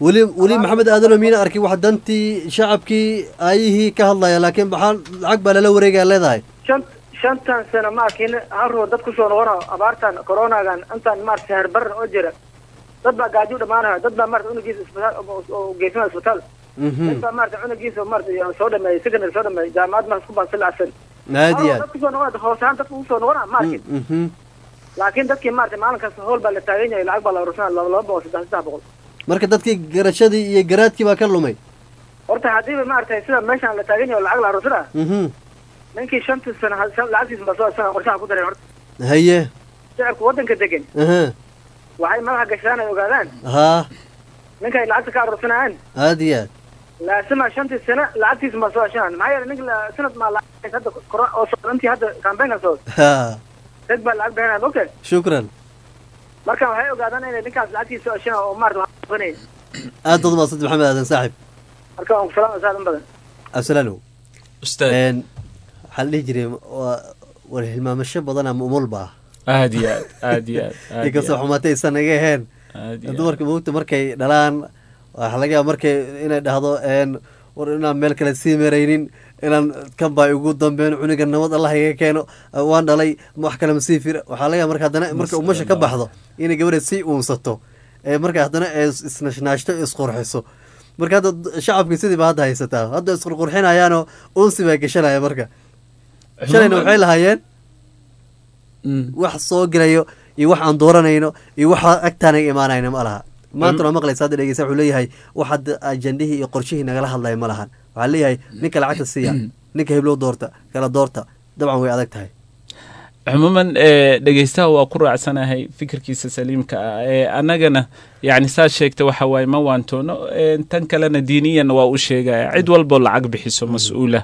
weli maxamed aadan miina arkay wax dantii shacabkii ayihii ka hadlaya laakiin maxaa lacag baa lala wareegaya leedahay shantan sano ma arkin harro dad kusoo noqona abaartan coronagan intaan maarta sahar baran oo jira dad baa gaajo dhamaanayo dad baa maarta unugiisa isbitaal oo geysana isbitaal dad baa maarta unugiisa maarta soo dhameeyay secondary soo dhameeyay jaamacad ma isku baasay lacagsan naadiya dad kusoo noqona hoosahan dad kusoo noqona ma arkin laakiin dadkii maarta maalinkaas hool baa la taagan yahay lacag baa la urursanaa 200 marka dadkii garashadii iyo garaadkii baa ka lumay horta haddiiba maaragtay sida meeshaan la taagan yahay lacag la urursanaa ninkii shantii sano lacagtiisa ma soo sana qorshaha ku daray horta haye shacabka waddanka degan waxay madaxa gashadaan ay ogaadaan ninkay lacagta ka urursanayaan aad iyo aad laasima shantii sano lacagtiisa ma soo heshaan maxaa yeelay ninka sanad maa lacag hadda oo socdantii hadda campaign soo dad baa lacag bixinaya mogtahay shukran marka waxay ogaadaan inay ninkaas lacagtiisa soo heshaan oo maarta wax qabanay aad dad maasad maxamed aadan saaxib marka waan ku salaam saadan badan asalaano ustaad waxaa la dhihi jiray war hilmaamasho badan ama umul baa aad iyo aad inkastoo xumaatay aysan naga ahayn dumarka mugta markay dhalaan waxaa laga yaaba markay inay dhahdo war inaan meel kale sii maraynin inaan kan baa ugu dambeyn cuniga nabad allah iga keeno waan dhalay wax kale masii fira waxaa laga yaaba marka haddana marka umasha ka baxdo inay gabadha sii uunsato marka haddana isnashnaashto isqurxiso marka hadda shacabkii sidii ba hadda haysataa hadda isqurqurxinayaanoo unsi baa geshanaya marka shalayna waxay lahaayeen wax soo gelayo iyo wax aan dooranayno iyo waxa agtaanaga imaanayno ma laha maantuna maqlaysa hadda dhegeysa wuxuu leeyahay wax hadda ajandihii iyo qorshihii nagala hadlaya ma lahan waxaa leeyahay ninka lacagta siiya ninka heblow doorta kala doorta dabcan way adag tahay cumuuman dhegeystaha waa ku raacsanahay fikirkiisa saliimka ah annagana yani saa sheegta waxa waaye ma waantoono tan kalena diiniyanna waa u sheegaya cid walboo lacag bixiso mas-uula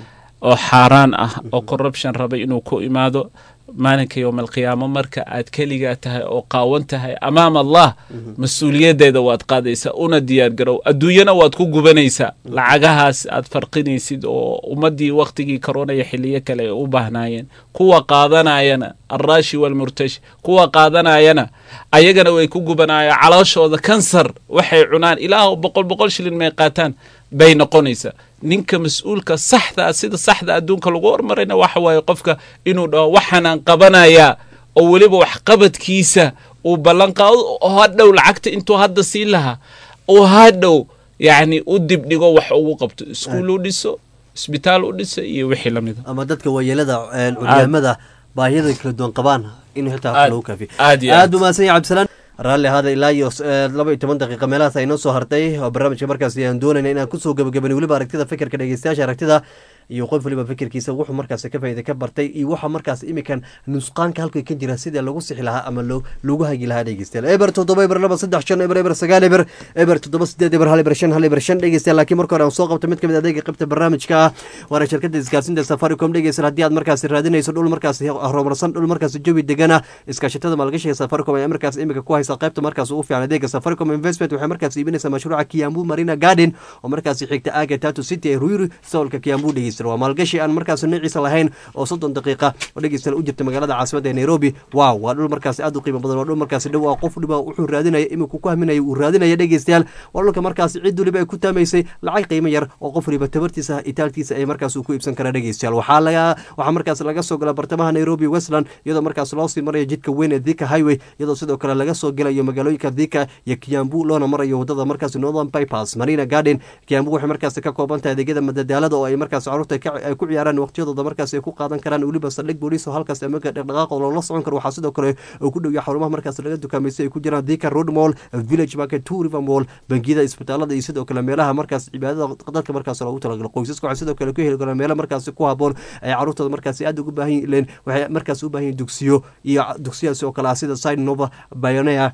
oo xaaraan ah oo corruption rabay inuu ku imaado maalinka yowm alqiyaamo marka aad keligaa tahay oo qaawan tahay amaam allah mas-uuliyaddeeda waad qaadaysaa una diyaar garow adduunyana waad ku gubanaysaa lacagahaas aad farqinaysid oo ummaddii wakhtigii karoonaya xiliyo kale ay u baahnaayeen kuwa qaadanayana alraashi waalmurtashi kuwa qaadanayana ayagana way ku gubanayaan calooshooda kansar waxay cunaan ilaa boqol shilin may qaataan bay noqonaysaa ninka mas-uulka saxda sida saxda adduunka lagu hormarayna waxa waaye qofka inuu dhaho waxaanaan qabanayaa oo weliba waxqabadkiisa uu ballanqaado oo hadhow lacagta intuu hadda sii lahaa oo hadhow yacni u dibdhigo wax ugu qabto iskuul u dhiso isbitaal u dhisa iyo wixii lamida ama dadka waayeelada curyaamada baahiyada kala duwan qabaan inuu xitaa lagu kaafiyo aad buu mahadsan yahay cabdisalaan raalli hada ilaa iyo 12 daqiiqa meelahaas ay noo soo hartay oo barnaamijka markaasi aan doonayna inaan kusoo gabagabani weliba aragtida fikirka dhegeystayaasha aragtida iyo qof waliba fikirkiisa wuxuu markaas ka faa'iido ka bartay iyo waxa markaas imikan nusqaanka halka ka jira sida lagu sixi lahaa ama lagu hagi lahaa dhegeystayaal eber 7 eber 2 3 5 eber 9 eber eber 7 8 eber 1 eber 5 1 eber 5 dhegeystayaal laakiin marka hore aan soo qabto mid kamid adeega qaybta barnaamijka waana shirkadda isgaarsiinta Safaricom dhegeystayaal haddii aad markaas raadinayso dhul markaas horumarsan dhul markaas jawi degan iskaashatada maalgashiga Safaricom ay markaas imika ku haysa qaybta markaas ugu fiican adeega Safaricom Investment waxay markaas iibinaysaa mashruuca Kiambu Marina Garden oo markaas xigta aaga Tatu City ee Ruiru Soolka Kiambu dhegeystayaal waa maalgashi aan markaas niciisa lahayn oo 30 daqiiqa oo dhegeysan u jirta magaalada caasimada ee Nairobi waa dhul markaas aad u qiimo badan waa dhul markaas dhow qof dhiba wuxuu raadinaya imika ku haminayo uu raadinaya dhegeystayaal waa dhulka markaas cid waliba ay ku taamaysay lacag qiimo yar oo qof waliba tabartiisa itaaltiisa ay markaas ku iibsan kara dhegeystayaal waxaa markaas laga soo galaa bartamaha Nairobi Westland iyadoo markaas loo sii marayo jidka weyn ee Thika Highway iyadoo sidoo kale laga soo galayo magaalooyinka Thika iyo Kiambu loona marayo wadada markaas Northern Bypass Marina Garden Kiambu waxay markaas ka kooban tahay adeegyada madadaalada oo ay markaas carruurta ay ku ciyaaraan waqtiyadooda markaas ay ku qaadan karaan waliba saldhig booliis oo halkaas amaka dhaqdhaqaaq oo la socon karo waxaa sidoo kale oo ku dhow yahay xarumaha markaas laga dukaameysay ay ku jiraan Thika Road Mall Village Market Two River Mall bangiyada isbitaalada iyo sidoo kale meelaha markaas cibaadada dadka markaas loogu talagalay qoysaska waxay sidoo kale ku heli karaan meelaha markaas ku haboon ay carruurtooda markaas aad ugu baahan yihiin waxay markaas u baahan dugsiyo iyo dugsiyada oo kale sida Side Nova Pioneer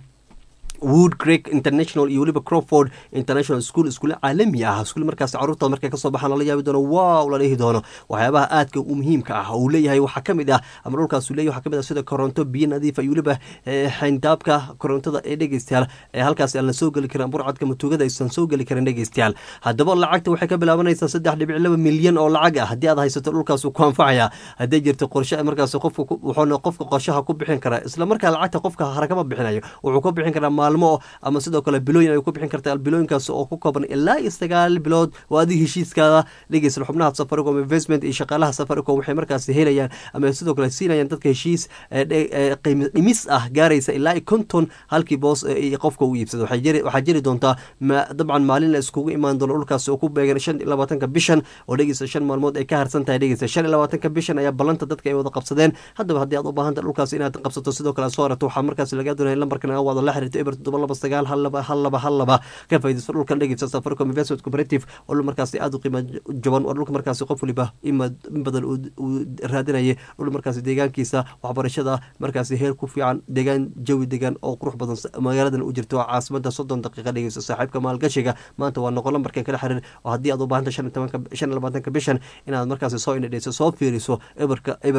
Wood Creek International iyo waliba Crawford International School iskuul caalami ah iskuul markaas carruurta markay ka soo baxaan la yaabi doono waaw la leeyahay doono waxyaabaha aadka u muhiimka ah uu leeyahay waxa kamid ah ama dhulkaas uu leeyahay waxa kamid ah sida koronto biyo nadiif iyo waliba xindaabka korontada ee dhegeystayaal ee halkaas aan la soo gali karin burcadka matuugada aysan soo gali karin dhegeystayaal haddaba lacagta waxay ka bilaabanaysaa 3.2 milyan oo lacag ah haddii aad haysato dhulkaas ku anfacaya haddii jirto qorshe markaas qofka qorshaha ku bixin kara isla markaa lacagta qofka harakama bixinayo wuxuu ku bixin karaa maalmo ama sidoo kale bilooyin ay ku bixin kartaa bilooyinkaas oo ku kooban ilaa 9 bilood oo adiga heshiiskaada dhegeysta xubnaha Safaricom investment iyo shaqaalaha Safaricom waxay markaas helayaan ama sidoo kale siinayaan dadka heshiis qiimo dhimis ah gaaraysa ilaa 50 halkii boos qofka uu iibsado waxaa jiri doontaa dabcan maalin la iskugu imaan doono dhulkaas oo ku beegan 25 bishan oo dhegeysta 5 maalmood ay ka harsan tahay dhegeysta 25 bishan ayaa balanta dadka ay wada qabsadeen haddaba haddii aad u baahan tahay dhulkaas inaad qabsato sidoo kale soo rato waxaa markaas laga doonaya lambarkan aad wada la xiriirto eber 729 ka faa'iideyso dhulkan dhegeysta Safaricom Investment Cooperative oo markaas aad u qiimo jaban oo dhulka markaas qof waliba in badan uu raadinayay dhul markaas deegaankiisa waxbarashada markaas heer ku fiican deegaan jawi deegaan oo qurux badan magaaladan u jirto caasimada 30 daqiiqo dhegeyso saaxiibka maalgashiga maanta waa noqon lambarkan kala xiriir oo haddii aad u baahan tahay 25 bishan inaad markaas soo indhayso soo fiiriso eber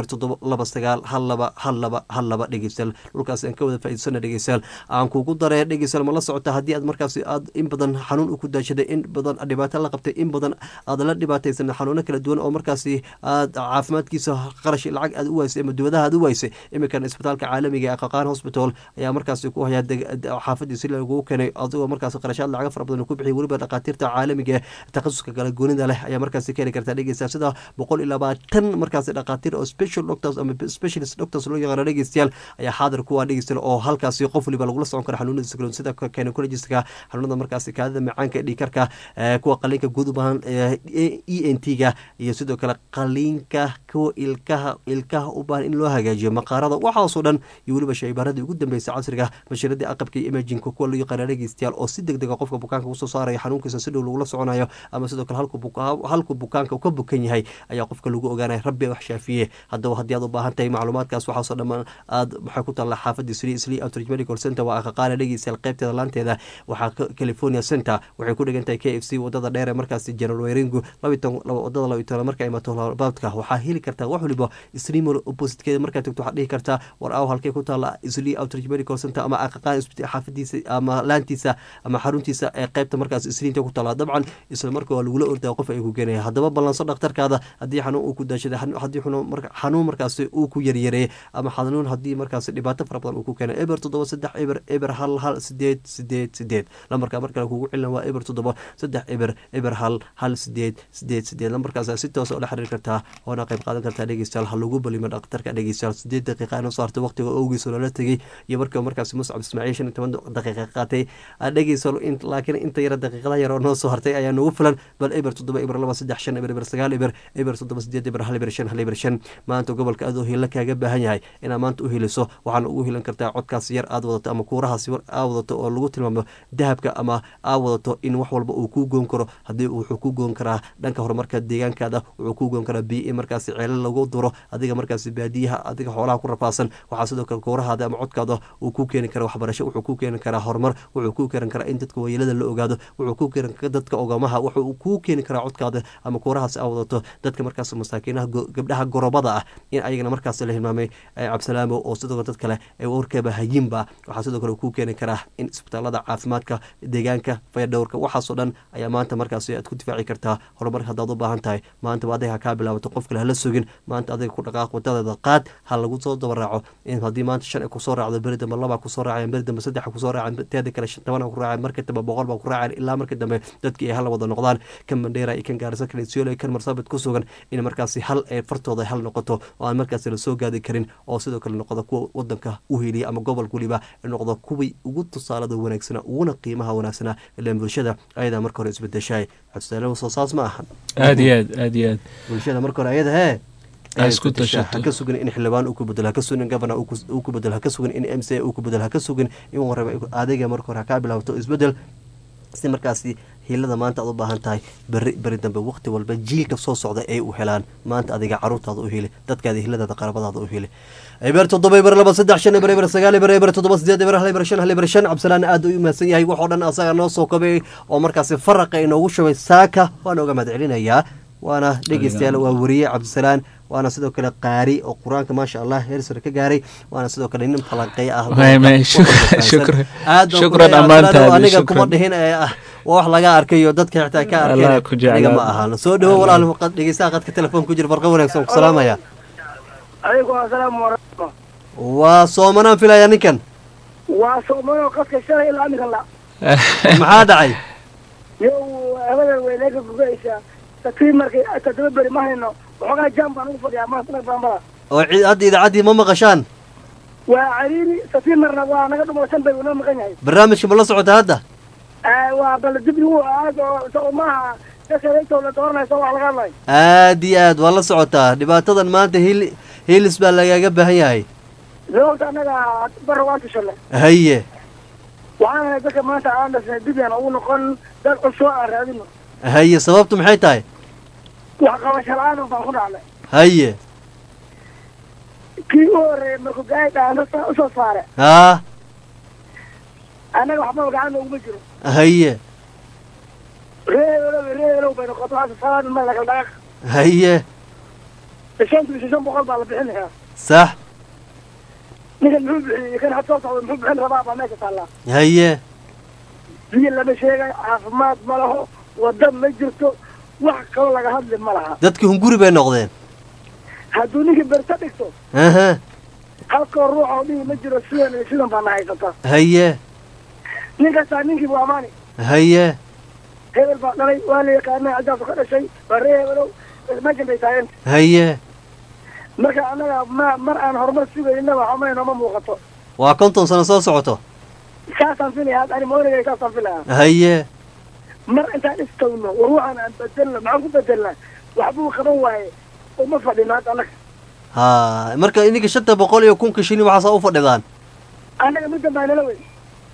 729 dhegeystayaal dhulkaas aan ka wada faa'iideysano dhegeystayaal aan kugu daree dhegeystayaal ma la socota haddii aad markaas aad in badan xanuun u ku daashaday in badan dhibaato la qabtay in badan aad la dhibaataysan xanuuno kala duwan oo markaas aad caafimaadkiisa qarash lacag aad u waysay ama dawadaha aad u waysay iminkan isbitaalka caalamiga ee Qaqaan Hospital ayaa markaas ku haya xaafadiisa lagu keenay adigoo markaas qarashaad lacag fara badan ku bixiyay waliba dhaqaatiirta caalamiga takhasuska kala goonida leh ayaa markaas keeni karta dhegeystayaal sida 120 markaas dhaqaatiir oo special doctors ama specialist doctors loo yaqaan dhegeystayaal ayaa xaadir ku ah dhegeystayaal oo halkaas qof waliba lagu la socon karo xanuunada kala sida gynecologiska xanuunada markaas kaadida macaanka dhiikarka kuwa qaliinka guud u baahan ENT-ga iyo sidoo kale qaliinka kuwa ilkaha u baahan in loo hagaajiyo maqaarada waxaas oo dhan iyo waliba shaybaarada ugu dambeysay casriga bashiradii aqabka iyo imaging-ka kuwa loo yaqaan dhegeystayaal oo si degdeg ah qofka bukaanka u soo saaraya xanuunkiisa si dhow lagu soconayo ama sidoo kale halku bukaanka ka bukan yahay ayaa qofka lagu ogaanaya rabbi wax shaafiye haddaba haddii aad u baahan tahay macluumaadkaas waxaa soo dhammaan aad maxay ku taallaa xaafadda Slee Outreach Medical Center waa aqaana dhegeystayaal qaybteeda laanteeda waxaa California Center waxay ku dhigan tahay KFC wadada dheer ee markaas General Waringu wadada 12 marka ay mato baabka waxaa heli kartaa wax waliba Slee Mall opposite-keeda marka tagto waxaad dhihi kartaa war aaw halkee ku taala Slee Outreach Medical Center ama aqaana xaafadiisa ama laantiisa ama xaruntiisa ee qaybta markaas Slee ku taala dabcan isla markaa lagu la ordaa qof ay ku geenay haddaba ballanso dhakhtarkaada haddii xanuun uu ku daashaday haddii xanuun markaas uu ku yaryareeyay ama xanuun haddii markaas dhibaato fara badan uu ku keenay eber 7 lambarka markale kugu cilin waa eber 7 lambarkaas si toos oo la xiriir kartaa oo qayb qaadan kartaa dhegeystayaal ha lagu balimo dhakhtarka dhegeystayaal 8 daqiiqo aan soo hartay waqtiga awgiis oo la tagay iyo markaas Muscab Ismaaciil 15 daqiiqo qaatay dhegeystayaal laakiin inta yar daqiiqada yar oo noo soo hartay ayaa nagu filan bal eber 7 maanta gobolka aad u hila kaaga baahan yahay inaad maanta u heliso waxaana ugu hilan kartaa codkaas yar aad wadato ama kuurahaas aad wadato oo lagu tilmaamo dahabka ama aad wadato in wax walba uu ku goon karo haddii wuxuu ku goon karaa dhanka horumarka deegaankaada wuxuu ku goon karaa biyo markaas ceelal lagu duro adiga markaas baadiyaha adiga xoolaha ku rafaasan waxaa sidoo kale kuurahaada ama codkaada uu ku keeni karaa waxbarasho wuxuu ku keeni karaa horumar wuxuu ku keeni karaa in dadka wayeelada la ogaado wuxuu ku keeni karaa dadka ogamaha wuxuu ku keeni karaa codkaada ama kuurahaas aad wadato dadka markaas masaakiinaha gabdhaha gorobada ah in ayagana markaas la hilmaamay cabsalaamo oo sidoo kale dad kale ay warkaba hayinba waxaa sidoo kale ku keeni karaa in isbitaalada caafimaadka deegaanka fayadhowrka waxaasoo dhan ayaa maanta markaas aad ku difaaci kartaa horumarka haddaad u baahan tahay maanta adiga kaa bilaabato qof kale hala sugin maanta adiga ku dhaqaaq wadadaada qaad ha lagu soo dabaraaco in haddii maanta 5 ku soo raacdo beri dambe 2 ku soo raaceen beri dambe 3 ku soo raaceen teeda kale 10 ku raaceen marka dambe 100 ba ku raaceen ilaa marka dambe dadkii ay hal wada noqdaan kan Mandheera iyo kan Gaarisa kan Isiolo kan Marsabit ku sugan in markaas hal ay fartooda hal noqoto oo aan markaas la soo gaadi karin oo sidoo kale noqdo kuwa wadanka u heliya ama gobol waliba noqdo kuwii ugu tusaalada wanaagsan uguna qiimaha wanaagsan ee bulshada ayada marka hore isbedeshay xuseen soo saas ma ahan aad bulshada marka hore ayada isku tashato ka sugan in xilbaan uu ku bedelo ka sugan governor uu ku bedelo ka sugan in MC uu ku bedelo ka sugan in waraba adeega marka hore ka bilowdo isbedel si markaasi hilada maanta aad u baahan tahay bari dambe waqti walba jiilka soo socda ay u helaan maanta adiga caruurtaada u heli dadkaada hilada qarabadaada u heli eber 7 eber 2 3 5 eber 9 eber 7 8 eber 1 eber 5 eber 5 cabsalaan aad u mahadsan yahay wax oo dhan asaga noo soo kabay oo markaasi faraqa inoogu shubay saaka waan uga madcelinayaa waana dhegeystayaal waa wariye cabdisalaan waana sidoo kale qaari oo quraanka ma sha Allah heer sare ka gaaray waana sidoo kale nin falanqay ah shukran amaanta aniga kuma dhihin wax laga arkayo dadka xitaa ka arkay aniga ma ahaan soo dhawo walaal qad dhegeysta qadka telefoon ku jira farqo wanaagsan ku salaamaya alaykum asalaam wa rahmatullah waa soomanaan filaya ninkan وصومنا قد كشري إلا أمك الله maxaa dhacay يو أبدا وينك كويسة تكريم مركي تدبر ما هنا وحنا جنب أنا وفريا ما أصلا فهمنا oo hadda idaacaddii ma maqashaan وعليني تكريم مرنا وأنا قد ما سنبي ولا مكاني barnaamijka ma la socota hadda وبلدبي هو هذا سومها كسرت ولا دورنا سوا على الله aad iyo aad waa la socotaa dhibaatadan maanta hilis baa lagaaga baahan yahay لو أنا بروان تشله haye وأنا ذاك ما أنت عندك دبي أنا أقول قن ذاك السؤال هذا haye sababtu maxay tahay وحقا شلعان وفاخد عليه haye كي أور مركو قاعد أنا أصلا صار haa أنا وحبا وقعنا ومجرو haye ريلو بين قطعات الصلاة ما لك الداخل haye الشمس بشجن بقلب على بحنها sax نيجي نحب كان حتى صوت نحب بحن ربابة ما شاء الله haye هي اللي بشيء عافمات ما له والدم مجرته وحكا ولا هذا ما لها dadkii hunguri bay noqdeen هدونيك برتدكتو aha halka ruuxa oo ma jiro sidan baan haysataa haye ninka saaninkii waa amaani haye hebel baa dhalay waa la yaqaanaa ajaabka ka dhashay waa ree hebelow meeshan bay taageen haye marka annaga mar aan horumar sugayna waxa ma inoo muuqato waa 50 sano soo socoto saasaan filayaa ani moonigay saasaan filayaa haye mar intaan istawno ruuxan aan bedelna maxaan ku bedelnaa waxbuu qaban waaye uma fadhino hadda annaga haa marka idinka 500 iyo 1000 shilin waxaas u fadhidaan annaga midda baa nala weyn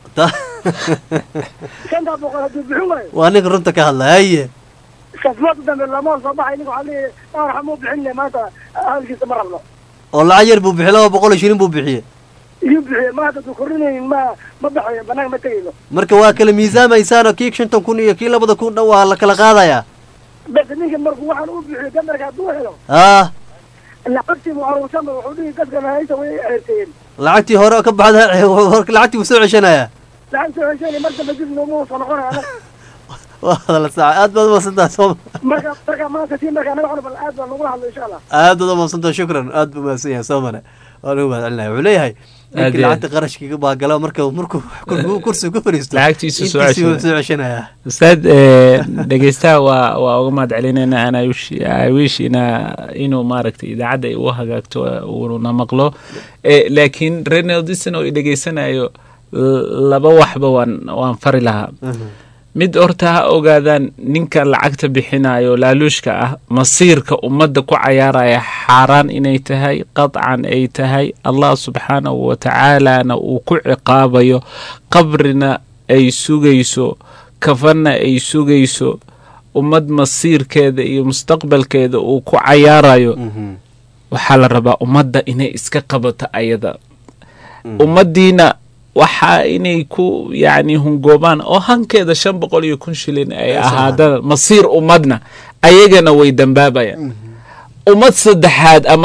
shanta boqol hadduu bixin waayo waa ninka runta ka hadla haye kasmada dambe lama soo baxay ninka waxaa leeyahay dhawr xamuu bixin le maanta halkiisa ma rabno oo lacag yar buu bixiyay 200 shilin buu bixiyay iyo bixiyay ma hadda korinayn ma baxayo banaanka ma tegayno marka waa kala miisaamaysaan oo kii 50,000 iyo kii 2,000 dhan waa la kala qaadayaa bas ninka markuu waxaan u bixiyay gamarka hadduu helo haa lacagtii mucaruusan ba wuxuu dhihi dadkan haysa way ceerteen lacagtii hore ka baxda lacagtii uu soo ceshanaya lacag soo ceshanay marka ma jirno ma soo noqonaya waa la saac aad baad masantaa soo marka maanta tii marka anaga waxaan bal aad baan ugu hadlo insha Allah aad baad masantaa shukran aad buu maasan yahay Soomane waa lagu mahadcelinayaa wuxuu leeyahay ninka lacagta qarashkiga baa gala markuu kursi ku fariisto lacagtiisa soo ceshanaya ustaad dhageystaha waa uga mahadcelinaynaa ana wish inuu maaragtay idaacadda ay u hagaagto uuna maqlo laakiin Reynoldsson oo dhageysanayo laba waxba waan fari lahaa mid horta ha ogaadaan ninka lacagta bixinayo laaluushka ah masiirka ummadda ku cayaaraya xaaraan inay tahay qadcan ay tahay Allah subxaanahu wa ta'aalana uu ku ciqaabayo qabrina ay sugayso kafanna ay sugayso ummad masiirkeeda iyo mustaqbalkeeda uu ku cayaarayo waxaa la rabaa ummadda inay iska qabato ayada ummaddiina waxaa inay ku yani hungoobaan oo hankeeda 500,000 shilin ay ahaadaan masiir ummadna ayagana way dambaabayaan ummad saddexaad ama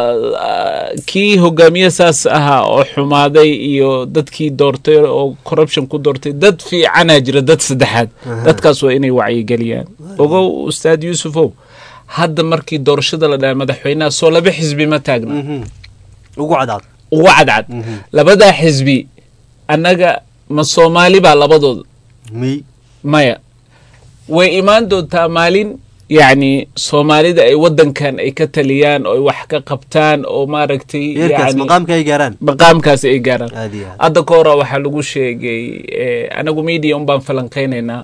kii hogaamiye saas ahaa oo xumaaday iyo dadkii doortay oo corruption ku doortay dad fiicana jira dad saddexaad dadkaas waa inay wacyigeliyaan ogow ustaad yuusufow hadda markii doorashada la dhahay madaxweynaha soo laba xisbi ma taagna ugu cadcad labadaa xisbi annaga ma Soomaali baa labadooda maya way imaan doontaa maalin yani Soomaalida ay wadankan ay ka taliyaan oo wax ka qabtaan oo maaragtay yani maqaamkaas ay gaaraan hadda ka hore waxaa lagu sheegay anagu media baan falanqeynaynaa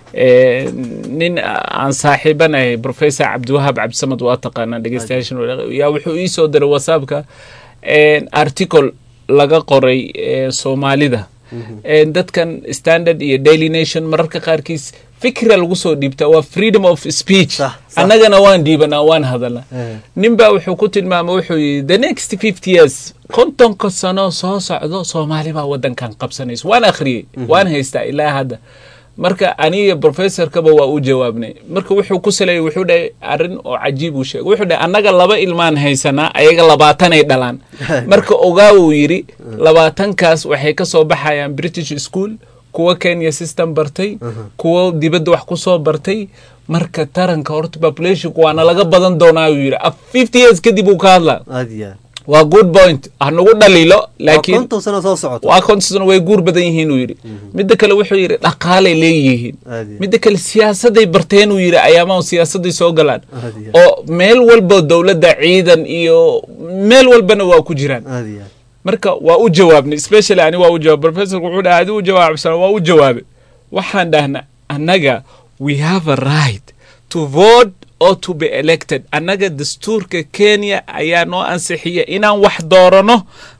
nin aan saaxiibanahay Professor Cabdiwahaab Cabdisamad waa taqaanaa dhageystayaashan yaa wuxuu ii soo diray WhatsApp-ka article laga qoray Soomaalida dadkan Standard iyo Daily Nation mararka qaarkiis fikra lagu soo dhiibta waa freedom of speech annagana waan dhiibanaa waan hadalnaa ninba wuxuu ku tilmaamay wuxuu yidhi the next 50 years 50 sano soo socdo Soomaali baa wadankan qabsanaysa waan akhriyay waan haystaa ilaa hadda marka aniga professor kaba waa u jawaabnay marka wuxuu ku saleeyay wuxuu dhahay arin oo cajiib uu sheegay wuxuu dhahay annaga 2 ilmaan haysanaa ayaga 20 ay dhalaan marka ogaa uu yiri 20kaas waxay ka soo baxayaan British school kuwa Kenya system bartay kuwa dibadda wax ku soo bartay marka taranka horta population waana laga badan doonaa uu yiri 50 years kadib uu ka hadla waa good point hanagu dhaliilo laakiin konton sano soo socoto waa konton sano way guur badan yihiin uu yidhi midda kale wuxuu yidhi dhaqaalay leeyihiin midda kale siyaasaday barteen uu yidhi ayaamaha siyaasaday soo galaan oo meel walba dowladda ciidan iyo meel walbana waa ku jiraan marka waa u jawaabnay especially ani waa u jawaab professor wuxuu dhahay adi u jawaabsan waa u jawaabe waxaan dhahnaa annaga we have a right to vote or to be elected annaga dastuurka Kenya ayaa noo ansixiya inaan wax doorano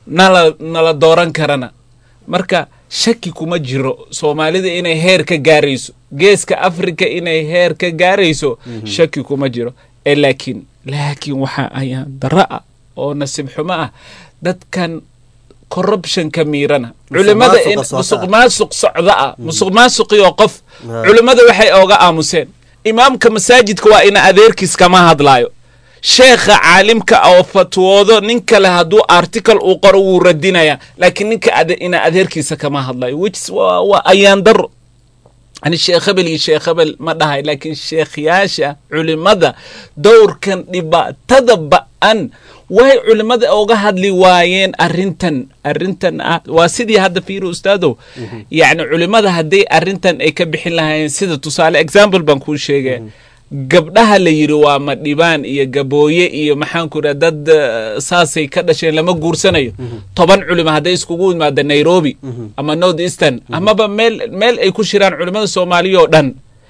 nala dooran karana marka shaki kuma jiro Soomaalida inay heer ka gaarayso geeska Afrika inay heer ka gaarayso shaki kuma jiro laakiin waxa ayaan daraa oo nasiib xumo ah dadkan corruption kamirana culimada in musuqmaasuq socda musuqmaasuqiyo qof culimada waxay ooga aamuseen imaamka masaajidka waa ina adeerkiis kama hadlaayo sheekha caalimka oo fatwoodo nin kale haduu article uu qoro uu radinaya laakiin ninka ina adeerkiisa kama hadlaayo which waa ayaan dar ani sheekh Abel ma dhahay laakiin sheekhiyaasha culimada dowrkan dhibaatada ba'an way culimada ooga hadli waayeen arrintan waa sidii hadda fiiro ustaado yaani culimada haday arrintan ay ka bixin lahaayeen sida tusaale example ban ku sheegay gabdhaha la yiri waa ma dhibaan iyo gabooye iyo maxaan ku dad saasay ka dhasheen lama guursanayo 10 culimo haday iskugu yimaado Nairobi ama North Eastern ama ba meel ay ku shiraan culimada Soomaaliya oo dhan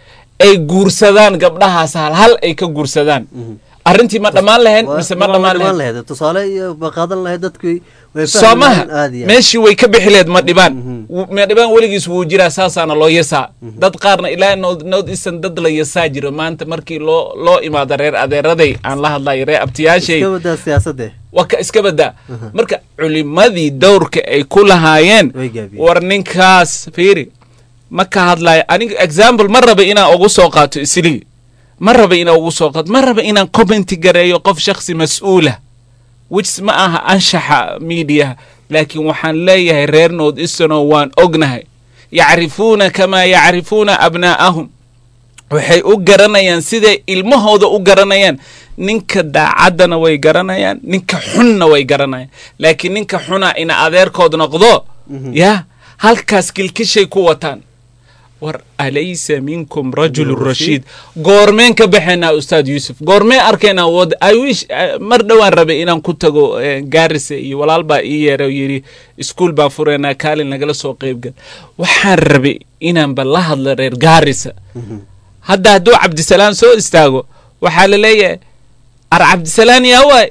ay guursadaan gabdhahaas hal ay ka guursadaan arrintii ma dhamaan lahayn mise ma dhamaan lahayn tusaale iyo baqadan lahayd dadkii way fahmaan meeshii way ka bixileed ma dhibaan weligiis wuu jiraa saasaana loo yeesaa dad qaarna ilaa North Eastern dad la yeesaa jiro maanta markii loo imaado reer adeeraday aan la hadlayo reer abtiyaashay iska wada siyaasadda waka iska bada marka culimadii dowrka ay ku lahaayeen war ninkaas fiiri ma ka hadlayo aniga example ma raba inaan ugu soo qaato islii ma raba inaan ugu soo qaato ma raba inaan comment gareeyo qof shakhsi mas'uula which ma aha anshaxa media laakiin waxaan leeyahay reer North Eastern waan ognahay yacrifuuna kama yacrifuuna abnaa'ahum waxay u garanayaan sida ilmahooda u garanayaan ninka daacadana way garanayaan ninka xunna way garanayaan laakiin ninka xuna ina adeerkood noqdo ya halkaas kilkishay ku wataan war alaysa minkum rajul rashid goormeen ka baxena ustaad Yusuf goormeen arkayna wad I wish mar dhawaan rabe inaan ku tago Garissa iyo walaalba ii yeero yiri school baa fureena kaalin nagala soo qeybgal waxaan rabe inaan bal la hadlo reer Garissa hadda haduu Cabdisalaan soo istaago waxa la leeyahay Cabdisalaan yaa way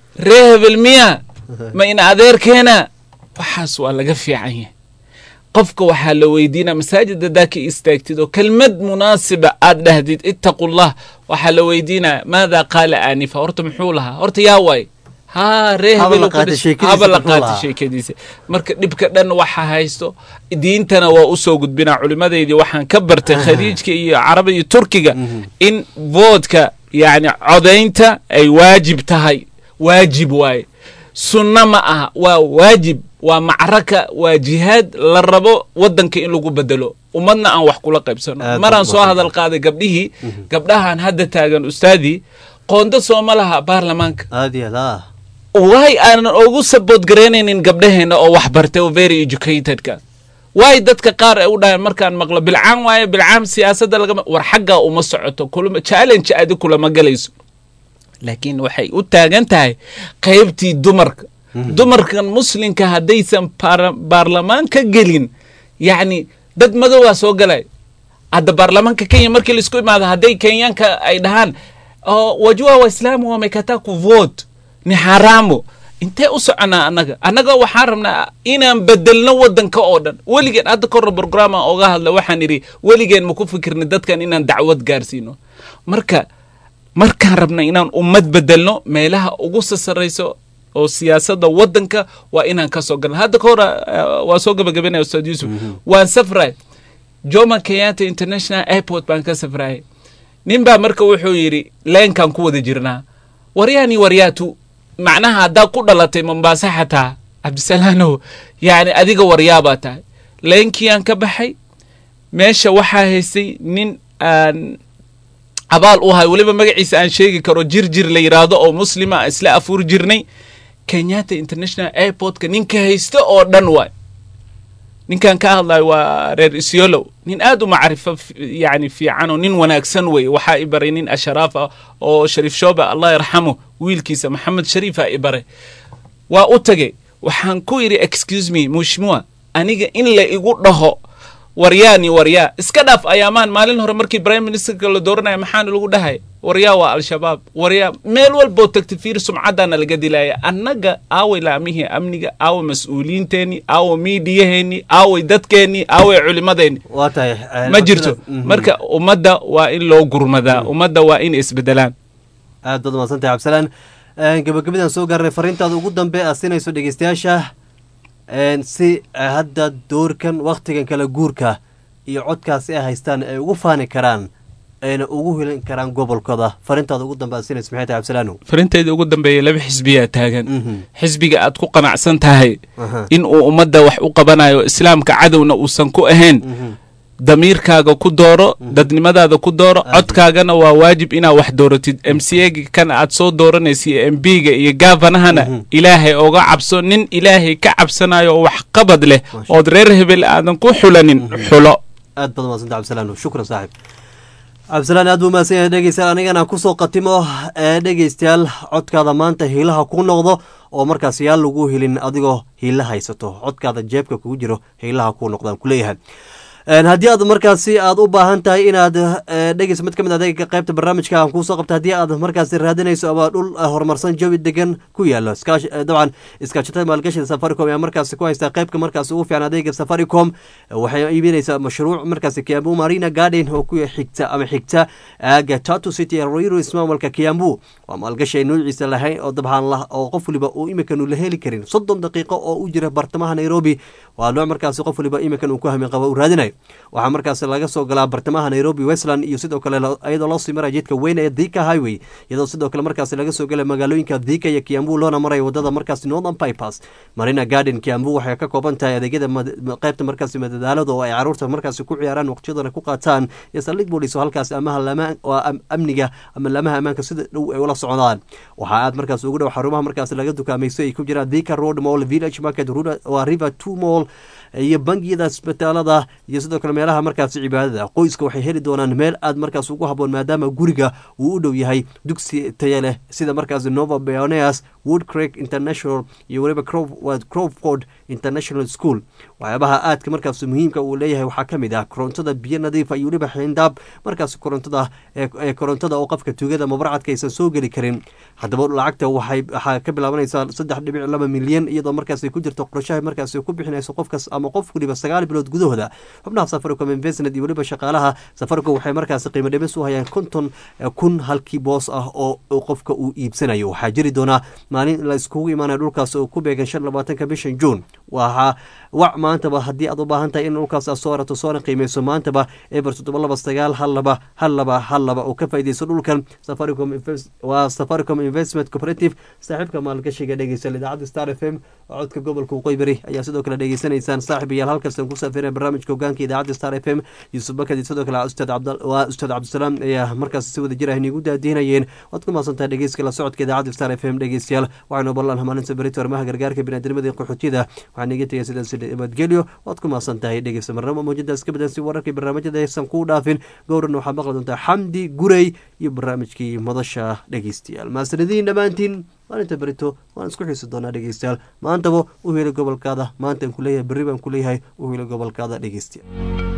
reebel miya ma in adeerkeena waxaas waa laga fiican yahay qofka waxa la weydiina masaajida daaki istaagtid oo kelmad munaasiba aad dhahdid ittaqullah waxa la weydiina maada qaala anifa horta muxuu lahaa horta yaa way reehbel la qaata sheekadiisa marka dhibka dhan waxa haysto diintana waa u soo gudbina culimadeedii waxaan ka bartay khaliijka iyo Carabiga iyo Turkiga in voodka yaani codaynta ay waajib tahay waajib waay sunna ma aha waa waajib waa macraka waa jihaad la rabo wadanka in lagu bedelo umadna aan wax kula qaybsano maraan soo hadal qaaday gabdhahan hadda taagan ustaadi qoonda Soomaaliya baarlamaanka way aan ugu support gareynaynin gabdhaheena oo wax bartay oo very educated ka way dadka qaar ay u dhaayeen markaan maqlo bilcaan waaye bilcaan siyaasadda laga war xagga uma socoto kulma challenge aad kulama galayso laakiin waxay u taagan tahay qaybtii dumarkan muslimka hadaysan baarlamaanka gelin yaani dad madow soo galay hadda baarlamaanka Kenya markii la isku imaado haday Kenyanka ay dhahaan wajwa wa islaam waa makata ku vote ni haraamo intee u socona anaga waxaan rabnaa inaan bedelno wadanka oo dhan waligeen hadda kor program ooga hadla waxaan iri waligeen ma ku fikirna dadkan inaan dacwad gaarsiino markaan rabna inaan ummad bedelno meelaha ugu sareyso oo siyaasadda wadanka waa inaan ka soo galno hadda kor waa soo gabagabeynaa ustaad Yusuf waan safray Jomo Kenyatta International Airport baan ka safray ninba marka wuxuu yiri leenkan ku wada jirnaa waryaatu macnaha hadda ku dhalatay Mombasa xataa Cabdisalaano yaani adiga waryaaba tahay leenkiyaan ka baxay meesha waxa haystay nin aan abaal u hay waliba magaciisa aan sheegi karo jirjir la yiraahdo oo muslima isla afur jirnay Kenyatta International Airportka ninka haysta oo dhan waay ninkan ka hadlayo waa reer Isiolo nin aad u macrifo yani fiican oo nin wanaagsan way waxa ibaray nin asharaaf oo Sharif Shoba Allah yarhamu wiilkiisa Maxamed Shariif ibaray waa u tagay waxaan ku yiri excuse me mushmuwa aniga in la igu dhaho waryaa iska dhaaf ayaamaan maalin hore markii prime minister la dooranay maxaan lagu dhahay waryaa waa al-shabaab waryaa meel walba tagtay fiir sumcadana laga dilaya annaga aaway laamihi amniga aaway mas'uuliinteeni aaway miidiyaheeni aaway dadkeeni aaway culimadeeni ma jirto marka ummadda waa in loo gurmadaa ummadda waa in isbedelaan aad baad maasantay Cabsalaan gabagabadan soo gaarnay fariintaada ugu dambe asinayso dhageystayaasha si hadda doorkan waqtigan kala guurka iyo codkaasi ay haystaan ay ugu faani karaan ayna ugu helin karaan gobolkooda fariintaada ugu dambe asinayso maxay tahay Cabsalaano fariintayda ugu dambeeyay laba xisbiya taagan xisbiga aad ku qanacsan tahay in uu ummadda wax u qabanayo islaamka cadowna uusan ku ahayn damiirkaaga ku dooro dadnimadaada ku dooro codkaagana waa waajib inaa wax dooratid MCA kan aad soo dooranaysa MPga iyo gavanahana ilaahay oga cabso nin ilaahay ka cabsanayo wax qabad leh oo reer hebel aadan ku xulanin xulo aad badan waa santaa Cabsalaano shukran saaxib Cabsalaan aad buu maasan yahay dhegeystayaal anigana ku soo qatimo dhegeystayaal codkaada maanta hiilaha ku noqdo oo markaas yaa lagu helin adigoo hiila haysato codkaada jeebka kugu jiro hiilaha ku noqdaan kuleeyahay haddii aad markaasi aad u baahan tahay inaad dhegeyso mid ka mid adeega qaybta barnaamijka aan kuu soo qabta haddii aad markaasi raadinayso ama dhul horumarsan jawi degan ku yaalo dabcan iskaashatada maalgashida Safaricom ayaa markaasi ku haysta qaybka markaasi ugu fiican adeega Safaricom waxay iibinaysaa mashruuc markaasi Kiambu Marina Garden oo ku xigta aaga Tatu City Ruiru ismaamulka Kiambu waa maalgashi nuuciisa lahayn oo dabcan oo qof waliba uu imika la heli karin 30 daqiiqo oo u jira bartamaha Nairobi waa loo markaasi qof waliba imika uu ku hamin qabo u raadinayo waxaa markaas laga soo galaa bartamaha Nairobi Westland iyo sidoo kale ayadoo loo sii maray jidka weyn ee Thika Highway iyadoo sidoo kale markaas laga soo galay magaalooyinka Thika iyo Kiambu loona maray wadada markaas Northern Bypass Marina Garden Kiambu waxay ka kooban tahay adeegyada qaybta markaas madadaalada oo ay caruurta markaas ku ciyaaraan waqtiyada ku qaataan iyo saldhig booliis oo halkaas amniga ama lamaha amaanka sida dhow ay ula socdaan waxa aad markaas ugu dhow xarumaha markaas laga dukaamaysto ay ku jiraan Thika Road Mall Village Market River 2 Mall iyo bangiyada isbitaalada iyo sidoo kale meelaha markaas cibaadada qoyska waxay heli doonaan meel aad markaas ugu haboon maadaama guriga uu u dhow yahay dugsi tayo leh sida markaas Nova Pioneers Wood Creek International iyo waliba Crawford International School waxyaabaha aadka markaas muhiimka uu leeyahay waxaa ka mid ah korontada biyo nadiif ah iyo waliba xindaab markaas korontada oo qofka tuugada mabarcadka aysan soo geli karin haddaba lacagta waxaa ka bilaabanaysaa 3.2 milyan iyadoo markaas ku jirto qorshaha markaas ku bixinayso qofkas ama qof waliba 9 bilood gudahooda xubnaha Safaricom Investment iyo waliba shaqaalaha Safaricom waxay markaas qiimo dhimis u hayaan 50,000 halkii boos ah oo qofka uu iibsanayo waxaa jiri doona maalin la iskugu imaanayo dhulkaas oo ku beegan 25 bishan June waxa maantaba haddii aad u baahan tahay in dhulkaas soo rato soo qiimeyso maantaba eber 729 oo ka faa'iideyso dhulkan Safaricom Investment Cooperative saaxiibka maalgashiga dhegeysan idaacada Star FM codka gobolka Qoybari ayaa sidoo kale dhegeysanaysan saaxiibayaal halkaas ku saafireen barnaamijka hogaanka idaacada Star FM Yusuf Bakadi sidoo kale Ustaad Cabdisalaam ayaa markaas si wada jir ah inagu daadiinayeen wad ku maasantahay dhegeyska la socodka idaacada Star FM dhegeystayaal waxaanu ballan maalinta berito arrimaha gargaarka bini'aadamada qaxootiga waxaan iga tagay sidaas nabadgelyo wad ku maasantahay dhegeysta marnamo mawjadaas ka badan si wararka barnaamijyada aysan ku dhaafin gowrana waxaad maqli doontaa Xamdi Gurey iyo barnaamijkii madasha dhegeystayaal maasnadiin dhamaantiin maalinta berito waan isku xiisi doonaa dhegeystayaal maantaba u heli gobolkaada maanta aan ku leeyahay berri baan ku leeyahay u heli gobolkaada dhegeystayaal